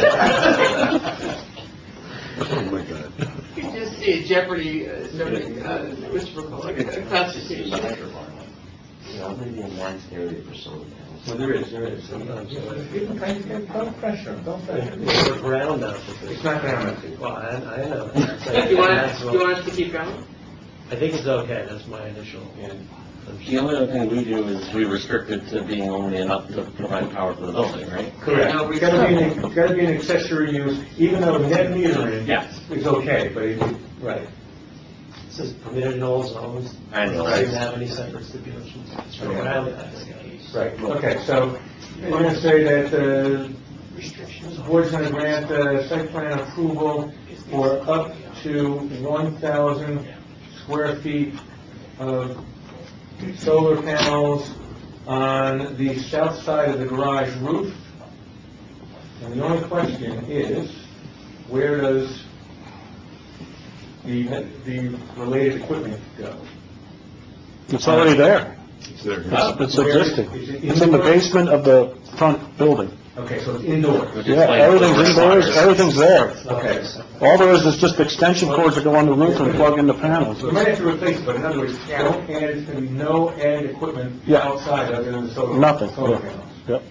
Oh, my God. You just see Jeopardy, uh, somebody, uh, Christopher Cole, Constitution. You know, maybe a nice area for solar panels. Well, there is, there is. Sometimes, uh, Don't pressure them, don't pressure them. It's ground up. It's not ground mounted. Well, I, I know. You want us, you want us to keep going? I think it's okay, that's my initial. The only other thing we do is we restrict it to being only enough to provide power for the building, right? Correct. No, we- It's gotta be, an- it's gotta be an accessory use, even though net metering Yes. is okay, but it, right. This is permitted in all zones. I know. It doesn't have any separate stipulations. It's ground up. Right, okay, so we're going to say that uh, the board's going to grant uh, site plan approval for up to one thousand square feet of solar panels on the south side of the garage roof. And the only question is, where does the, the related equipment go? It's already there. It's there. It's it's Where is it? existing. Is it It's in the indoor? basement of the front building. Okay, so it's indoor. Yeah, everything's indoors, everything's there. Okay. All there is is just extension cords that go on the roof and plug into panels. We might have to replace it, but in other words, don't add, there's going to be no added equipment Yeah. outside other than the solar. Nothing, solar yeah. panels. Yep.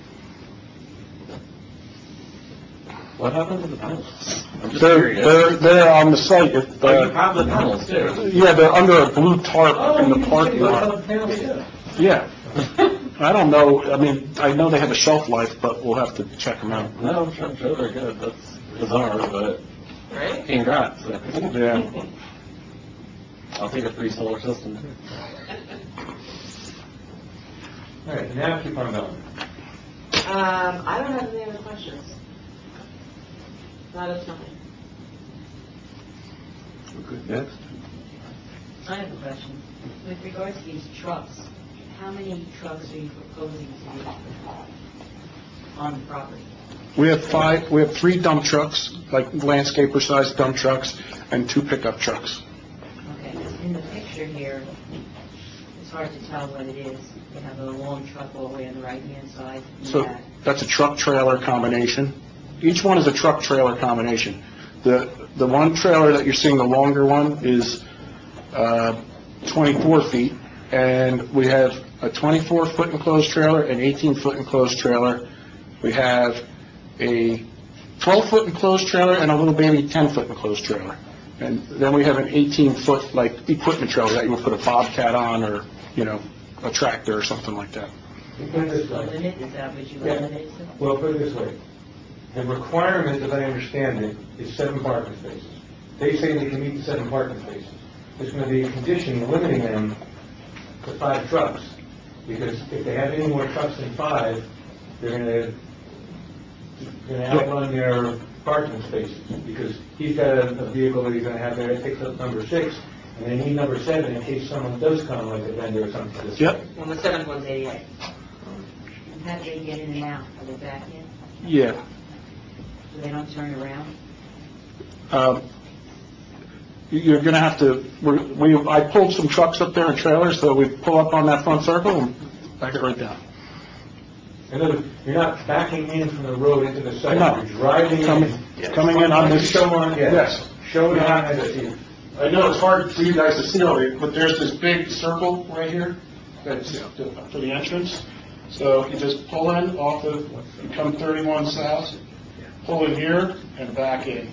What happened to the panels? I'm just They're, curious. they're, they're on the site. If, Oh, you uh, have the panels too? Yeah, they're under a blue tarp Oh, in you the can parking say, lot. well, the panels, yeah. Yeah. I don't know, I mean, I know they have a shelf life, but we'll have to check them out. No, I'm sure, I'm sure they're good. That's bizarre, but Right? congrats. Yeah. I'll take a free solar system. All right, now keep on going. Um, I don't have any other questions. Not a time. Okay, next. I have a question. With regards to these trucks, how many trucks are you proposing to be on the property? We have five, we have three dump trucks, like landscaper-sized dump trucks, and two pickup trucks. Okay, in the picture here, it's hard to tell what it is. You have a long truck all the way on the right-hand side. in the So back. that's a truck-trailer combination. Each one is a truck-trailer combination. The, the one trailer that you're seeing, the longer one, is uh, twenty-four feet, and we have a twenty-four foot enclosed trailer, an eighteen foot enclosed trailer. We have a twelve foot enclosed trailer and a little baby ten foot enclosed trailer. And then we have an eighteen foot, like, equipment trailer that you would put a Bobcat on, or, you know, a tractor or something like that. You put it this way. Limit, is that what you Yeah. limited to? Well, put it this way. The requirement, as I understand it, is seven parking spaces. They say they can meet the seven parking spaces. There's going to be a condition limiting them to five trucks, because if they have any more trucks than five, they're going to, going to outrun their parking spaces, because he's got a, a vehicle that he's going to have there that takes up number six, and they need number seven in case someone does come, like a vendor or something to this. Yep. Well, the seven one's eighty-eight. And how do they get in and out? Are they back in? Yeah. So they don't turn around? Um, You're going to have to, we're- we, I pulled some trucks up there and trailers, so we pull up on that front circle and back it right down. In other words, you're not backing in from the road into the site. No. You're driving Coming, in. coming in on this. Show on, yeah. Yes. Show it on as a, I know it's hard for you guys to see all of it, but there's this big circle right here that's for the entrance. So you just pull in off of, you come thirty-one south, pull in here and back in.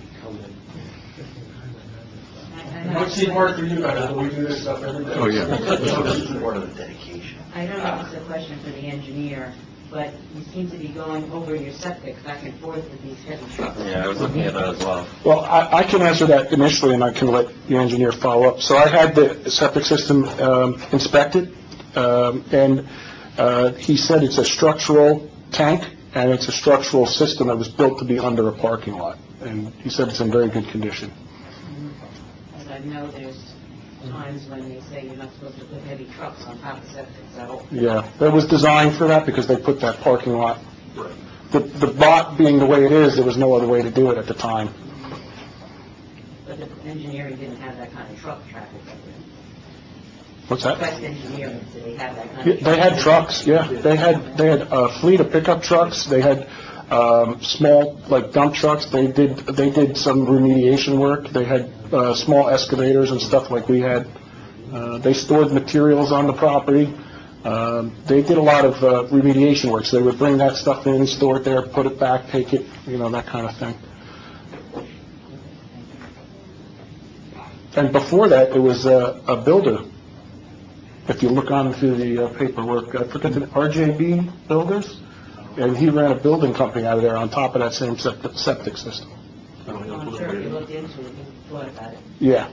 It might seem hard for you guys, but we do this stuff every day. Oh, yeah. Part of the dedication. I don't know if it's a question for the engineer, but you seem to be going over your septic back and forth with these heavy trucks. Yeah, I was looking at that as well. Well, I, I can answer that initially, and I can let the engineer follow up. So I had the septic system um, inspected, um, and uh, he said it's a structural tank, and it's a structural system that was built to be under a parking lot. And he said it's in very good condition. As I know, there's times when they say you're not supposed to put heavy trucks on top of septic, so. Yeah, it was designed for that because they put that parking lot. The, the lot being the way it is, there was no other way to do it at the time. But the engineering didn't have that kind of truck traffic. What's that? West Engineering, did they have that kind of? They had trucks, yeah. They had, they had a fleet of pickup trucks. They had um, small, like dump trucks. They did, they did some remediation work. They had uh, small excavators and stuff like we had. Uh, They stored materials on the property. Um, They did a lot of uh, remediation work. So they would bring that stuff in, store it there, put it back, take it, you know, that kind of thing. And before that, it was a, a builder. If you look on through the uh, paperwork, I forget the R J B Builders, and he ran a building company out of there on top of that same septic, septic system. I'm sure if you looked into it, you thought about it. Yeah,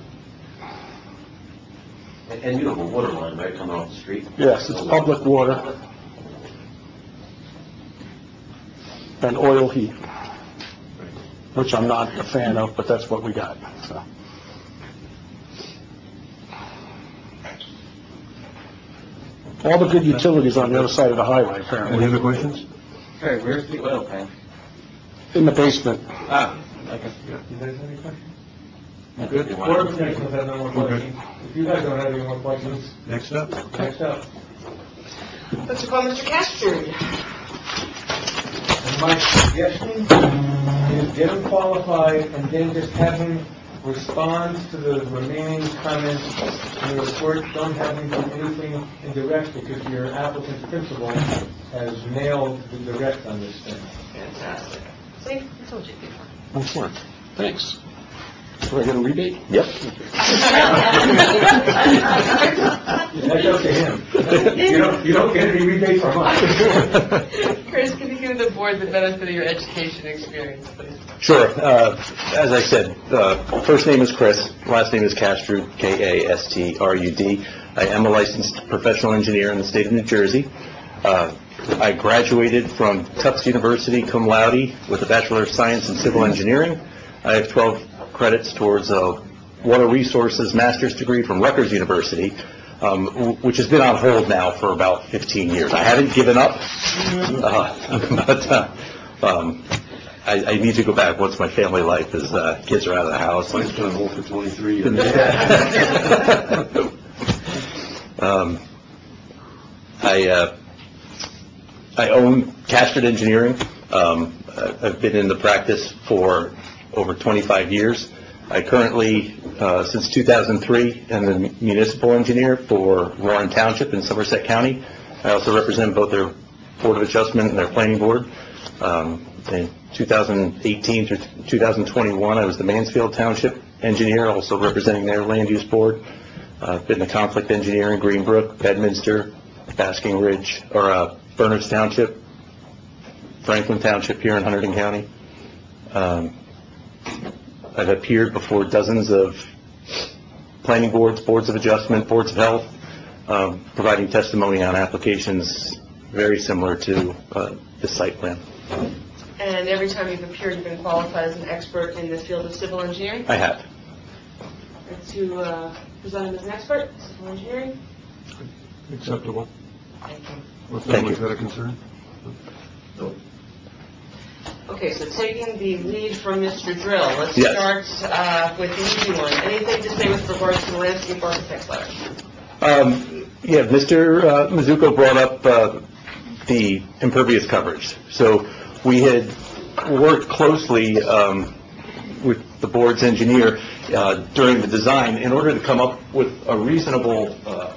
And, and you have a water line, right, coming off the street? yes, it's public water and oil heat, which I'm not a fan of, but that's what we got, so. All the good utilities on the other side of the highway, apparently. Any other questions? Okay, where's the oil tank? In the basement. Ah, okay. You guys have any questions? Good. Board of Commissioners have no more questions. If you guys don't have any more questions, Next up. next up. Let's call Mister Castro. And my suggestion is get him qualified and then just have him respond to the remaining comments in the report. Don't have him do anything indirect because your applicant's principal has nailed the direct on this thing. Fantastic. See, I told you. Oh, sure. Thanks. Do I get a rebate? Yep. That's up to him. You don't, you don't get any rebate from us. Chris, can you give the board the benefit of your education experience, please? Sure. Uh, As I said, uh, first name is Chris, last name is Castrud, K A S T R U D. I am a licensed professional engineer in the state of New Jersey. Uh, I graduated from Tufts University cum laude with a Bachelor of Science in Civil Engineering. I have twelve credits towards a Water Resources Master's degree from Rutgers University, um, w- which has been on hold now for about fifteen years. I haven't given up, uh, but uh, um, I, I need to go back once my family life is, uh, kids are out of the house. Mine's been on hold for twenty-three years. um, I, uh, I own Castrud Engineering. Um, I- I've been in the practice for over twenty-five years. I currently, uh, since two thousand three, am the municipal engineer for Warren Township in Somerset County. I also represent both their Board of Adjustment and their Planning Board. Um, in two thousand eighteen through two thousand twenty-one, I was the Mansfield Township engineer, also representing their Land Use Board. Uh, I've been the conflict engineer in Greenbrook, Bedminster, Basking Ridge, or uh, Bernards Township, Franklin Township here in Hunterdon County. Um, I've appeared before dozens of planning boards, boards of adjustment, boards of health, um, providing testimony on applications very similar to uh, the site plan. And every time you've appeared, you've been qualified as an expert in the field of civil engineering? I have. And to uh, present him as an expert, civil engineering? Acceptable. Thank you. With Thank families you. that are concerned? Okay, so taking the lead from Mister Drill, let's Yes. start uh, with the easy one. Anything to say with regards to the landscape architect's letter? Um, yeah, Mister Uh, Mizuko brought up uh, the impervious coverage. So we had worked closely um, with the board's engineer uh, during the design in order to come up with a reasonable uh,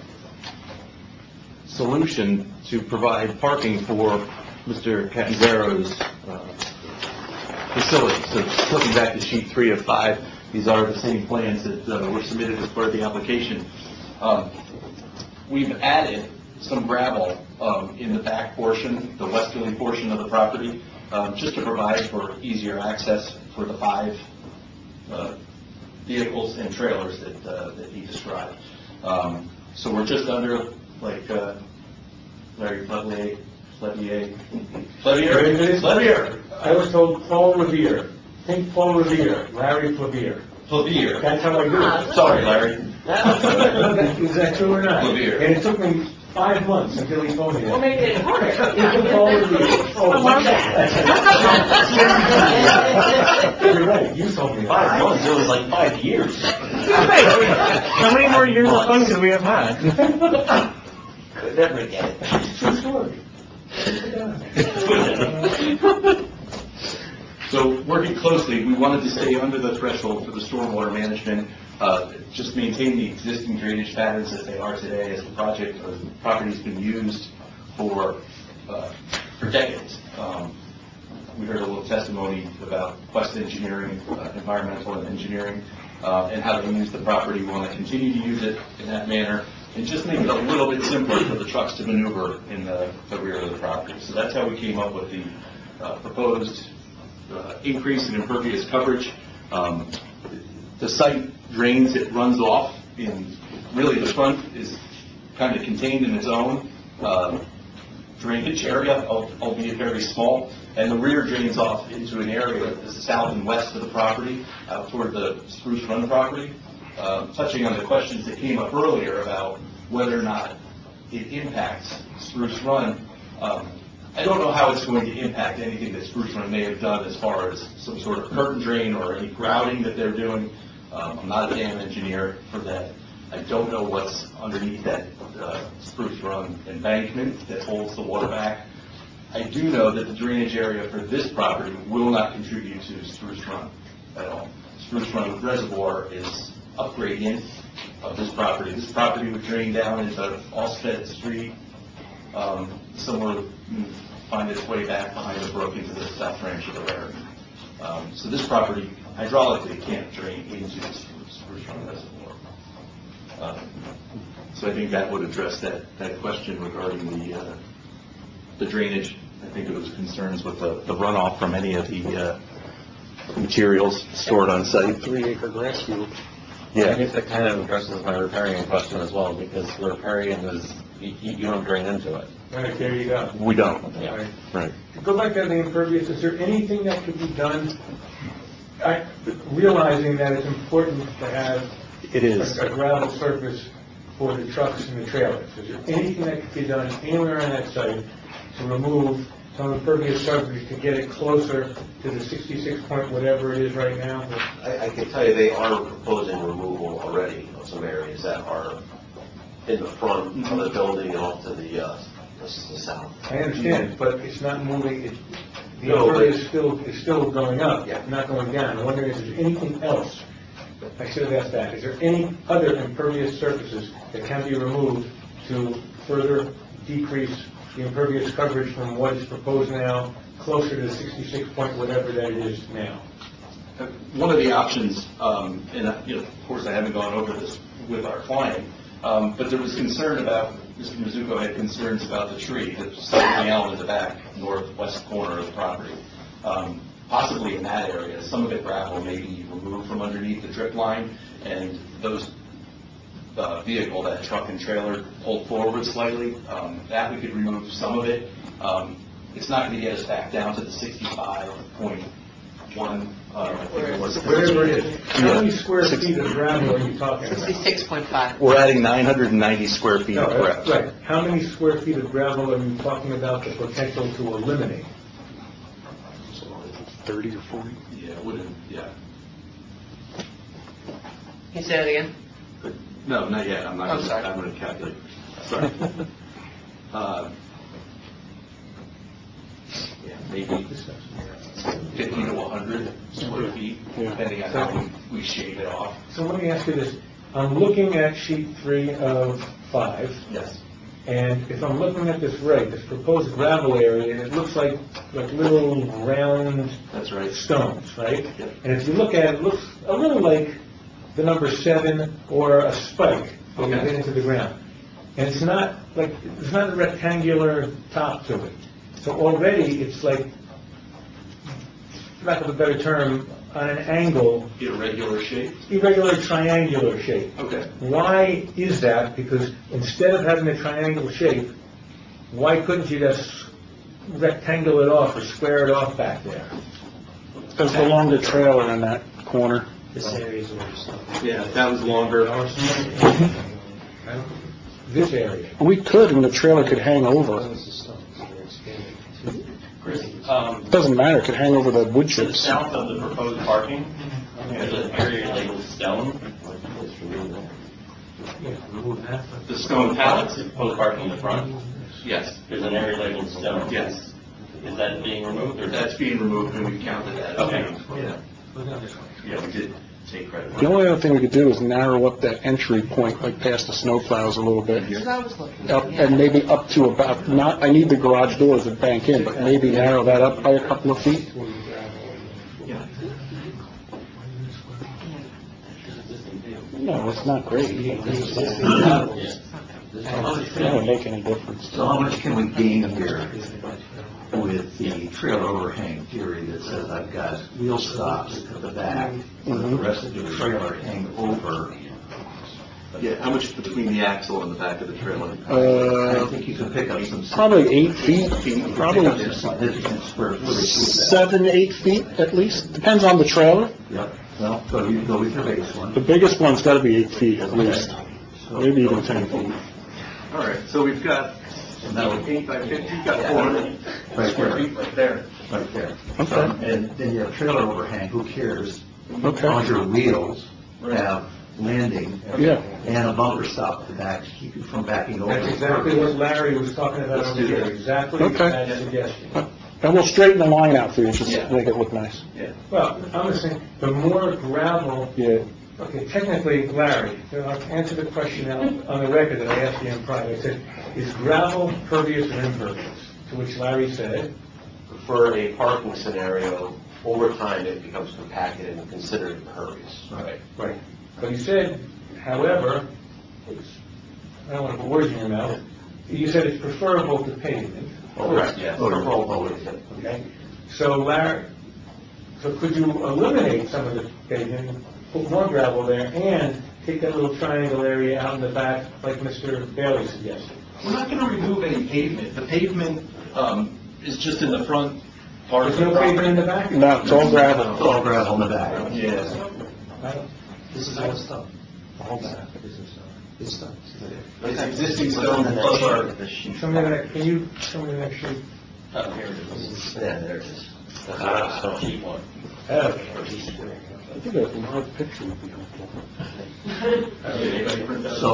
solution to provide parking for Mister Catanzaro's uh, facility. So flipping back to sheet three of five, these are the same plans that uh, were submitted as part of the application. Um, We've added some gravel um, in the back portion, the westerly portion of the property, um, just to provide for easier access for the five uh, vehicles and trailers that uh, that he described. Um, So we're just under, like, uh, Larry Fletlier, Fletlier, Fletlier, Fletlier. I was told Paul Revere. Think Paul Revere, Larry Flavier. Fletlier. That's how I do it. Sorry, Larry. Is that true or not? Flavier. And it took me five months until he told me that. Well, maybe it's harder. It's Paul Revere. Oh, I love that. You're right, you told me that. Five months, it was like five years. How many more years of fun could we have had? Could never get it. True story. So working closely, we wanted to stay under the threshold for the stormwater management, uh, just maintain the existing drainage patterns as they are today, as the project or the property's been used for uh, for decades. Um, we heard a little testimony about Quest Engineering, uh, environmental and engineering, uh, and how they use the property. We want to continue to use it in that manner and just make it a little bit simpler for the trucks to maneuver in the, the rear of the property. So that's how we came up with the uh, proposed uh, increase in impervious coverage. Um, the site drains, it runs off in, really the front is kind of contained in its own uh, drainage area, al- albeit very small, and the rear drains off into an area that is south and west of the property, out toward the Spruce Run property. Um, touching on the questions that came up earlier about whether or not it impacts Spruce Run, um, I don't know how it's going to impact anything that Spruce Run may have done as far as some sort of curtain drain or any grouting that they're doing. Um, I'm not a dam engineer for that. I don't know what's underneath that uh, Spruce Run embankment that holds the water back. I do know that the drainage area for this property will not contribute to Spruce Run at all. Spruce Run Reservoir is up gradient of this property. This property would drain down into Allsted Street, um, somewhere, find its way back behind the brook into the south branch of the Raritan. Um, so this property hydraulically it can't drain into the Spruce Run Reservoir. Uh, So I think that would address that, that question regarding the, uh, the drainage. I think it was concerns with the, the runoff from any of the, uh, materials stored on site. Three acre grass field. I think that kind of addresses my riparian question as well, because riparian is, you, you don't drain into it. Right, there you go. We don't. Right. Right. Go back to the impervious, is there anything that could be done, I, realizing that it's important to have It is. a gravel surface for the trucks and the trailers? Is there anything that could be done anywhere on that site to remove some impervious surface to get it closer to the sixty-six point whatever it is right now? I, I can tell you they are proposing removal already of some areas that are in the front of the building and off to the, uh, the the south. I understand, but it's not moving, it, the No, but- impervious still, is still going up, not going down. I'm wondering if there's anything else, I should have asked that, is there any other impervious surfaces that can be removed to further decrease the impervious coverage from what is proposed now, closer to the sixty-six point whatever that it is now? Uh, One of the options, um, and uh, you know, of course I haven't gone over this with our client, um, but there was concern about, Mister Mizuko had concerns about the tree that's standing out in the back northwest corner of the property. Um, possibly in that area, some of the gravel may be removed from underneath the drip line, and those uh, vehicle, that truck and trailer, pulled forward slightly. Um, that we could remove some of it. Um, it's not going to get us back down to the sixty-five point one. Uh, I think it was. Whatever it is, how many square feet of gravel are you talking about? sixty-six point five. We're adding nine hundred ninety square feet No, of that's gravel. right. How many square feet of gravel are you talking about the potential to eliminate? thirty or forty? Yeah, it wouldn't, yeah. Can you say that again? No, not yet. I'm not Oh, going to, sorry. I'm going to calculate. Sorry. uh, yeah, maybe fifty to one hundred square feet, depending on how we, we shave it off. So let me ask you this. I'm looking at sheet three of five. Yes. And if I'm looking at this right, this proposed gravel area, and it looks like, like little round That's right. stones, right? Yep. And if you look at it, it looks a little like the number seven or a spike that you Okay. get into the ground. And it's not like, there's not a rectangular top to it. So already it's like, for lack of a better term, on an angle, Irregular shape. irregular triangular shape. Okay. Why is that? Because instead of having a triangle shape, why couldn't you just rectangle it off or square it off back there? There's the longer trailer in that corner. This area is where it's... Yeah, that was longer. This area. We could, and the trailer could hang over. Um, Doesn't matter, it could hang over the wood to the chips. south of the proposed parking, there's an area labeled stone. The stone pallets? The proposed parking in the front, Yes. there's an area labeled stone. Yes. Is that being removed, or? That's being removed, and we counted that. Okay. Yeah. Yeah, we did take credit. The only other thing we could do is narrow up that entry point, like past the snowplows a little bit. That's what I was looking Up, at. and maybe up to about, not, I need the garage doors that bank in, but maybe narrow that up by a couple of feet. Yeah. No, it's not great. That won't make any difference. So how much can we gain here with the trailer overhang theory that says I've got wheel stops at the back, and the rest of the trailer hang over? Yeah, how much between the axle and the back of the trailer? I Uh, think you can pick up some... probably eight feet, probably Pick up some significant square footage with that. seven, eight feet at least, depends on the trailer. Yep, well, so you go with your base one. The biggest one's gotta be eight feet at least, maybe even ten feet. All right, so we've got Now, eight by fifty, you've got four hundred Right square there. feet right there. Right there. Okay. Um, And then you have trailer overhang, who cares? Okay. On your wheels have landing. Yeah. And a bumper stop at the back to keep you from backing over. That's exactly what Larry was talking about Let's over do here, that. exactly Okay. that suggestion. And we'll straighten the line out for you, just Yeah. make it look nice. Yeah. Well, I'm just saying, the more gravel, Yeah. okay, technically, Larry, I'll answer the question out on the record that I asked you in private. I said, is gravel pervious or impervious? To which Larry said, prefer a parking scenario, over time it becomes compacted and considered impervious. Right. Right. But you said, however, it's, I don't want to put words in your mouth, you said it's preferable to pavement. Correct, yes. Preferable to pavement. Okay. So, Larry, so could you eliminate some of the pavement, put more gravel there, and take that little triangle area out in the back, like Mister Bailey suggested? We're not going to remove any pavement. The pavement um, is just in the front part of There's the no pavement property. in the back? No, it's all gravel. It's all gravel in the back. Yeah. This is all stuff. The whole back, this is, uh, this stuff. It's existing stone plus our... Show me the next, can you, show me the next sheet? Oh, here it is. Yeah, there it is. That's Ah. not sheet one. Okay. I think a live picture would be helpful. So,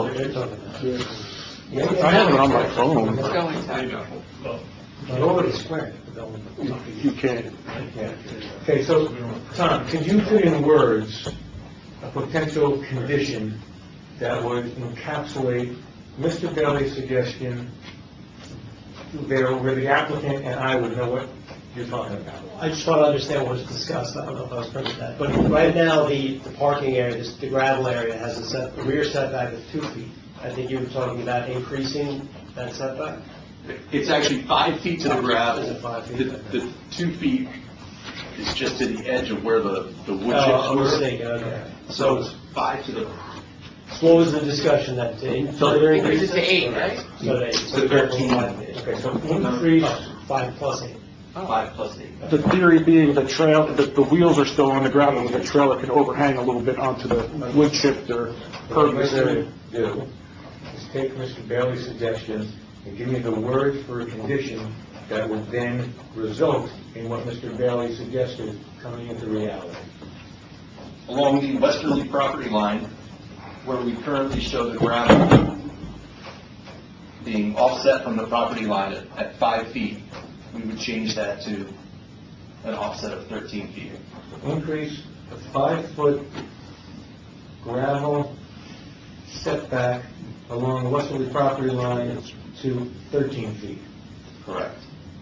I have it on my phone. It's going to. Not already square. You can. Okay, so, Tom, could you put in words a potential condition that would encapsulate Mister Bailey's suggestion there, where the applicant and I would know what you're talking about? I just want to understand what was discussed, I don't know if I was privy to that, but right now, the, the parking area, this- the gravel area has a set, a rear setback of two feet. I think you were talking about increasing that setback? It's actually five feet to the gravel. Is it five feet? The, the two feet is just to the edge of where the, the wood Oh, chips I'm were. mistaken, okay. So it's five to the, So what was the discussion, that to further increase Increase it to eight, right? So they, so thirteen. Okay, so increase five plus eight. five plus eight. The theory being the trail, that the wheels are still on the gravel, and the trailer can overhang a little bit onto the wood chipped or pervious area. Do is take Mister Bailey's suggestion and give me the words for a condition that would then result in what Mister Bailey suggested coming into reality. Along the westerly property line, where we currently show the gravel being offset from the property line at, at five feet, we would change that to an offset of thirteen feet. Increase the five-foot gravel setback along the westerly property line to thirteen feet. Correct.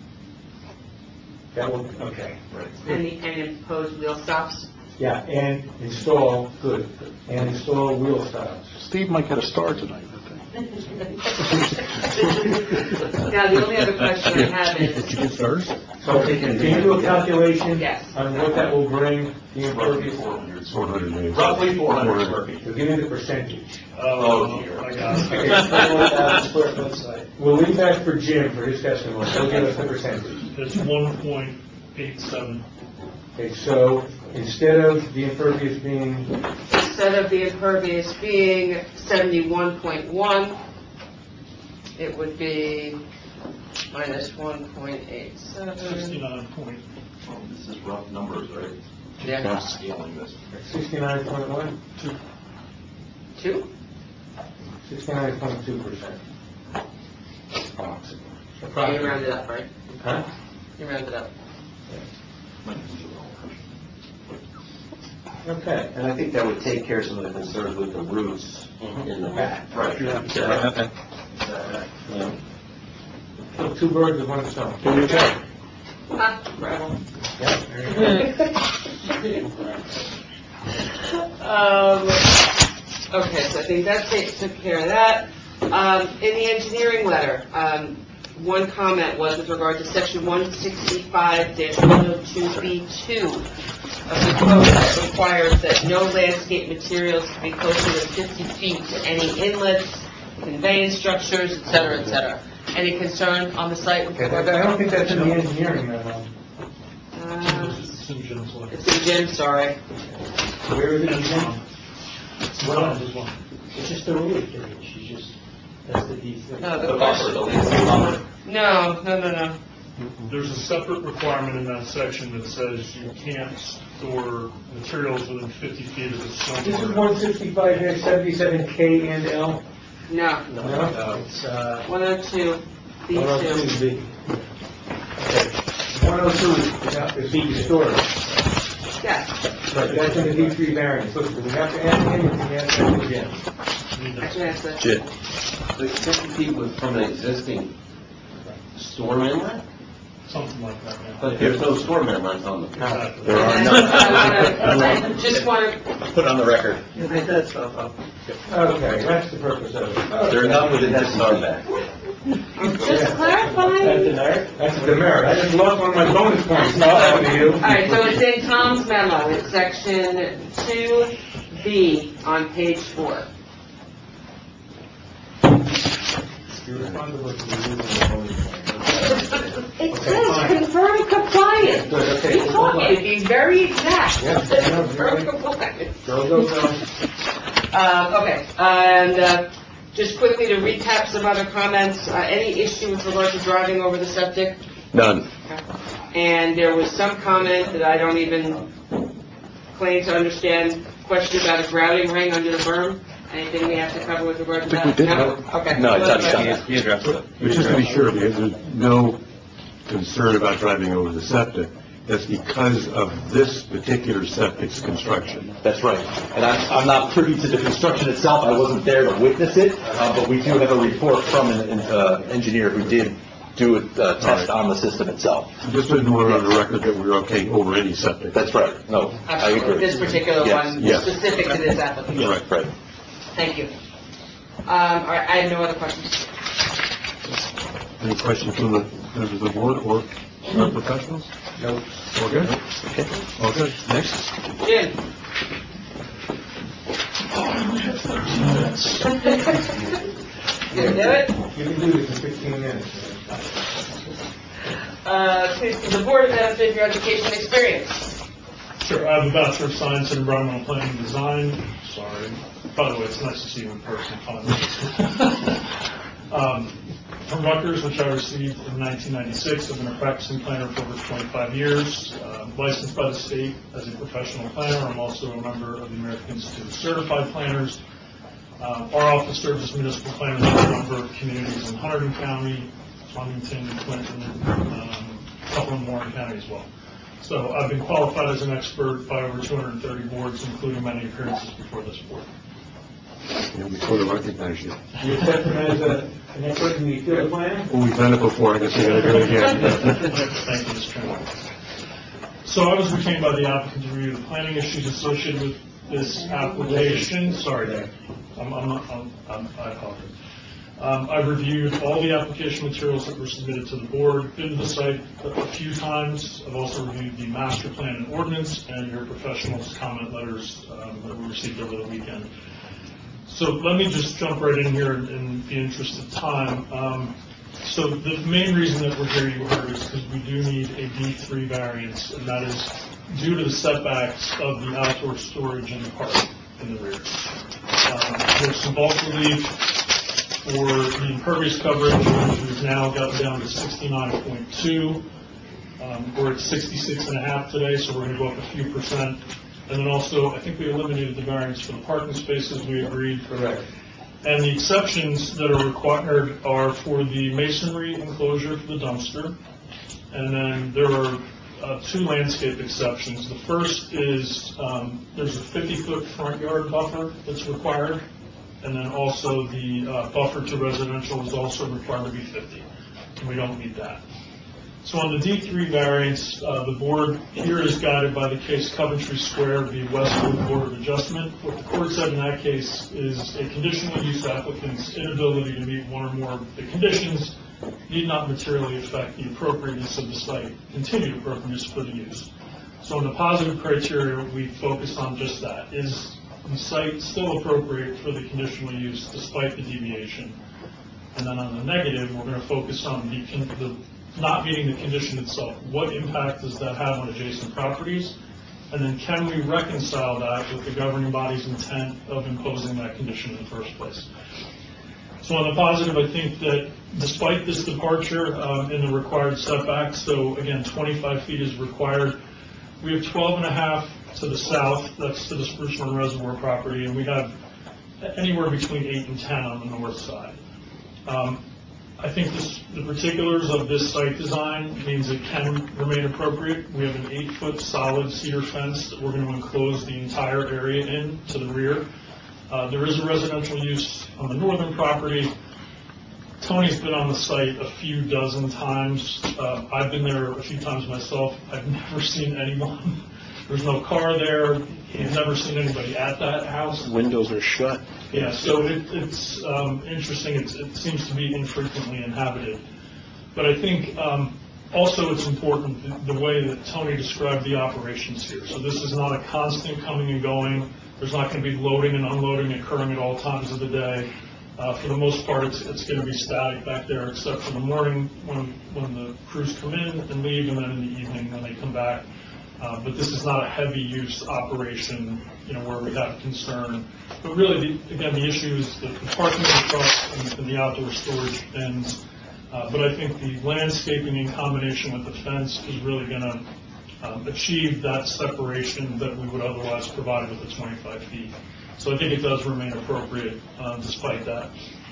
That will, okay. Right. And the, and imposed wheel stops? Yeah, and install, good, and install wheel stops. Steve might get a star tonight, I think. Now, the only other question I have is, Did you get stars? So can you do a calculation Yes. on what that will bring the Roughly impervious? four hundred. Four hundred maybe. Roughly four hundred square feet. So give me the percentage. Oh, dear. Square foot side. We'll leave that for Jim for his testimony. He'll give us the percentage. It's one point eight seven. Okay, so instead of the impervious being, instead of the impervious being seventy-one point one, it would be minus one point eight seven. Sixty-nine point. Oh, this is rough numbers, right? Yeah. Scaling this. sixty-nine point one, Two? sixty-nine point two percent. You rounded up, right? Huh? You rounded up. Okay. And I think that would take care of some of the concerns with the roots in the back. Right. Yeah. Okay. Yeah. So two birds with one stone. There you go. Ah, gravel. Yeah, there you go. Um, okay, so I think that ta- took care of that. Um, in the engineering letter, um, one comment was with regard to section one sixty-five one oh two B two of the code that requires that no landscape materials to be closer than fifty feet to any inlets, conveyance structures, et cetera, et cetera. Any concern on the site with Okay, regard I to don't think that's in the engineering memo. Uh, It's in Jim's letter. It's in Jim, sorry. Where is it It's again? one. It's one, it's one. It's just the roof, she's just, that's the D three. No, The the buffer, the landscape buffer. No, no, no, no. There's a separate requirement in that section that says you can't store materials within fifty feet of the This is stormwater. one sixty-five seventy-seven K and L. No. No, No? no, it's, uh, one oh two B one oh two. two B. Okay. one oh two is heat storage. Yes, Right, that's in the D three variance. Look, do we have to add anything? We have to add it again. I can answer that. The fifty feet was from an existing storm inlet? something like that now. But there's no storm memories on the. Exactly. There are I just want to, Put on the record. Okay, that's the purpose of it. They're not within the setback. just clarifying. That's the merit? That's the merit. I just lost one of my bonus points, not happening to you. All right, so it's in Tom's memo, it's section two B on page four. You're responsible for reviewing the bonus points. It says confirm compliance. Good, okay. He told me to be very exact. Yeah, I know, Confirm compliance. Go, go, go. Um, okay, and, uh, just quickly to recap some other comments, uh, any issue with regard to driving over the septic? None. And there was some comment that I don't even claim to understand, question about a grouting ring under the berm. Anything we have to cover with regard to that? I think we did. No? Okay. No, it's not. He addressed it. But just to be sure, because there's no concern about driving over the septic, that's because of this particular septic's construction. That's right. And I'm, I'm not privy to the construction itself. I wasn't there to witness it, uh, but we do have a report from an, an uh, engineer who did do a uh, test on the system itself. Just didn't want it on the record that we're okay over any septic. That's right. No, I Absolutely. agree. This particular Yes, one, yes. specific to this application. Right, right. Thank you. Um, all right, I have no other questions. Any questions from the members of the board or our professionals? No. All good? Okay. All good. Next. Jim? You can do it? You can do this in fifteen minutes. Uh, please, the board benefit your education experience. Sure, I have a Bachelor of Science in Environmental Planning and Design. Sorry. By the way, it's nice to see you in person, finally. um, From Rutgers, which I received in nineteen ninety-six. I've been a practicing planner for over twenty-five years. Uh, licensed by the state as a professional planner. I'm also a member of the American Institute of Certified Planners. Uh, our office serves as municipal planners in a number of communities in Hunterdon County, Flemington, Clinton, um, a couple in Warren County as well. So I've been qualified as an expert by over two hundred thirty boards, including many appearances before this board. Yeah, we sort of recognize you. You accept him as a, an expert in the field plan? Well, we've done it before, I guess we gotta do it again. Thank you, Mister Chairman. So I was retained by the applicant to review the planning issues associated with this application. Sorry, Dave. I'm, I'm not, I'm, I'm, I apologize. Um, I've reviewed all the application materials that were submitted to the board, been to the site a, a few times. I've also reviewed the master plan and ordinance and your professionals' comment letters um, that we received over the weekend. So let me just jump right in here in, in the interest of time. Um, so the main reason that we're here, you heard, is because we do need a D three variance, and that is due to the setbacks of the outdoor storage in the park in the rear. Um, there's some bulk relief for the impervious coverage, which we've now gotten down to sixty-nine point two. Um, we're at sixty-six and a half today, so we're going to go up a few percent. And then also, I think we eliminated the variance for the parking spaces, we agreed. Correct. And the exceptions that are required are for the masonry enclosure for the dumpster. And then there are uh, two landscape exceptions. The first is um, there's a fifty-foot front yard buffer that's required. And then also the uh, buffer to residential is also required to be fifty. And we don't meet that. So on the D three variance, uh, the board here is guided by the case Coventry Square v. Westwood Board of Adjustment. What the court said in that case is a conditional use applicant's inability to meet one or more of the conditions need not materially affect the appropriateness of the site, continued appropriateness for the use. So in the positive criteria, we focus on just that. Is the site still appropriate for the conditional use despite the deviation? And then on the negative, we're going to focus on the, the not meeting the condition itself. What impact does that have on adjacent properties? And then can we reconcile that with the governing body's intent of imposing that condition in the first place? So on the positive, I think that despite this departure um, in the required setbacks, so again, twenty-five feet is required, we have twelve and a half to the south, that's to the Spruce Run Reservoir property, and we have anywhere between eight and ten on the north side. Um, I think this, the particulars of this site design means it can remain appropriate. We have an eight-foot solid cedar fence that we're going to enclose the entire area in to the rear. Uh, there is a residential use on the northern property. Tony's been on the site a few dozen times. Uh, I've been there a few times myself. I've never seen anyone. There's no car there. He's never seen anybody at that house. Windows are shut. Yeah, so it, it's um, interesting. It's, it seems to be infrequently inhabited. But I think um, also it's important the, the way that Tony described the operations here. So this is not a constant coming and going. There's not going to be loading and unloading occurring at all times of the day. Uh, for the most part, it's, it's going to be static back there, except for the morning when, when the crews come in and leave, and then in the evening when they come back. Uh, but this is not a heavy use operation, you know, where we have concern. But really, the, again, the issue is the, the parking of the trucks and, and the outdoor storage bins. Uh, but I think the landscaping in combination with the fence is really going to um, achieve that separation that we would otherwise provide with the twenty-five feet. So I think it does remain appropriate uh, despite that.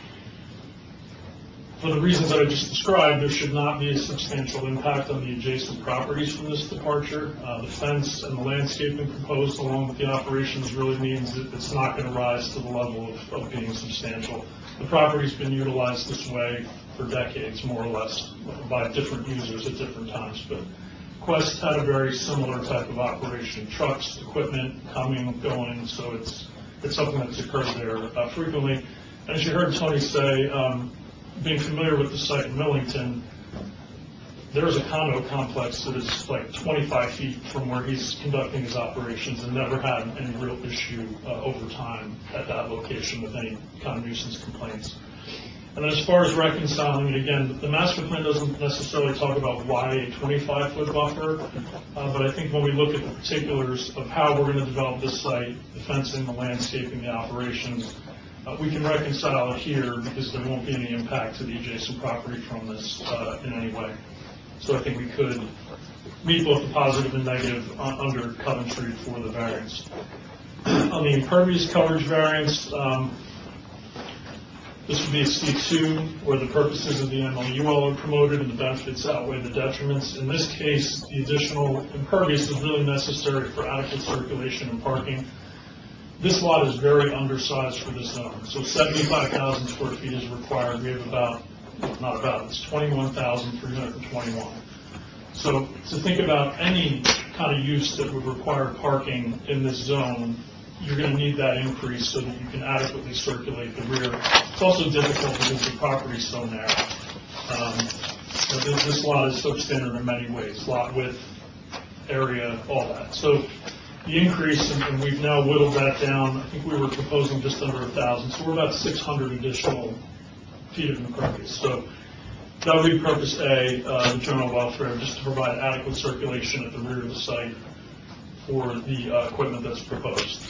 For the reasons that I just described, there should not be a substantial impact on the adjacent properties from this departure. Uh, the fence and the landscaping proposed along with the operations really means that it's not going to rise to the level of, of being substantial. The property's been utilized this way for decades, more or less, by different users at different times. But Quest had a very similar type of operation: trucks, equipment coming, going. So it's it's something that's occurred there uh, frequently. And as you heard Tony say, um, being familiar with the site in Millington, there's a condo complex that is like twenty-five feet from where he's conducting his operations and never had any real issue uh, over time at that location with any kind of nuisance complaints. And then as far as reconciling it, again, the master plan doesn't necessarily talk about why a twenty-five foot buffer, uh, but I think when we look at the particulars of how we're going to develop this site, the fencing, the landscaping, the operations, uh, we can reconcile it here because there won't be any impact to the adjacent property from this uh, in any way. So I think we could meet both the positive and negative uh, under Coventry for the variance. On the impervious coverage variance, um, this would be a C two, where the purposes of the M L U L are promoted and the benefits outweigh the detriments. In this case, the additional impervious is really necessary for adequate circulation and parking. This lot is very undersized for this zone, so seventy-five thousand square feet is required. We have about, not about, it's twenty-one thousand three hundred twenty-one. So to think about any kind of use that would require parking in this zone, you're going to need that increase so that you can adequately circulate the rear. It's also difficult because the property is so narrow. Um, so this, this lot is substandard in many ways: lot width, area, all that. So the increase, and, and we've now whittled that down. I think we were proposing just under a thousand, so we're about six hundred additional feet of impervious. So that would be purpose A, uh, the general welfare, just to provide adequate circulation at the rear of the site for the uh, equipment that's proposed.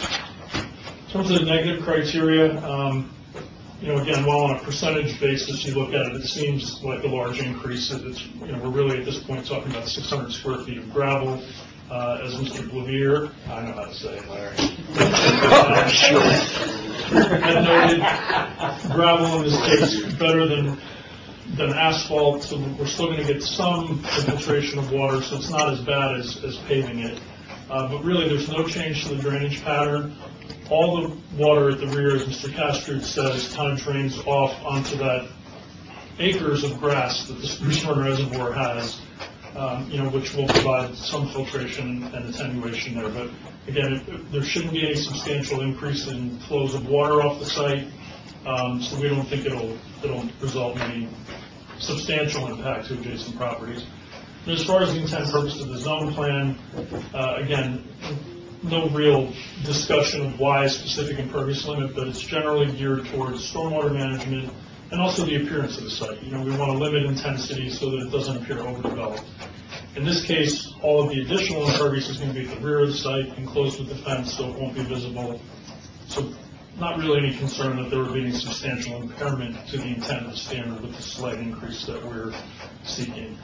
In terms of the negative criteria, um, you know, again, while on a percentage basis you look at it, it seems like a large increase. It's, you know, we're really at this point talking about six hundred square feet of gravel. Uh, as Mister Blavier, I know how to say it, Larry. uh, sure. And noted, gravel in this case better than than asphalt, so we're still going to get some infiltration of water, so it's not as bad as, as paving it. Uh, but really, there's no change to the drainage pattern. All the water at the rear, as Mister Castrud says, kind of drains off onto that acres of grass that the Spruce Run Reservoir has, um, you know, which will provide some filtration and attenuation there. But again, it, it, there shouldn't be any substantial increase in flows of water off the site, um, so we don't think it'll it'll result in any substantial impact to adjacent properties. And as far as the intent and purpose of the zone plan, uh, again, no real discussion of why a specific impervious limit, but it's generally geared towards stormwater management and also the appearance of the site. You know, we want to limit intensity so that it doesn't appear overdeveloped. In this case, all of the additional impervious is going to be at the rear of the site, enclosed with the fence, so it won't be visible. So not really any concern that there would be any substantial impairment to the intent of the standard with the slight increase that we're seeking.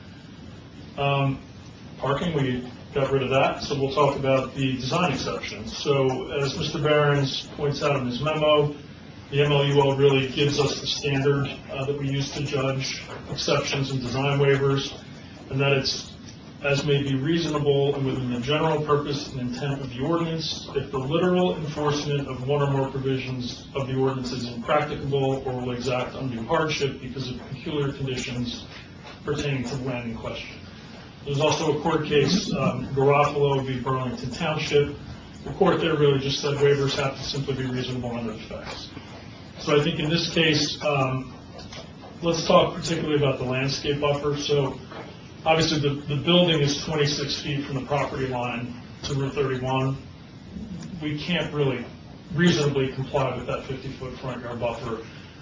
Um, parking, we got rid of that, so we'll talk about the design exceptions. So as Mister Behrens points out in his memo, the M L U L really gives us the standard uh, that we use to judge exceptions and design waivers, and that it's as may be reasonable and within the general purpose and intent of the ordinance, if the literal enforcement of one or more provisions of the ordinance is impracticable or will exact undue hardship because of peculiar conditions pertaining to the land in question. There's also a court case, um, Garofalo v. Burlington Township. The court there really just said waivers have to simply be reasonable under the facts. So I think in this case, um, let's talk particularly about the landscape buffer. So obviously the, the building is twenty-six feet from the property line to Route thirty-one. We can't really reasonably comply with that fifty-foot front yard buffer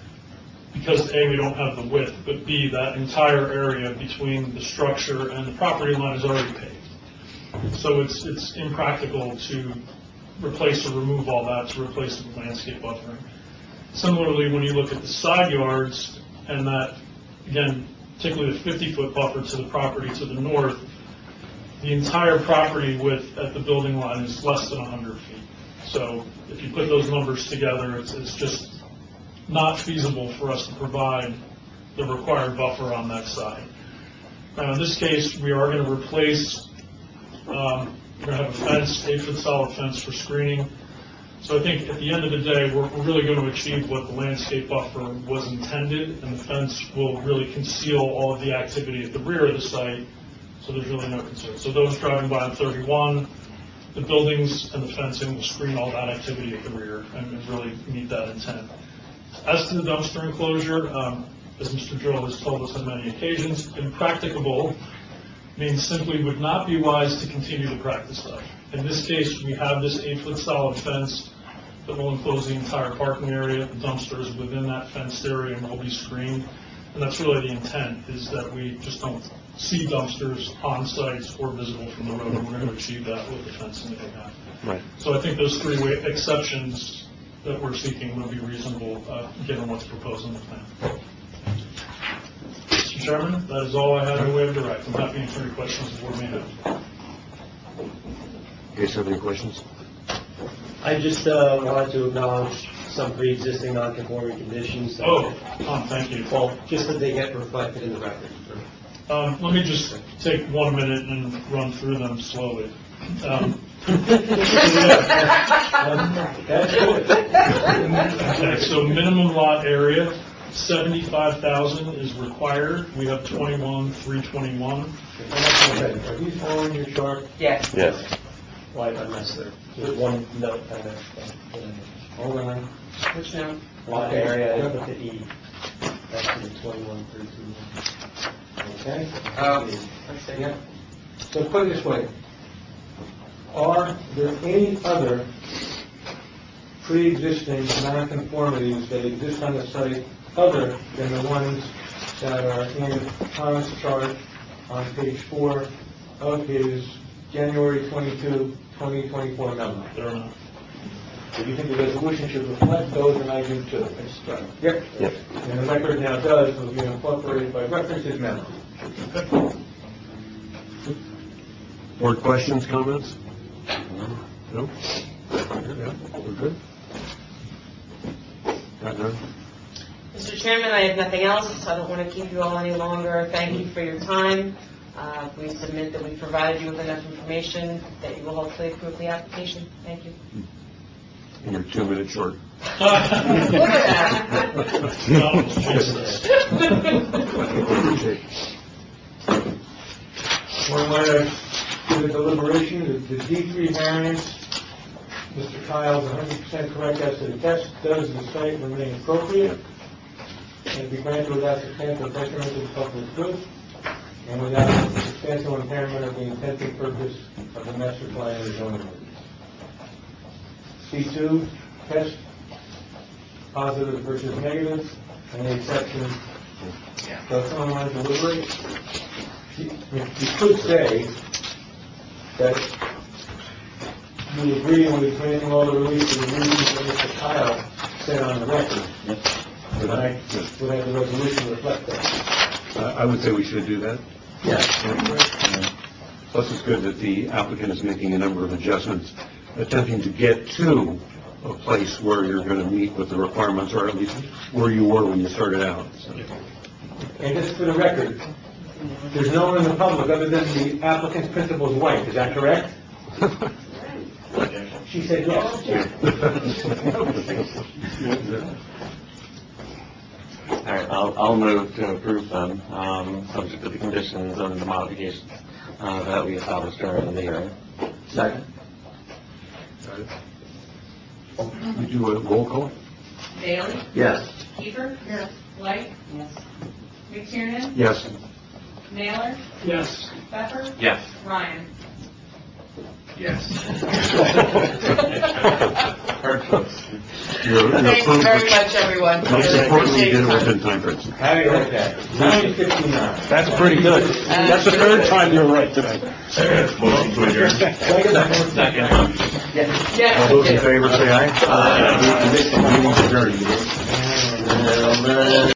because A, we don't have the width, but B, that entire area between the structure and the property line is already paved. So it's, it's impractical to replace or remove all that to replace it with landscape buffering. Similarly, when you look at the side yards and that, again, particularly the fifty-foot buffer to the property to the north, the entire property width at the building line is less than one hundred feet. So if you put those numbers together, it's, it's just not feasible for us to provide the required buffer on that side. Now, in this case, we are going to replace, um, we're going to have a fence, eight-foot solid fence for screening. So I think at the end of the day, we're, we're really going to achieve what the landscape buffer was intended, and the fence will really conceal all of the activity at the rear of the site, so there's really no concern. So those driving by on thirty-one, the buildings and the fencing will screen all that activity at the rear and, and really meet that intent. As to the dumpster enclosure, um, as Mister Drill has told us on many occasions, impracticable means simply would not be wise to continue the practice of. In this case, we have this eight-foot solid fence that will enclose the entire parking area. The dumpster is within that fenced area and will be screened. And that's really the intent, is that we just don't see dumpsters on sites or visible from the road, and we're going to achieve that with the fencing that we have. Right. So I think those three wa- exceptions that we're seeking will be reasonable, uh, given what's proposed in the plan. Mister Chairman, that is all I have in the way of direct. I'm happy to answer any questions the board may have. Do you have any questions? I just uh, wanted to acknowledge some pre-existing non-conforming conditions. that- Oh, Tom, thank you. Well, just that they get reflected in the record. Um, let me just take one minute and run through them slowly. Um, Okay, so minimum lot area, seventy-five thousand is required. We have twenty-one, three twenty-one. Are these all in your chart? Yes. Yes. Why I missed there? Just one note on that. Hold on. Which now? Lot area, I put the E. That's the twenty-one, three two one. Okay? Oh, okay. Yeah. So put it this way. Are there any other pre-existing non-conformities that exist on the site other than the ones that are in Tom's chart on page four of his January twenty-second, twenty twenty-four memo? There are not. Do you think the resolution should reflect those, and I do too? Yep. Yep. And the record now does, will be incorporated by reference his memo. Board questions, comments? No? Yeah, we're good? Got none? Mister Chairman, I have nothing else. I don't want to keep you all any longer. Thank you for your time. Uh, we submit that we provided you with enough information that you will hopefully approve the application. Thank you. And you're two minutes short. Look at that. No, Jesus. One letter to the deliberation, the D three variance, Mister Kyle's one hundred percent correct as to the test. Does the site remain appropriate and be granted without substantial detriment to the public good and without substantial impairment of the intent and purpose of the master plan and zoning ordinance? C two, test, positive versus negative, and the exception. So someone want to deliberate? You you could say that you agree with granting all the relief for the reasons that Mister Kyle said on the record. But I would have the resolution reflect that. Uh, I would say we should do that. Yes. Plus, it's good that the applicant is making a number of adjustments, attempting to get to a place where you're going to meet with the requirements, or at least where you were when you started out. So. And just for the record, There's no one in the public other than the applicant's principal's wife, is that correct? She said yes. All right, I'll, I'll move to approve them, um, subject to the conditions and the modifications, uh, that we established during the hearing. Second. We do a roll call? Bailey? Yes. Kiefer? Yes. White? Yes. McTiernan? Yes. Naylor? Yes. Pfeffer? Yes. Ryan? Yes. Hard You're, you're Thank you very much, everyone. Most Really importantly, appreciate did it your within time. time frames. Happy birthday. nine fifty-nine. That's pretty good. That's the third time you're right today. Motion to adjourn. Second. Yes. All those in favor say aye. Aye. Meeting adjourned.